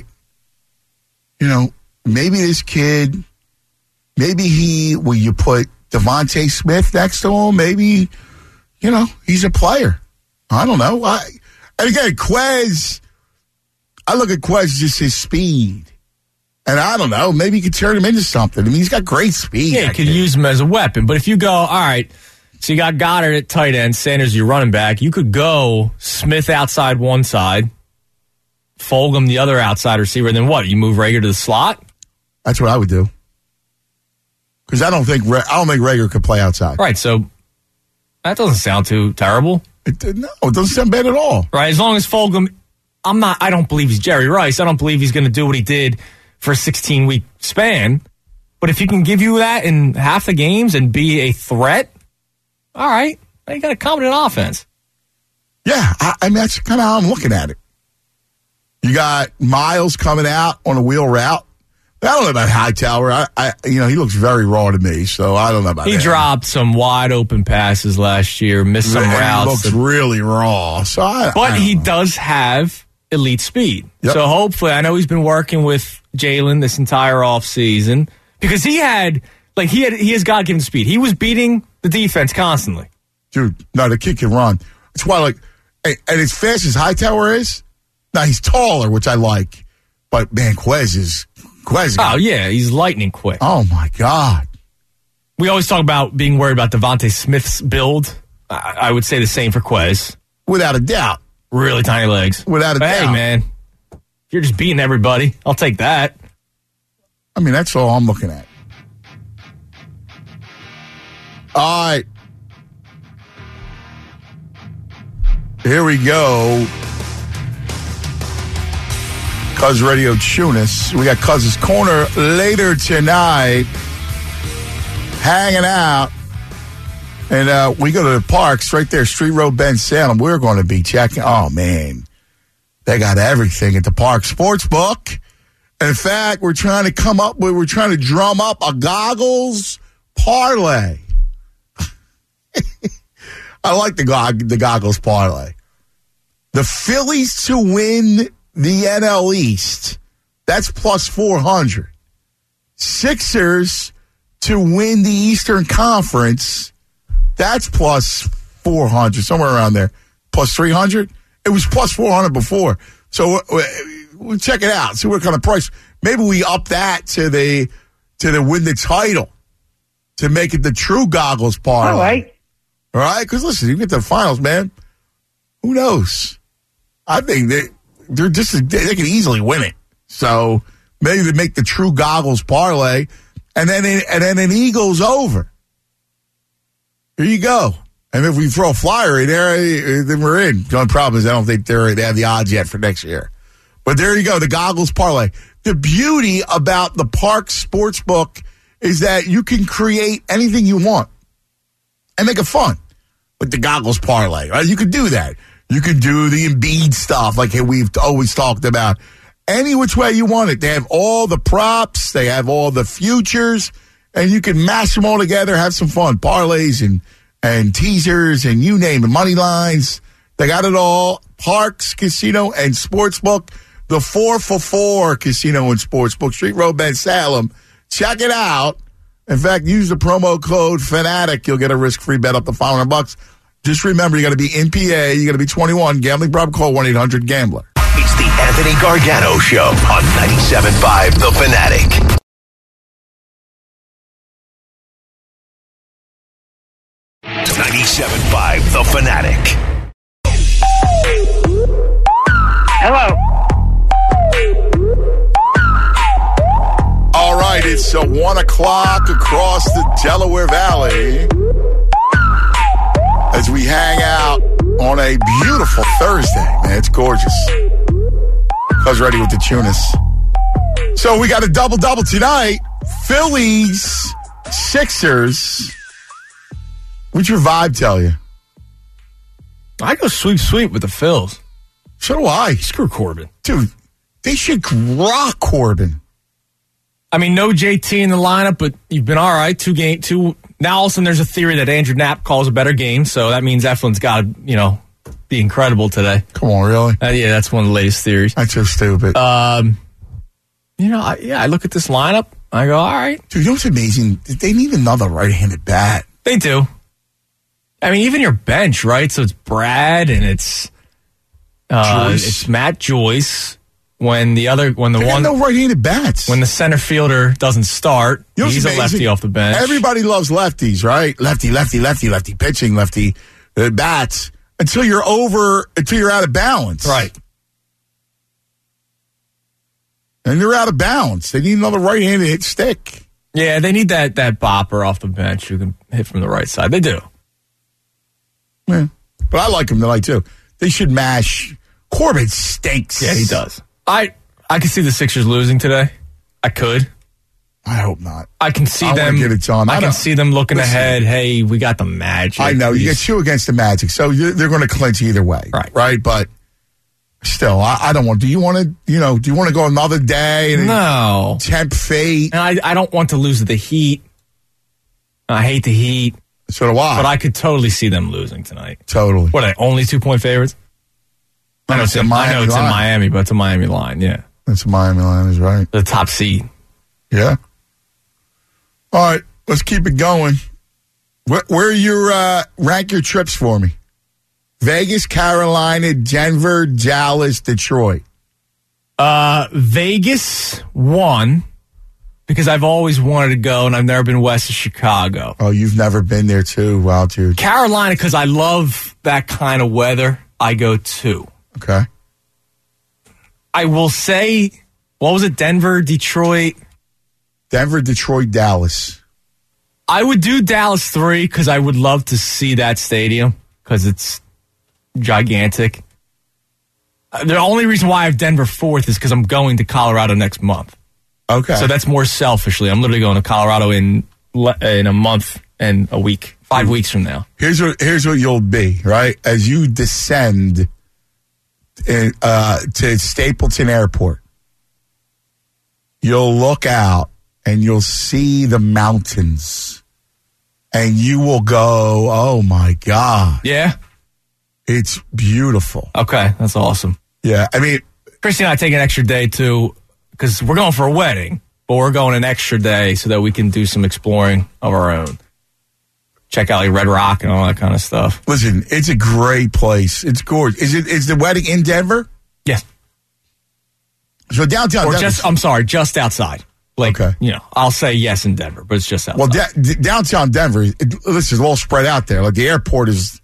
maybe this kid, will you put Devontae Smith next to him? Maybe, he's a player. I don't know. And again, Quez, I look at Quez just his speed. And I don't know, maybe you could turn him into something. I mean, he's got great speed. Yeah, you could use him as a weapon. But if you go, all right, so you got Goddard at tight end, Sanders your running back, you could go Smith outside one side, Fulgham the other outside receiver, and then what? You move Rager to the slot? That's what I would do. Because I don't think Rager could play outside. Right, so that doesn't sound too terrible. No, it doesn't sound bad at all. Right, as long as Fulgham, I don't believe he's Jerry Rice. I don't believe he's going to do what he did for a 16-week span. But if he can give you that in half the games and be a threat, all right, you got a competent offense. Yeah, I mean, that's kind of how I'm looking at it. You got Miles coming out on a wheel route. I don't know about Hightower. He looks very raw to me, so I don't know about that. He dropped some wide open passes last year, missed some routes. He looks really raw. But he does have elite speed. Yep. So hopefully, I know he's been working with Jalen this entire offseason because he has God-given speed. He was beating the defense constantly. Dude, no, the kid can run. That's why, and as fast as Hightower is, now he's taller, which I like. But man, Quez. Oh yeah, he's lightning quick. Oh my God. We always talk about being worried about Devontae Smith's build. I would say the same for Quez. Without a doubt. Really tiny legs. Without a doubt. Hey man, if you're just beating everybody, I'll take that. I mean, that's all I'm looking at. All right. Here we go. Cuz Radio Tunis. We got Cuz's Corner later tonight. Hanging out. And we go to the parks right there, Street Road, Ben Salem. We're going to be checking. Oh, man. They got everything at the Park Sportsbook. In fact, we're trying to drum up a goggles parlay. I like the goggles parlay. The Phillies to win the NL East. That's plus 400. Sixers to win the Eastern Conference. That's plus 400, somewhere around there. Plus 300? It was plus 400 before. So we'll check it out. See what kind of price. Maybe we up that to the win the title to make it the true goggles parlay. All right. All right? Because listen, you get to the finals, man. Who knows? I think they can easily win it. So maybe they make the true goggles parlay, and then an Eagles over. Here you go. And if we throw a flyer in there, then we're in. The only problem is I don't think they have the odds yet for next year. But there you go, the goggles parlay. The beauty about the Park Sportsbook is that you can create anything you want and make it fun with the goggles parlay. Right? You could do that. You could do the Embiid stuff like we've always talked about. Any which way you want it. They have all the props. They have all the futures. And you can mash them all together, have some fun. Parlays and teasers and you name it. Money lines. They got it all. Parks, Casino, and Sportsbook. The 4for4 Casino and Sportsbook. Street Road, Ben Salem. Check it out. In fact, use the promo code FANATIC. You'll get a risk-free bet up to $500. Just remember, you got to be in PA. You got to be 21. Gambling problem, call 1-800-GAMBLER. It's the Anthony Gargano Show on 97.5 The Fanatic. .97.5 The Fanatic. Hello. All right, it's 1 o'clock across the Delaware Valley as we hang out on a beautiful Thursday. Man, it's gorgeous. Cuz ready with the Tunis. So we got a double-double tonight. Phillies, Sixers. What's your vibe tell you? I go sweep with the Phils. So do I. Screw Corbin. Dude, they should rock Corbin. I mean, no JT in the lineup, but you've been all right. Two. Now all of a sudden there's a theory that Andrew Knapp calls a better game, so that means Eflin's got to, be incredible today. Come on, really? Yeah, that's one of the latest theories. That's so stupid. I look at this lineup, I go, all right. Dude, you know what's amazing? They need another right-handed bat. They do. I mean, even your bench, right? So it's Brad and it's Matt Joyce. When no right-handed bats. When the center fielder doesn't start, he's a lefty off the bench. Everybody loves lefties, right? Lefty, pitching, lefty bats. Until you're out of balance. Right. And they're out of balance. They need another right-handed hit stick. Yeah, they need that bopper off the bench who can hit from the right side. They do. Yeah. But I like him tonight, too. They should mash. Corbin stinks. Yeah, he does. I could see the Sixers losing today. I could. I hope not. I can see them. Get it done. I can see them looking ahead. Hey, we got the Magic. I know. You get 2 against the Magic, so they're going to clinch either way. Right? But still, I don't want. Do you want to go another day? And no. Tempt fate. And I don't want to lose to the Heat. I hate the Heat. So do I. But I could totally see them losing tonight. Totally. What are they? Only 2-point favorites? I know it's in Miami, but it's a Miami line, yeah. It's a Miami line, is right. The top seed. Yeah. All right, let's keep it going. Where your rank your trips for me? Vegas, Carolina, Denver, Dallas, Detroit. Vegas, 1, because I've always wanted to go, and I've never been west of Chicago. Oh, you've never been there, too? Wow, dude. Carolina, because I love that kind of weather, I go 2. Okay. I will say, what was it? Denver, Detroit, Dallas. I would do Dallas 3 because I would love to see that stadium because it's gigantic. The only reason why I have Denver 4th is because I'm going to Colorado next month. Okay. So that's more selfishly. I'm literally going to Colorado in a month and a week, 5 weeks from now. Here's what you'll be, right? As you descend to Stapleton Airport, you'll look out and you'll see the mountains, and you will go, "Oh my God!" Yeah, it's beautiful. Okay, that's awesome. Yeah, I mean, Christy and I take an extra day too because we're going for a wedding, but we're going an extra day so that we can do some exploring of our own. Check out like Red Rock and all that kind of stuff. Listen, it's a great place. It's gorgeous. Is the wedding in Denver? Yes. So downtown Denver. Just outside. Like, I'll say yes in Denver, but it's just outside. Well, downtown Denver, this is all spread out there. Like the airport is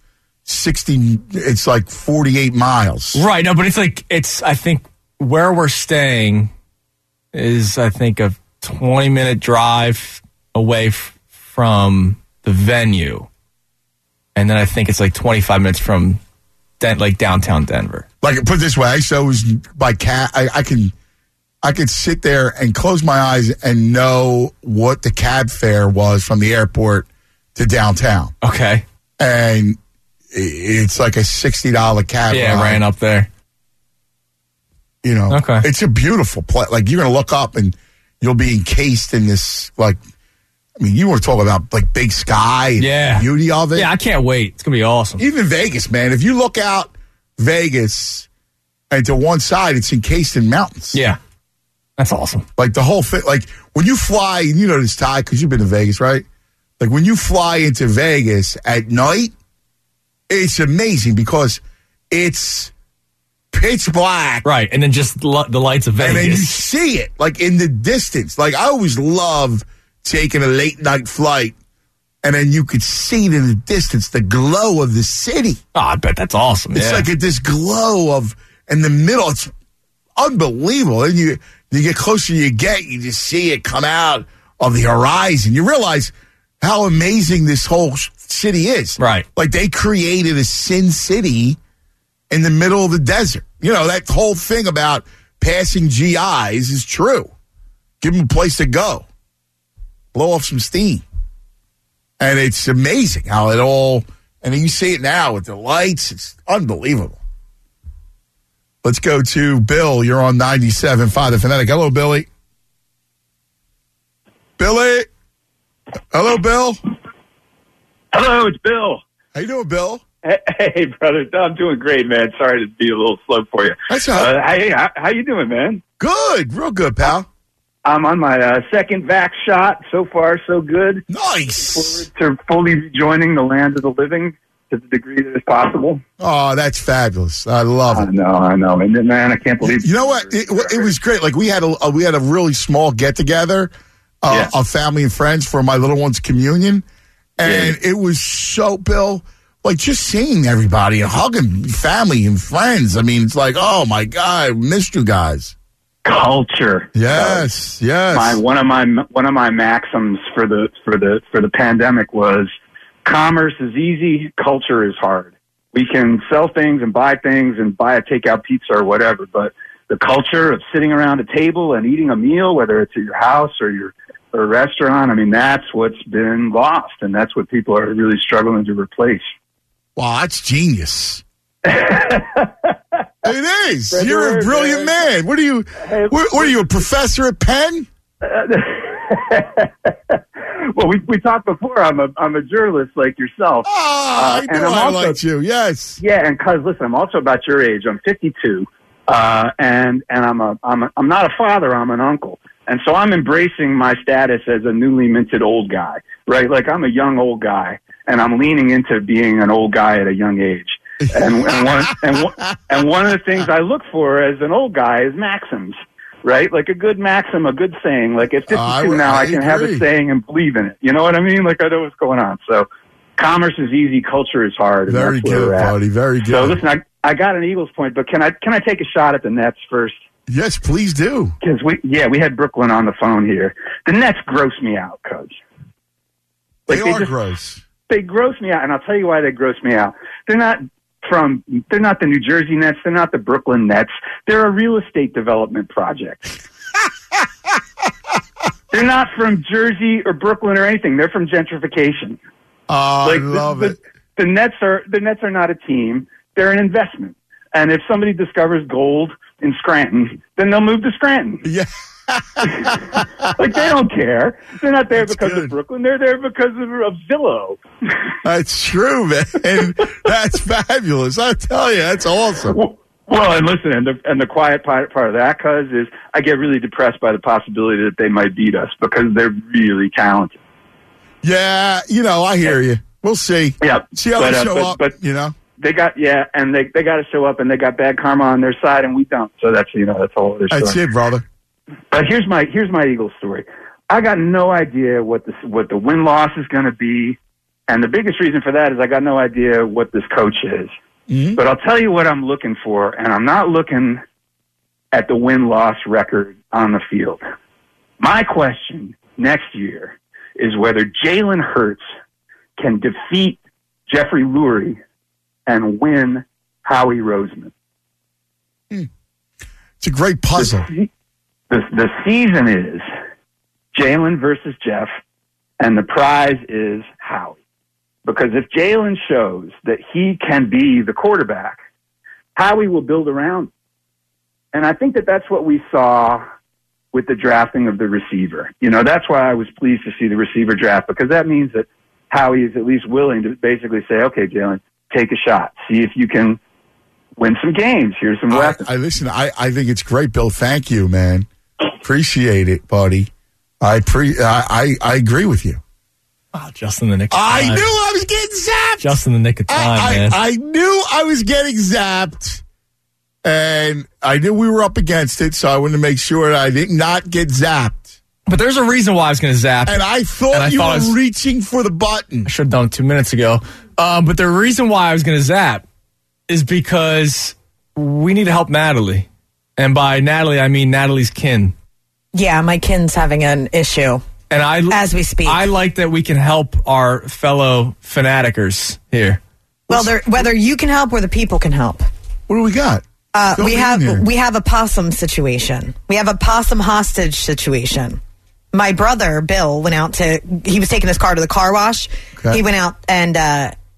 48 miles. Right. No, but I think where we're staying is, I think, a 20-minute drive away from the venue, and then I think it's like 25 minutes from downtown Denver. Like, put it this way, so it was by cab. I could sit there and close my eyes and know what the cab fare was from the airport to downtown. Okay, and it's like a $60 cab. Yeah, ride. ran up there. Okay, it's a beautiful place. Like, you're gonna look up and you'll be encased in this you want to talk about big sky and the beauty of it. Yeah, I can't wait. It's going to be awesome. Even Vegas, man. If you look out Vegas and to one side, it's encased in mountains. Yeah. That's awesome. Like the whole thing. Like when you fly, and you know this, Ty, because you've been to Vegas, right? Like when you fly into Vegas at night, it's amazing because it's pitch black. Right. And then just the lights of Vegas. And then you see it like in the distance. Like I always love taking a late night flight, and then you could see it in the distance, the glow of the city. Oh, I bet that's awesome. It's like this glow of in the middle. It's unbelievable. And you get closer you just see it come out of the horizon. You realize how amazing this whole city is. Right. Like they created a Sin City in the middle of the desert. That whole thing about passing GIs is true. Give them a place to go. Blow off some steam. And it's amazing how it all, And you see it now with the lights. It's unbelievable. Let's go to Bill. You're on 97.5 The Fanatic. Hello, Billy. Billy. Hello, Bill. Hello, it's Bill. How you doing, Bill? Hey, brother. I'm doing great, man. Sorry to be a little slow for you. That's all right. Hey, how you doing, man? Good. Real good, pal. I'm on my second vax shot. So far, so good. Nice. Forward to fully rejoining the land of the living to the degree that is possible. Oh, that's fabulous. I love it. I know. And then, man, I can't believe You know what? It was great. Like, we had a really small get-together of family and friends for my little one's communion. And it was so, Bill, like, just seeing everybody and hugging family and friends. I mean, it's like, oh, my God, I missed you guys. Culture. Yes. One of my maxims for the pandemic was commerce is easy, culture is hard. We can sell things and buy things and buy a takeout pizza or whatever, but the culture of sitting around a table and eating a meal, whether it's at your house or a restaurant, I mean, that's what's been lost, and that's what people are really struggling to replace. Wow, that's genius. It is. You're a brilliant man. What are you? What are you, a professor at Penn? Well, we talked before. I'm a journalist like yourself. I know I liked you. Yes. Yeah, and cause listen, I'm also about your age. I'm 52, and I'm not a father. I'm an uncle, and so I'm embracing my status as a newly minted old guy. Right, like I'm a young old guy, and I'm leaning into being an old guy at a young age. And one of the things I look for as an old guy is maxims, right? Like a good maxim, a good saying. Like at 52 now, I can have a saying and believe in it. You know what I mean? Like I know what's going on. So commerce is easy, culture is hard. And very good, buddy. Very good. So listen, I got an Eagles point, but can I take a shot at the Nets first? Yes, please do. Because we had Brooklyn on the phone here. The Nets gross me out, Coach. Like they are gross. They gross me out, and I'll tell you why they gross me out. They're not the New Jersey Nets. They're not the Brooklyn Nets. They're a real estate development project. They're not from Jersey or Brooklyn or anything. They're from gentrification. I love it. The Nets are not a team. They're an investment. And if somebody discovers gold in Scranton, then they'll move to Scranton. Yeah. Like they don't care. They're not there because of Brooklyn. They're there because of Zillow. That's true, man. That's fabulous. I tell you, that's awesome. Well, and listen, and the quiet part of that, cuz, is I get really depressed by the possibility that they might beat us because they're really talented. Yeah, I hear you. We'll see. Yeah, see how they show up. But they got and they got to show up, and they got bad karma on their side, and we don't. So that's that's all there's. That's it, brother. But here's my Eagles story. I got no idea what the win-loss is going to be, and the biggest reason for that is I got no idea what this coach is. Mm-hmm. But I'll tell you what I'm looking for, and I'm not looking at the win-loss record on the field. My question next year is whether Jalen Hurts can defeat Jeffrey Lurie and win Howie Roseman. It's a great puzzle. The season is Jalen versus Jeff, and the prize is Howie. Because if Jalen shows that he can be the quarterback, Howie will build around him. And I think that that's what we saw with the drafting of the receiver. That's why I was pleased to see the receiver draft, because that means that Howie is at least willing to basically say, okay, Jalen, take a shot. See if you can win some games. Here's some weapons. I think it's great, Bill. Thank you, man. Appreciate it, buddy. I agree with you. Wow, just in the nick of time. I knew I was getting zapped. Just in the nick of time, man. I knew I was getting zapped, and I knew we were up against it, so I wanted to make sure that I did not get zapped. But there's a reason why I was going to zap. And I thought you were reaching for the button. I should have done it 2 minutes ago. But the reason why I was going to zap is because we need to help Natalie. And by Natalie, I mean Natalie's kin. Yeah, my kin's having an issue. And as we speak. I like that we can help our fellow fanaticers here. Well, whether you can help or the people can help. What do we got? We have a possum situation. We have a possum hostage situation. My brother, Bill, he was taking his car to the car wash. Okay. He went out and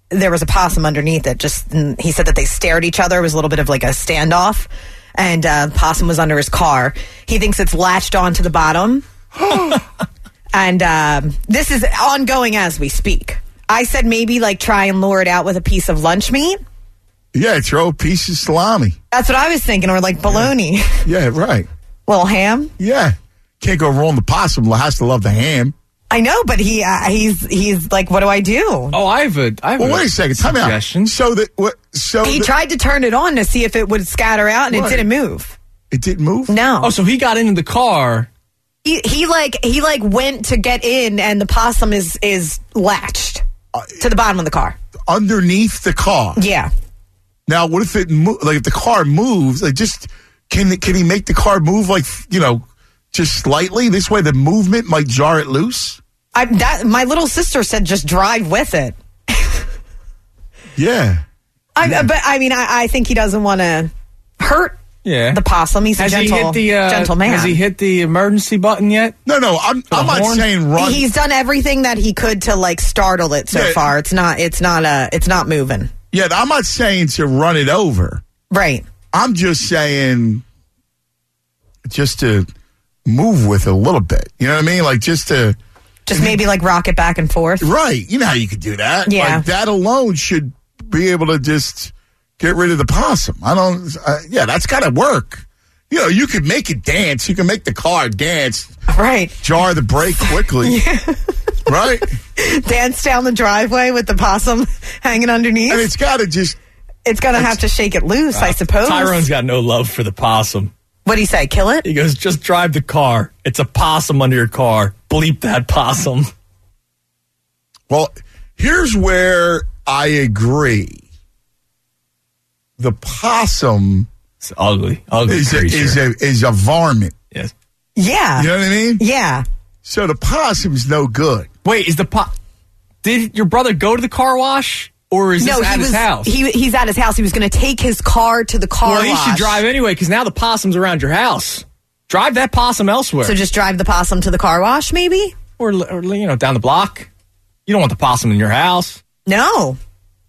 there was a possum underneath it. He said that they stared at each other. It was a little bit of like a standoff. And possum was under his car. He thinks it's latched onto the bottom. And this is ongoing as we speak. I said maybe like try and lure it out with a piece of lunch meat. Yeah, throw a piece of salami. That's what I was thinking, or like bologna. Yeah, right. Little ham. Yeah. Can't go wrong. The possum has to love the ham. I know, but he's like, what do I do? Oh, I have a wait a second. Time out. He tried to turn it on to see if it would scatter out, and it didn't move. It didn't move? No. Oh, so he got into the car. He went to get in, and the possum is latched to the bottom of the car. Underneath the car? Yeah. Now, what if if the car moves, can he make the car move just slightly? This way the movement might jar it loose? My little sister said just drive with it. Yeah. But I think he doesn't want to hurt the possum. He's a gentle man. Has he hit the emergency button yet? No, I'm not saying run. He's done everything that he could to startle it so far. It's not moving. Yeah, I'm not saying to run it over. Right. I'm just saying just to move with it a little bit. You know what I mean? Just maybe rock it back and forth. Right. You know how you could do that. Yeah. That alone should be able to just get rid of the possum. That's got to work. You could make it dance. You can make the car dance. Right. Jar the brake quickly. Right? Dance down the driveway with the possum hanging underneath. And it's got to just... It's going to have to shake it loose, I suppose. Tyrone's got no love for the possum. What'd he say? Kill it? He goes, just drive the car. It's a possum under your car. Bleep that possum. Well, here's where I agree. The possum... It's ugly creature. Is a varmint. Yes. Yeah. You know what I mean? Yeah. So the possum's no good. Wait, did your brother go to the car wash? Or is this at his house? He's at his house. He was going to take his car to the car wash. Well, he should drive anyway, because now the possum's around your house. Drive that possum elsewhere. So just drive the possum to the car wash, maybe? Or down the block. You don't want the possum in your house. No.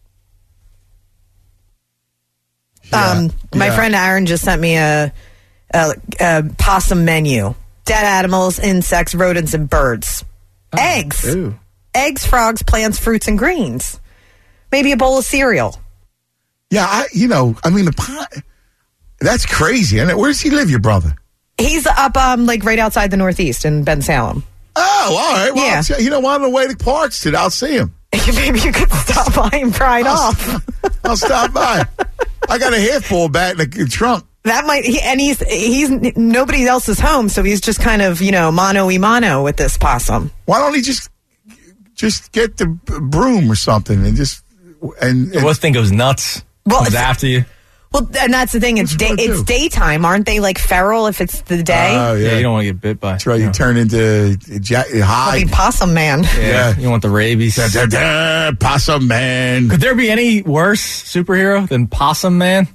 Yeah. My friend Aaron just sent me a possum menu. Dead animals, insects, rodents, and birds. Eggs. Ew. Eggs, frogs, plants, fruits, and greens. Maybe a bowl of cereal. Yeah, that's crazy. And where does he live, your brother? He's up right outside the Northeast in Ben Salem. Oh, all right. Well, yeah. On the way to Parks today, I'll see him. Maybe you could stop by and pry it off. I'll stop by. I got a half-full bat in the trunk. That might, he's nobody else is home, so he's just kind of, mano-y-mano with this possum. Why don't he just get the broom or something and just... And this thing goes nuts. Well, comes after you. Well, and that's the thing. It's daytime. Aren't they feral if it's the day? Oh, yeah. You don't want to get bit by. That's right. You turn into high. Possum man. Yeah. You want the rabies. Possum man. Could there be any worse superhero than Possum Man?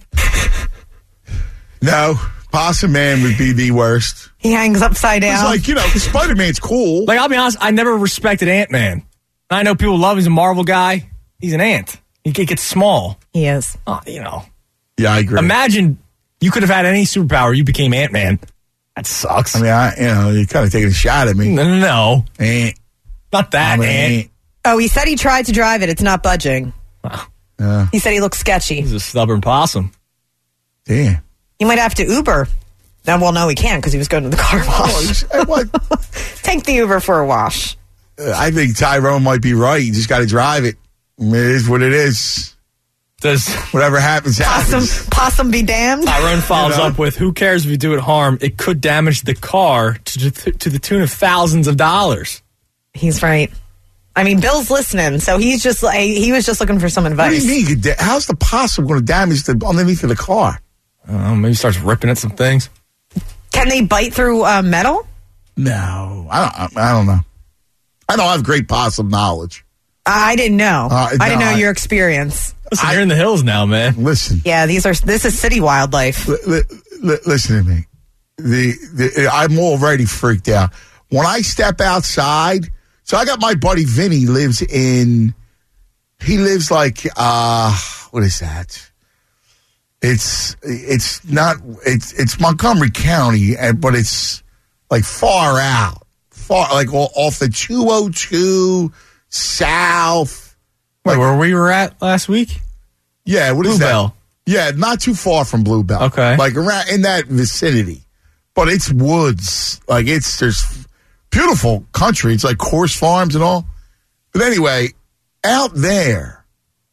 No. Possum man would be the worst. He hangs upside down. It's Spider-Man's cool. I'll be honest, I never respected Ant-Man. I know people love him. He's a Marvel guy. He's an ant. He gets small. He is. Yeah, I agree. Imagine you could have had any superpower. You became Ant-Man. That sucks. You're kind of taking a shot at me. No. Ant. Not that ant. Oh, he said he tried to drive it. It's not budging. Wow. He said he looks sketchy. He's a stubborn possum. Damn. He might have to Uber. No, he can't because he was going to the car wash. Take the Uber for a wash. I think Tyrone might be right. You just got to drive it. It is what it is. Does whatever happens, happens. Possum be damned. Tyrone follows up with, "Who cares if you do it harm? It could damage the car to the tune of thousands of dollars." He's right. Bill's listening, so he's just he was just looking for some advice. What do you mean? How's the possum going to damage the underneath of the car? Maybe starts ripping at some things. Can they bite through metal? No, I don't know. I don't have great possum knowledge. I didn't know. I didn't know your experience. Listen, you're in the hills now, man. Listen. Yeah, this is city wildlife. Listen to me. I'm already freaked out. When I step outside, so I got my buddy Vinny lives in He lives like what is that? It's Montgomery County, but it's like far out, like off the 202 south. Wait, where we were at last week? Yeah, what is Bluebell. that? Yeah, not too far from Bluebell. Okay, like around in that vicinity, but it's woods. Like there's beautiful country. It's like horse farms and all. But anyway, out there,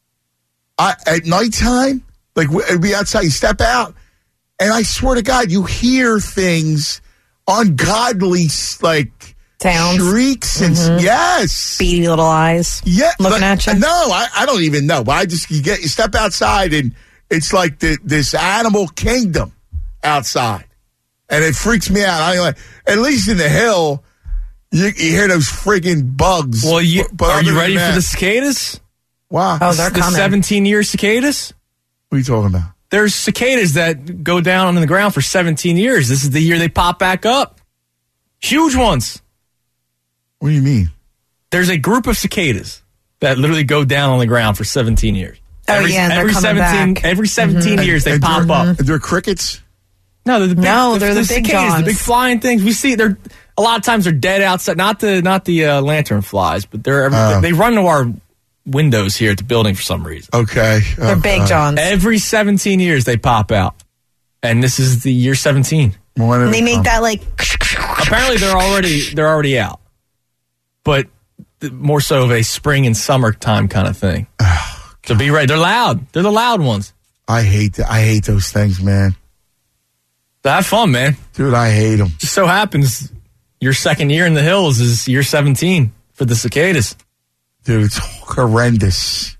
at nighttime, like it'd be outside. You step out, and I swear to God, you hear things, ungodly like sounds, shrieks, and yes, beady little eyes, looking at you. No, I don't even know. But you step outside, and it's like this animal kingdom outside, and it freaks me out. At least in the hill, you hear those friggin' bugs. Well, are you ready for the cicadas? Wow. Oh, they're coming. The 17-year cicadas? What are you talking about? There's cicadas that go down on the ground for 17 years. This is the year they pop back up. Huge ones. What do you mean? There's a group of cicadas that literally go down on the ground for 17 years. Every 17 years they pop up. They're crickets? No, they're the big, they're the big cicadas, Johns. the big flying things. We see a lot of times they're dead outside. Not the lantern flies, but they run to our windows here at the building for some reason. Okay. They're big Johns. Every 17 years they pop out. And this is the year 17. And they make that like apparently they're already out. But more so of a spring and summertime kind of thing. So be ready. They're loud. They're the loud ones. I hate those things, man. So have fun, man. Dude, I hate them. Just so happens your second year in the hills is year 17 for the cicadas. Dude, it's horrendous.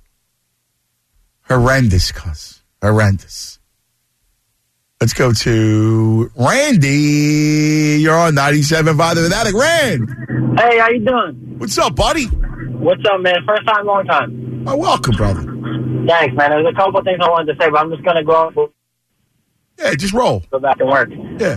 Horrendous, cuz. Horrendous. Let's go to Randy. You're on 97.5 The Fanatic. Rand. Hey, how you doing? What's up, buddy? What's up, man? First time, long time. Oh, welcome, brother. Thanks, man. There's a couple of things I wanted to say, but I'm just going to go. Yeah, just roll. Go back and work. Yeah.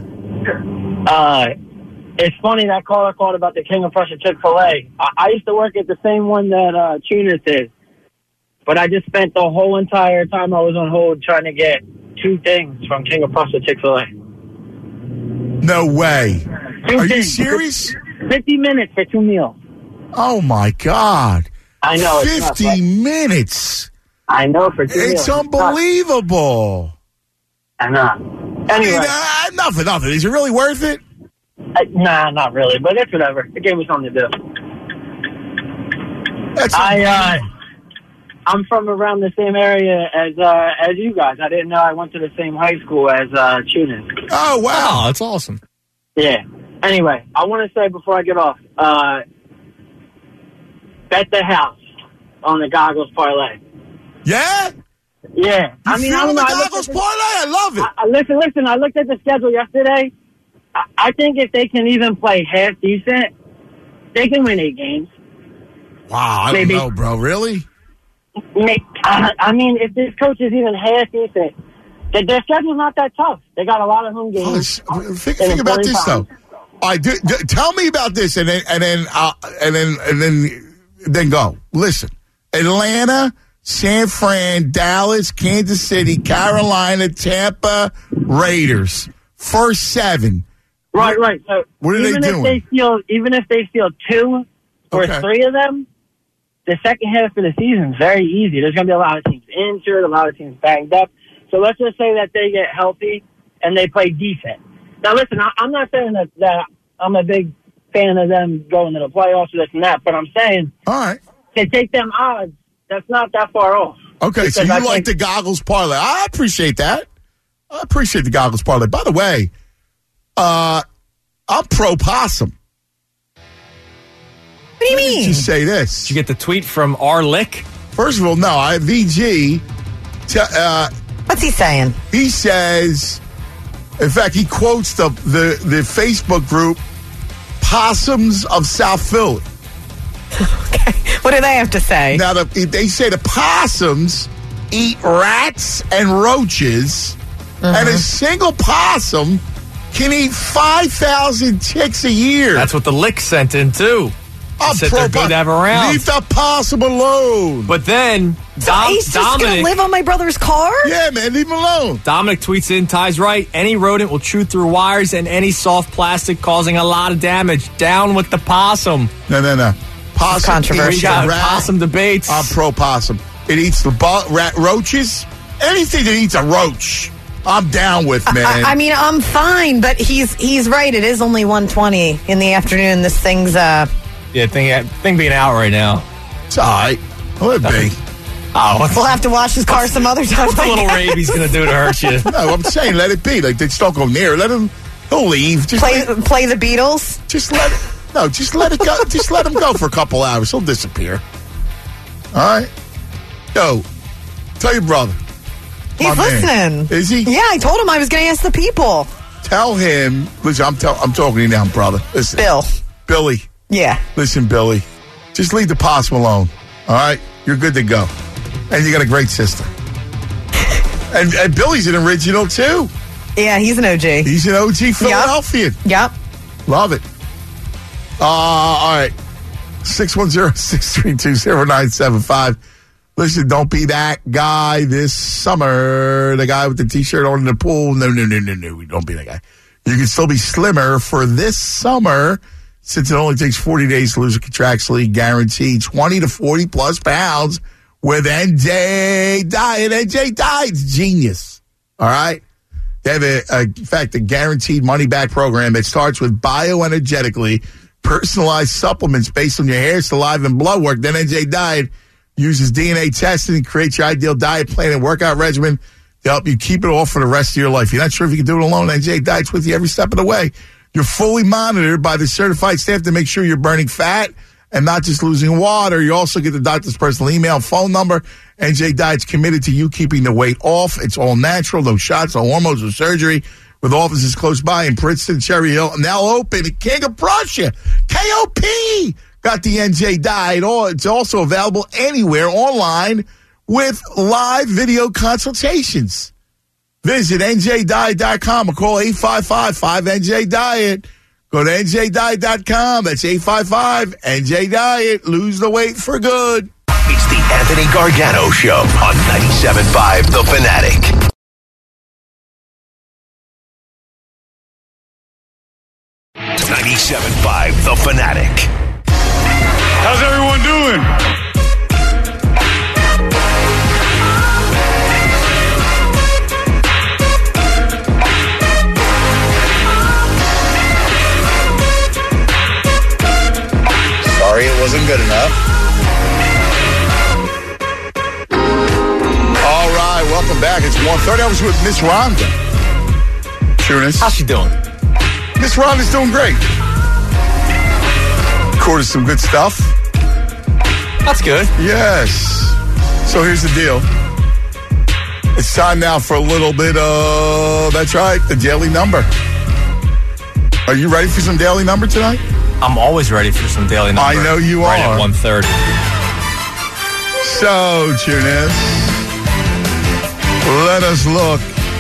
It's funny that caller called about the King of Prussia Chick-fil-A. I used to work at the same one that Tunis is, but I just spent the whole entire time I was on hold trying to get 2 things from King of Prussia Chick-fil-A. No way. Are you serious? 50 minutes for 2 meals. Oh, my God. I know. 50 minutes. I know for 2 meals. It's unbelievable. I know. Anyway. Enough of nothing. Is it really worth it? Nah, not really, but it's whatever. It gave me something to do. I'm from around the same area as you guys. I didn't know I went to the same high school as Tunis. Oh, wow. Oh, that's awesome. Yeah. Anyway, I want to say before I get off, bet the house on the Goggles parlay. Yeah? Yeah. I don't know. The Goggles parlay? I love it. Listen, I looked at the schedule yesterday. I think if they can even play half decent, they can win 8 games. Wow, I don't know, bro. Really? I mean, if this coach is even half decent, their schedule's not that tough. They got a lot of home games. Think about this, though. Tell me about this, and then go. Listen, Atlanta, San Fran, Dallas, Kansas City, Carolina, Tampa, Raiders. First 7. Right. So what are they doing? Even if they steal 2 or 3 of them, the second half of the season is very easy. There's going to be a lot of teams injured, a lot of teams banged up. So let's just say that they get healthy and they play decent. Now, listen, I'm not saying that I'm a big fan of them going to the playoffs or this and that, but I'm saying to take them odds, that's not that far off. Okay, so you like the Goggles parlay. I appreciate that. I appreciate the Goggles parlay. By the way, I'm pro possum. What do you mean? Just say this. Did you get the tweet from R. Lick? First of all, no. VG. What's he saying? He says, in fact, he quotes the Facebook group Possums of South Philly. Okay. What do they have to say? Now, they say the possums eat rats and roaches, and a single possum can eat 5,000 ticks a year. That's what the Lick sent in, too. Said they're good to have around. Leave the possum alone. But then Ace just gonna Dominic live on my brother's car? Yeah, man, leave him alone. Dominic tweets in, Ty's right. Any rodent will chew through wires and any soft plastic, causing a lot of damage. Down with the possum. No. Possum. Controversial. We got possum debates. I'm pro possum. It eats the roaches. Anything that eats a roach, I'm down with, man. I mean, I'm fine, but he's right. It is only 1:20 in the afternoon. This thing's Yeah, thing being out right now. It's all right. Let it be. We'll have to wash his car some other time. What's a little rabies going to do to hurt you? No, I'm saying let it be. Like, just don't go near. Let him. He'll leave. Just play the Beatles. Just let it. No, just let it go. Just let him go for a couple hours. He'll disappear. All right. Yo, tell your brother. He's listening. Is he? Yeah, I told him I was going to ask the people. Tell him. Listen, I'm talking to you now, brother. Listen, Billy. Yeah. Listen, Billy. Just leave the possum alone. All right, you're good to go, and you got a great sister. and Billy's an original too. Yeah, he's an OG. He's an OG Philadelphian. Yep. Love it. All right. 610-632-0975. Listen, don't be that guy this summer. The guy with the T-shirt on in the pool. No. Don't be that guy. You can still be slimmer for this summer since it only takes 40 days to lose a contractually guaranteed 20 to 40 plus pounds with NJ Diet. NJ Diet's genius. All right? They have, in fact, a guaranteed money-back program that starts with bioenergetically personalized supplements based on your hair, saliva, and blood work. Then NJ Diet uses DNA testing and creates your ideal diet plan and workout regimen to help you keep it off for the rest of your life. You're not sure if you can do it alone. NJ Diet's with you every step of the way. You're fully monitored by the certified staff to make sure you're burning fat and not just losing water. You also get the doctor's personal email, phone number. NJ Diet's committed to you keeping the weight off. It's all natural, no shots, no hormones, no surgery. With offices close by in Princeton, Cherry Hill, now open in King of Prussia. KOP got the NJ Diet. It's also available anywhere online with live video consultations. Visit NJDiet.com or call 855-5NJ-DIET. Go to NJDiet.com. That's 855-NJ-DIET. Lose the weight for good. It's the Anthony Gargano Show on 97.5 The Fanatic. .97.5 The Fanatic. How's everyone doing? Sorry it wasn't good enough. All right, welcome back. It's 1:30. I was with Miss Rhonda. Tunis. How's she doing? Miss Rhonda's doing great. Recorded some good stuff. That's good. Yes. So here's the deal. It's time now for a little bit of, that's right, the Daily Number. Are you ready for some Daily Number tonight? I'm always ready for some Daily Number. I know you right are. At 1:30. So, Tunis, let us look.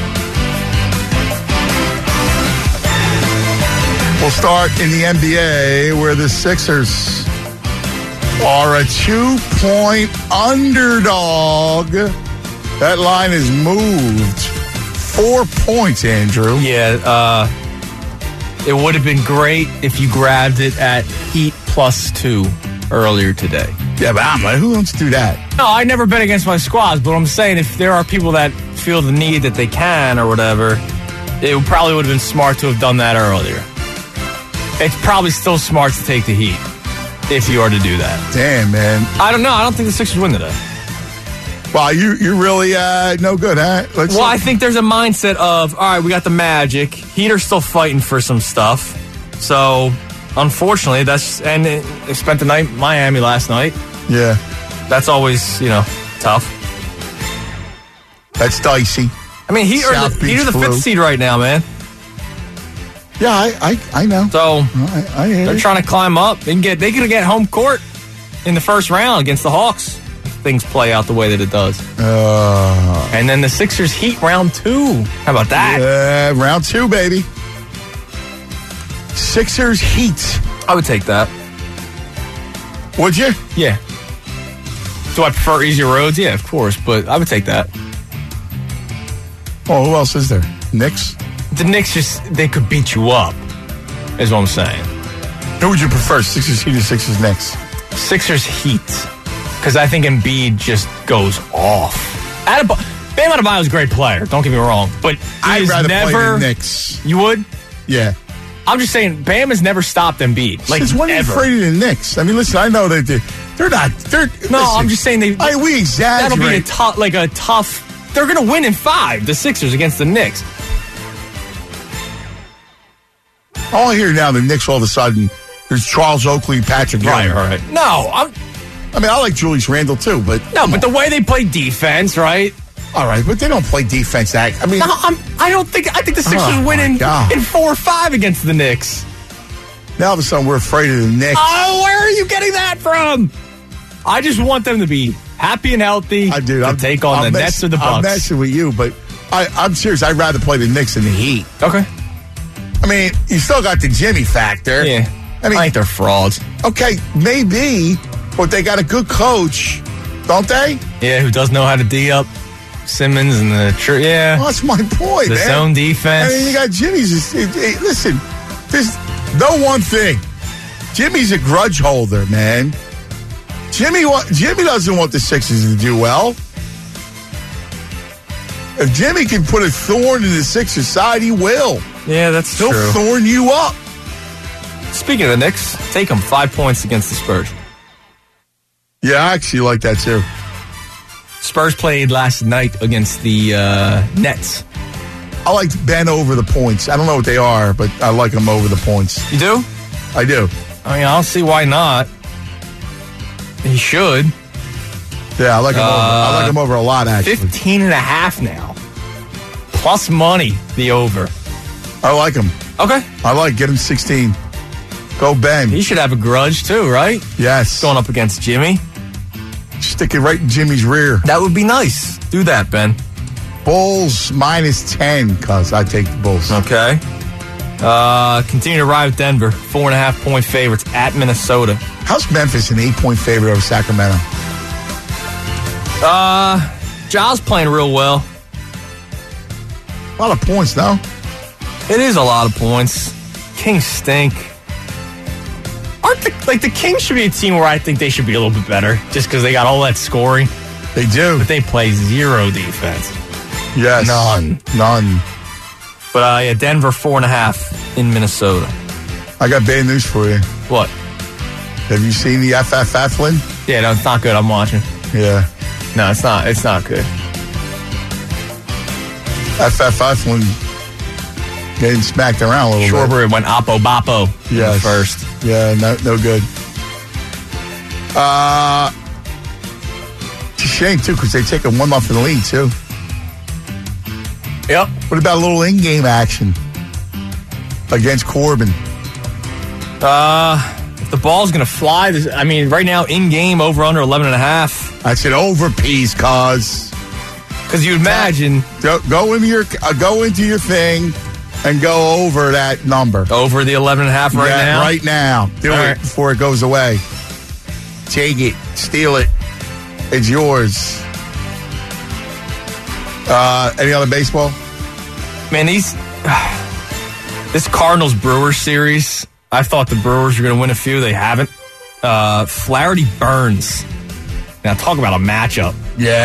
We'll start in the NBA, where the Sixers are a 2-point underdog. That line is moved 4 points, Andrew. Yeah, it would have been great if you grabbed it at Heat +2 earlier today. Yeah, but I'm like, who wants to do that? No, I never bet against my squads, but I'm saying if there are people that feel the need that they can or whatever, it probably would have been smart to have done that earlier. It's probably still smart to take the Heat if you are to do that. Damn, man. I don't know. I don't think the Sixers win today. Wow, you're really no good, huh? I think there's a mindset of, all right, we got the Magic. Heat are still fighting for some stuff. So, unfortunately, and they spent the night in Miami last night. Yeah. That's always, tough. That's dicey. I mean, Heat are the fifth seed right now, man. Yeah, I know. So, I hear they're trying to climb up. They could get home court in the first round against the Hawks. Things play out the way that it does. And then the Sixers Heat round 2. How about that? Yeah, round 2, baby. Sixers Heat. I would take that. Would you? Yeah. Do I prefer easier roads? Yeah, of course, but I would take that. Oh, who else is there? Knicks? The Knicks they could beat you up, is what I'm saying. Who would you prefer, Sixers Heat or Sixers Knicks? Sixers Heat, because I think Embiid just goes off. Bam Adebayo's a great player, don't get me wrong, but I'd rather play the Knicks. You would? Yeah. I'm just saying, Bam has never stopped Embiid. Like, since when are you afraid of the Knicks? I mean, listen, I know that they're not. I'm just saying we exaggerate. That'll be a tough. They're going to win in 5, the Sixers against the Knicks. All I hear now, the Knicks all of a sudden, there's Charles Oakley, Patrick Ewing. Right. No, I like Julius Randle too, but but the way they play defense, right? All right, but they don't play defense. I think the Sixers win in 4 or 5 against the Knicks. Now all of a sudden we're afraid of the Knicks. Oh, where are you getting that from? I just want them to be happy and healthy. I do. To take on the Nets or the Bucks. I'm messing with you, but I'm serious. I'd rather play the Knicks than the Heat. Okay. I mean, you still got the Jimmy factor. Yeah. I think they're frauds. Okay, maybe, but they got a good coach, don't they? Yeah, who does know how to D up Simmons and yeah. Well, that's my point, the man. Zone defense. I mean, you got Jimmy's. Listen, there's no one thing. Jimmy's a grudge holder, man. Jimmy doesn't want the Sixers to do well. If Jimmy can put a thorn in the Sixers' side, he will. Yeah, that's true. He'll thorn you up. Speaking of the Knicks, take them 5 points against the Spurs. Yeah, I actually like that too. Spurs played last night against the Nets. I like Ben over the points. I don't know what they are, but I like them over the points. You do? I do. I mean, I don't see why not. He should. Yeah, I like him over. I like him over a lot, actually. 15.5 now. Plus money, the over. I like him. Okay. Get him 16. Go Ben. He should have a grudge too, right? Yes. Going up against Jimmy. Stick it right in Jimmy's rear. That would be nice. Do that, Ben. Bulls -10, cuz I take the Bulls. Okay. Continue to ride with Denver. 4.5-point favorites at Minnesota. How's Memphis an 8-point favorite over Sacramento? Ja's playing real well. A lot of points, no? It is a lot of points. Kings stink. The Kings should be a team where I think they should be a little bit better, just because they got all that scoring. They do, but they play zero defense. Yes, none. But yeah, Denver 4.5 in Minnesota. I got bad news for you. What? Have you seen the FF Athlon? Yeah, no, it's not good. I'm watching. Yeah. No, it's not. It's not good. FF Athlon getting smacked around a little bit. Shorebird went Oppo Boppo first. Yeah, no good. It's a shame, too, because they've taken 1 off in the lead, too. Yep. What about a little in-game action against Corbin? If the ball's going to fly, right now, in-game, over-under 11.5. I said over, piece, cause. Because you imagine. Go into your thing and go over that number. Over the 11.5 right now? Right now. Do it before it goes away. Take it. Steal it. It's yours. Any other baseball? Man, this Cardinals-Brewers series, I thought the Brewers were going to win a few. They haven't. Flaherty Burns. Now, talk about a matchup.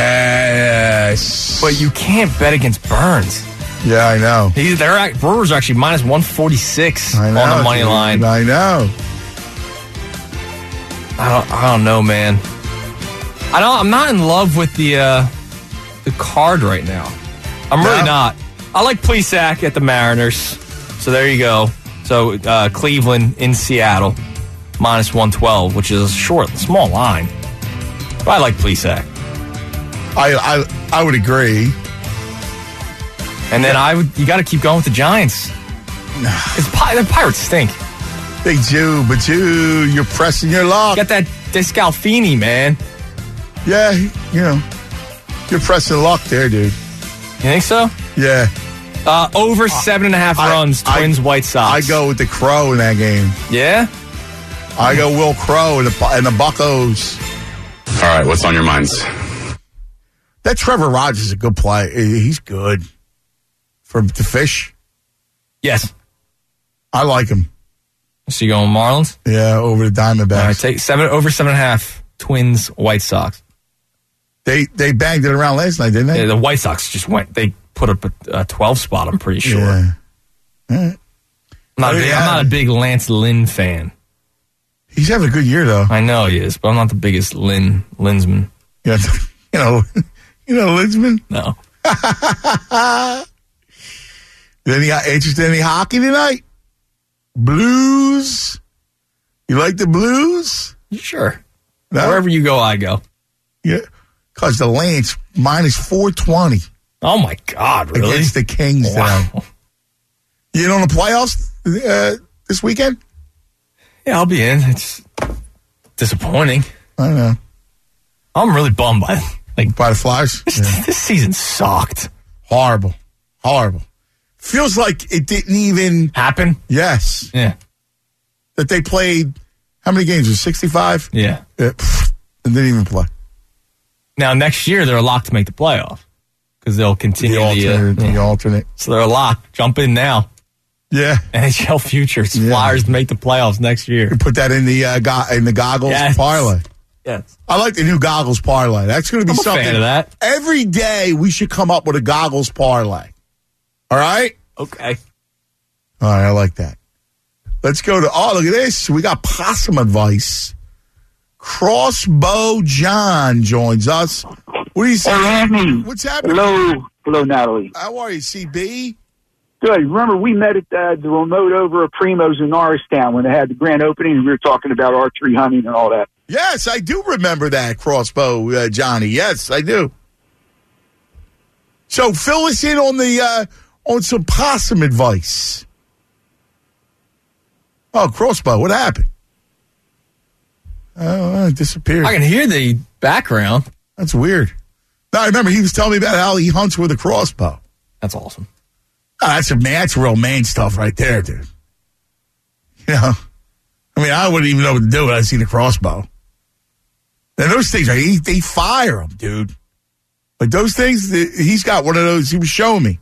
Yes. But you can't bet against Burns. Yeah, I know. Brewers are actually -146 on the money line. I know. I don't know, man. I'm not in love with the card right now. I'm really not. I like Plesac at the Mariners. So there you go. So Cleveland in Seattle, -112, which is a small line. But I like Plesac. I would agree. And then you got to keep going with the Giants. The Pirates stink. They do, but you're pressing your luck. Got that Descalfini, man. Yeah, you're pressing luck there, dude. You think so? Yeah. Over 7.5 runs, Twins, White Sox. I go with the Crow in that game. Yeah? I go Will Crow and the Buccos. All right, what's on your minds? That Trevor Rogers is a good play. He's good. For the Fish? Yes. I like him. So you going Marlins? Yeah, over the Diamondbacks. All right, take over 7.5. Twins, White Sox. They banged it around last night, didn't they? Yeah, the White Sox just went. They put up a 12 spot. I'm pretty sure. Yeah. Right. I'm not a big Lance Lynn fan. He's having a good year though. I know he is, but I'm not the biggest Linsman. Yeah, you know Linsman. No. Any interested in any hockey tonight? Blues. You like the Blues? Sure. No? Wherever you go, I go. Yeah, because the Lance -420. Oh my God! Really? Against the Kings. Wow. You in on the playoffs this weekend? Yeah, I'll be in. It's disappointing. I know. I'm really bummed by the Flyers. This season sucked. Horrible. Feels like it didn't even happen. Yes. Yeah. That they played. How many games? Was 65? Yeah. And didn't even play. Now next year they're locked to make the playoff because they'll continue the alternate. So they're locked. Jump in now. Yeah. NHL futures Flyers to make the playoffs next year. You put that in the goggles parlay. Yes. I like the new goggles parlay. That's going to be something. I'm a fan of that. Every day we should come up with a goggles parlay. All right? Okay. All right, I like that. Let's go to, look at this. We got possum advice. Crossbow John joins us. What do you say? Hey, Anthony. What's happening? Hello, Natalie. How are you, CB? Good. Remember, we met at the remote over at Primo's in Norristown when they had the grand opening, and we were talking about archery hunting and all that. Yes, I do remember that, Crossbow Johnny. Yes, I do. So fill us in on some possum advice. Oh, Crossbow, what happened? Oh, it disappeared. I can hear the background. That's weird. No, I remember he was telling me about how he hunts with a crossbow. That's awesome. Oh, that's real man stuff right there, dude. You know, I mean, I wouldn't even know what to do when I see the crossbow. And those things, they fire them, dude. Like those things, he's got one of those. He was showing me.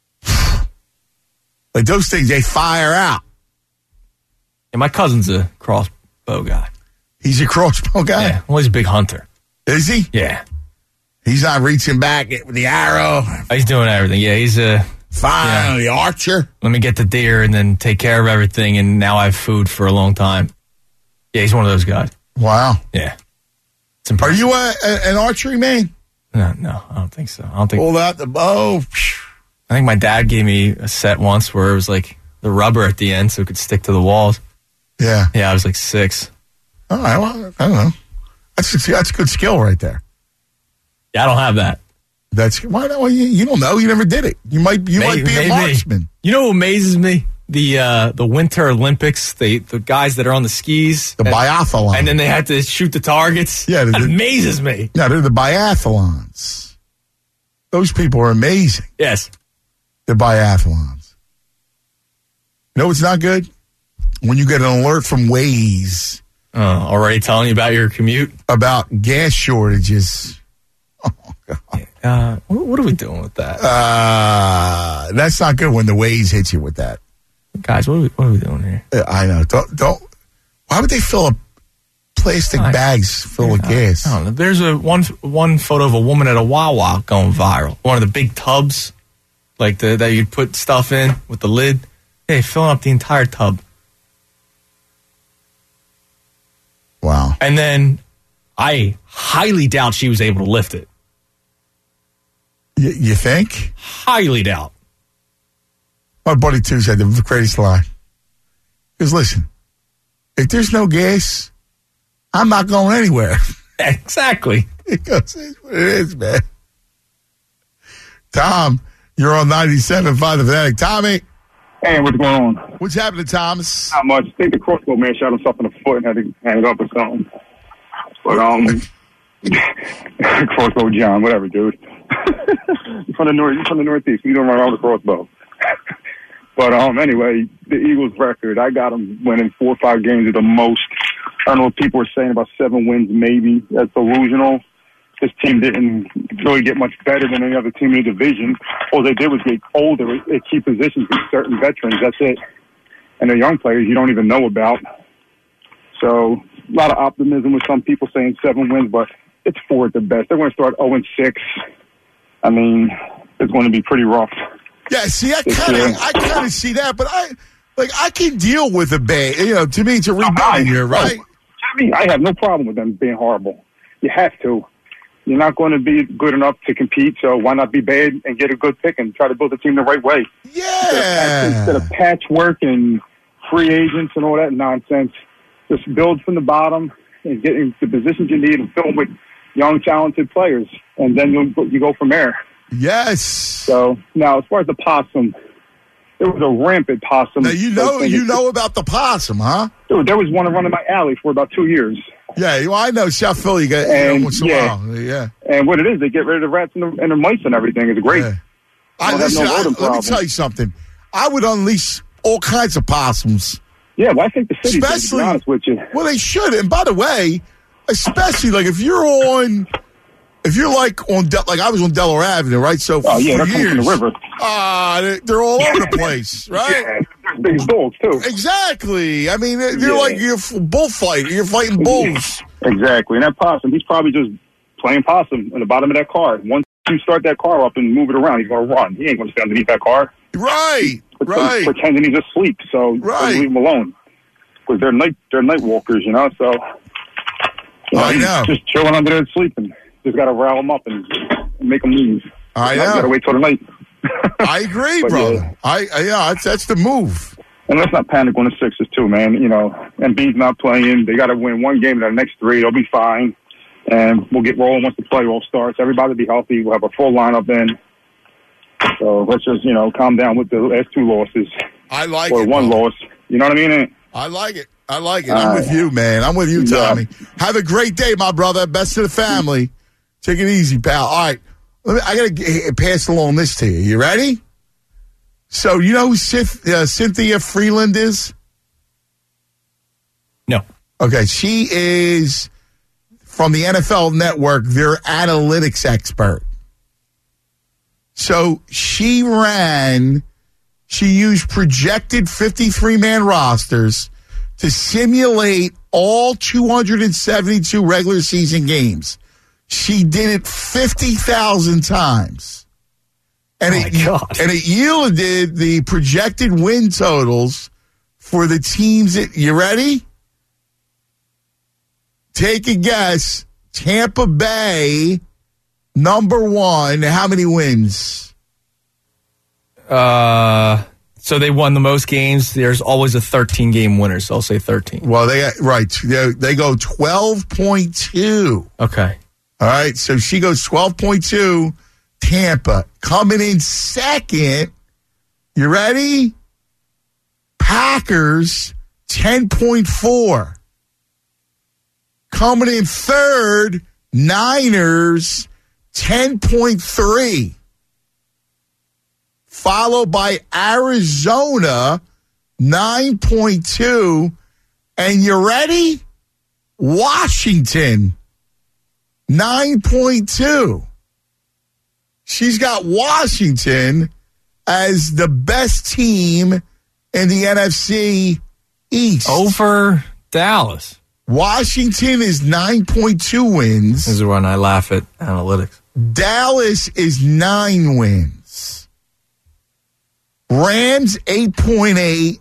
Like those things, they fire out. Yeah, my cousin's a crossbow guy. He's a crossbow guy? Yeah, well, he's a big hunter. Is he? Yeah. He's not reaching back with the arrow. He's doing everything. Yeah, he's a... Fine, the archer. Let me get the deer and then take care of everything, and now I have food for a long time. Yeah, he's one of those guys. Wow. Yeah. Are you an archery man? No, I don't think so. I don't think. Pull out the bow. I think my dad gave me a set once where it was like the rubber at the end so it could stick to the walls. Yeah. Yeah, I was like 6. All right, well, I don't know. That's a good skill right there. Yeah, I don't have that. That's why not? Well, you don't know. You never did it. You might be a marksman. You know what amazes me? The Winter Olympics. The guys that are on the skis, the biathlon, and then they had to shoot the targets. Yeah, that amazes me. Yeah, they're the biathlons. Those people are amazing. Yes, the biathlons. You know what's not good? When you get an alert from Waze. Already telling you about your commute? About gas shortages. Oh, God. What are we doing with that? That's not good when the Waze hits you with that. Guys, what are we doing here? I know. Don't. Why would they fill up plastic bags full of gas? I don't know. There's one photo of a woman at a Wawa going viral. One of the big tubs, like that you put stuff in with the lid. Hey, filling up the entire tub. Wow. And then I highly doubt she was able to lift it. You think? Highly doubt. My buddy, too, said the greatest line. He goes, listen, if there's no gas, I'm not going anywhere. Exactly. He goes, it's what it is, man. Tom, you're on 97.5 The Fanatic. Tommy. Hey, what's going on? What's happening, Thomas? Not much. I think the crossbow man shot himself in the foot and had to hang it up or something. But, crossbow John, whatever, dude. You're from the Northeast. You don't run around with a crossbow. But, anyway, the Eagles record, I got them winning 4 or 5 games at the most don't know what people were saying about 7 wins, maybe. That's delusional. This team didn't really get much better than any other team in the division. All they did was get older at key positions with certain veterans. That's it. And the young players you don't even know about. So a lot of optimism with some people saying 7 wins, but it's 4 at the best. They're going to start 0-6. I mean, it's going to be pretty rough. Yeah, see, I kind of see that, but I can deal with a bad. To me, it's a rebuilding year, right? To me, I have no problem with them being horrible. You have to. You're not going to be good enough to compete, so why not be bad and get a good pick and try to build the team the right way? Yeah. Instead of patchwork and free agents and all that nonsense, just build from the bottom and get in the positions you need and fill them with young, talented players, and then you go from there. Yes. So now, as far as the possum, there was a rampant possum. Now you know about the possum, huh? There was one running my alley for about 2 years. Yeah, well, I know South Philly got once in a while. Yeah. And what it is, they get rid of the rats and the mice and everything. It's great. Yeah. Let me tell you something. I would unleash all kinds of possums. Yeah, well, I think the city should, to be honest with you. Well, they should. And by the way, especially like if you're on I was on Delaware Avenue, right? So for years, from the river. They're all over the place, right? Yeah, there's big dogs too. Exactly. I mean, they're like you're bullfighting. You're fighting bulls. Exactly. And that possum, he's probably just playing possum in the bottom of that car. Once you start that car up and move it around, he's going to run. He ain't going to stay underneath that car. Right. Right. Pretending he's asleep, so leave him alone. Because they're night walkers, So I know. Just chilling under there sleeping. Just got to rile them up and make them move. I know. Got to wait till the night. I agree, brother. That's the move. And let's not panic on the Sixers too, man. Embiid's not playing. They got to win one game in the next 3. They'll be fine, and we'll get rolling once the playoff starts. Everybody will be healthy. We'll have a full lineup then. So let's just calm down with the last 2 losses. I like or it. 1 loss. You know what I mean? I like it. I'm with you, man. I'm with you, Tommy. Yeah. Have a great day, my brother. Best to the family. Take it easy, pal. All right. I got to pass along this to you. You ready? So, you know who Cynthia Freeland is? No. Okay. She is from the NFL Network, their analytics expert. So, she used projected 53-man rosters to simulate all 272 regular season games. She did it 50,000 times. And it yielded the projected win totals for the teams you ready? Take a guess. Tampa Bay, number 1. How many wins? So they won the most games. There's always a 13-game winner, so I'll say 13. Well, they go 12.2. Okay. All right, so she goes 12.2. Tampa coming in second. You ready? Packers 10.4. Coming in third, Niners 10.3. Followed by Arizona 9.2. And you ready? Washington 9.2. She's got Washington as the best team in the NFC East. Over Dallas. Washington is 9.2 wins. This is when I laugh at analytics. Dallas is 9 wins. Rams 8.8.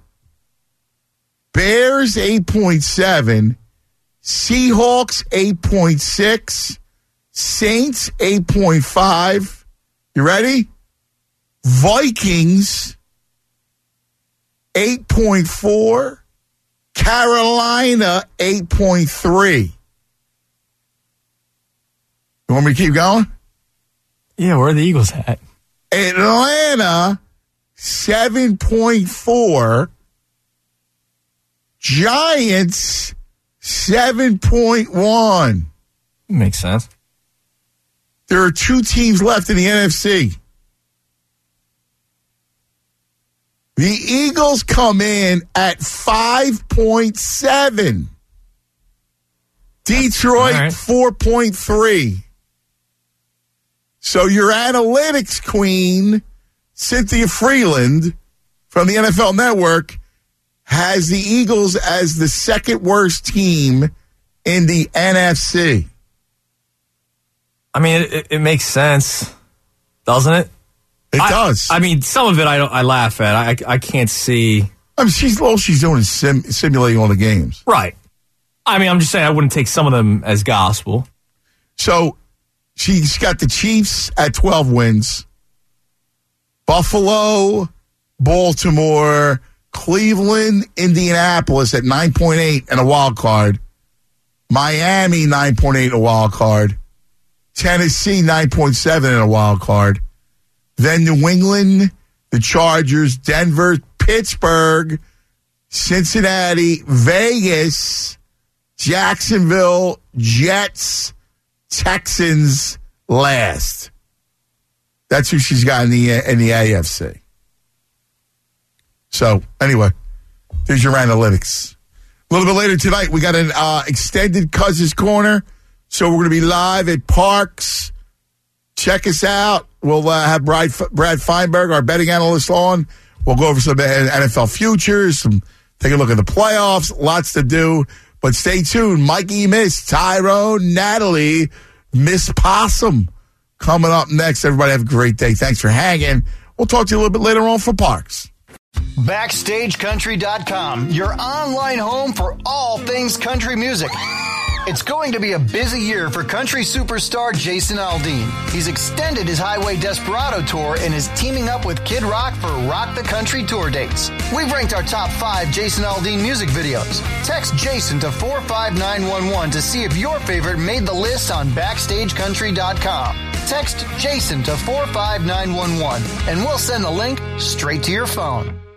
Bears 8.7. Seahawks 8.6. Saints 8.5. You ready? Vikings 8.4. Carolina 8.3. You want me to keep going? Yeah, where are the Eagles at? Atlanta 7.4. Giants 7.1. Makes sense. There are 2 teams left in the NFC. The Eagles come in at 5.7. Detroit, All right. 4.3. So your analytics queen, Cynthia Freeland from the NFL Network, has the Eagles as the second worst team in the NFC. I mean, it makes sense, doesn't it? It does. I mean, some of it I laugh at. I can't see. I mean, all she's doing is simulating all the games. Right. I mean, I'm just saying I wouldn't take some of them as gospel. So she's got the Chiefs at 12 wins. Buffalo, Baltimore, Cleveland, Indianapolis at 9.8 and a wild card. Miami, 9.8 and a wild card. Tennessee, 9.7 and a wild card. Then New England, the Chargers, Denver, Pittsburgh, Cincinnati, Vegas, Jacksonville, Jets, Texans last. That's who she's got in the AFC. So, anyway, there's your analytics. A little bit later tonight, we got an extended Cousins Corner. So we're going to be live at Parks. Check us out. We'll have Brad Feinberg, our betting analyst, on. We'll go over some NFL futures, take a look at the playoffs. Lots to do. But stay tuned. Mikey Miss, Tyrone, Natalie, Miss Possum coming up next. Everybody have a great day. Thanks for hanging. We'll talk to you a little bit later on for Parks. BackstageCountry.com, your online home for all things country music. It's going to be a busy year for country superstar Jason Aldean. He's extended his Highway Desperado tour and is teaming up with Kid Rock for Rock the Country tour dates. We've ranked our top 5 Jason Aldean music videos. Text Jason to 45911 to see if your favorite made the list on BackstageCountry.com. Text Jason to 45911 and we'll send the link straight to your phone.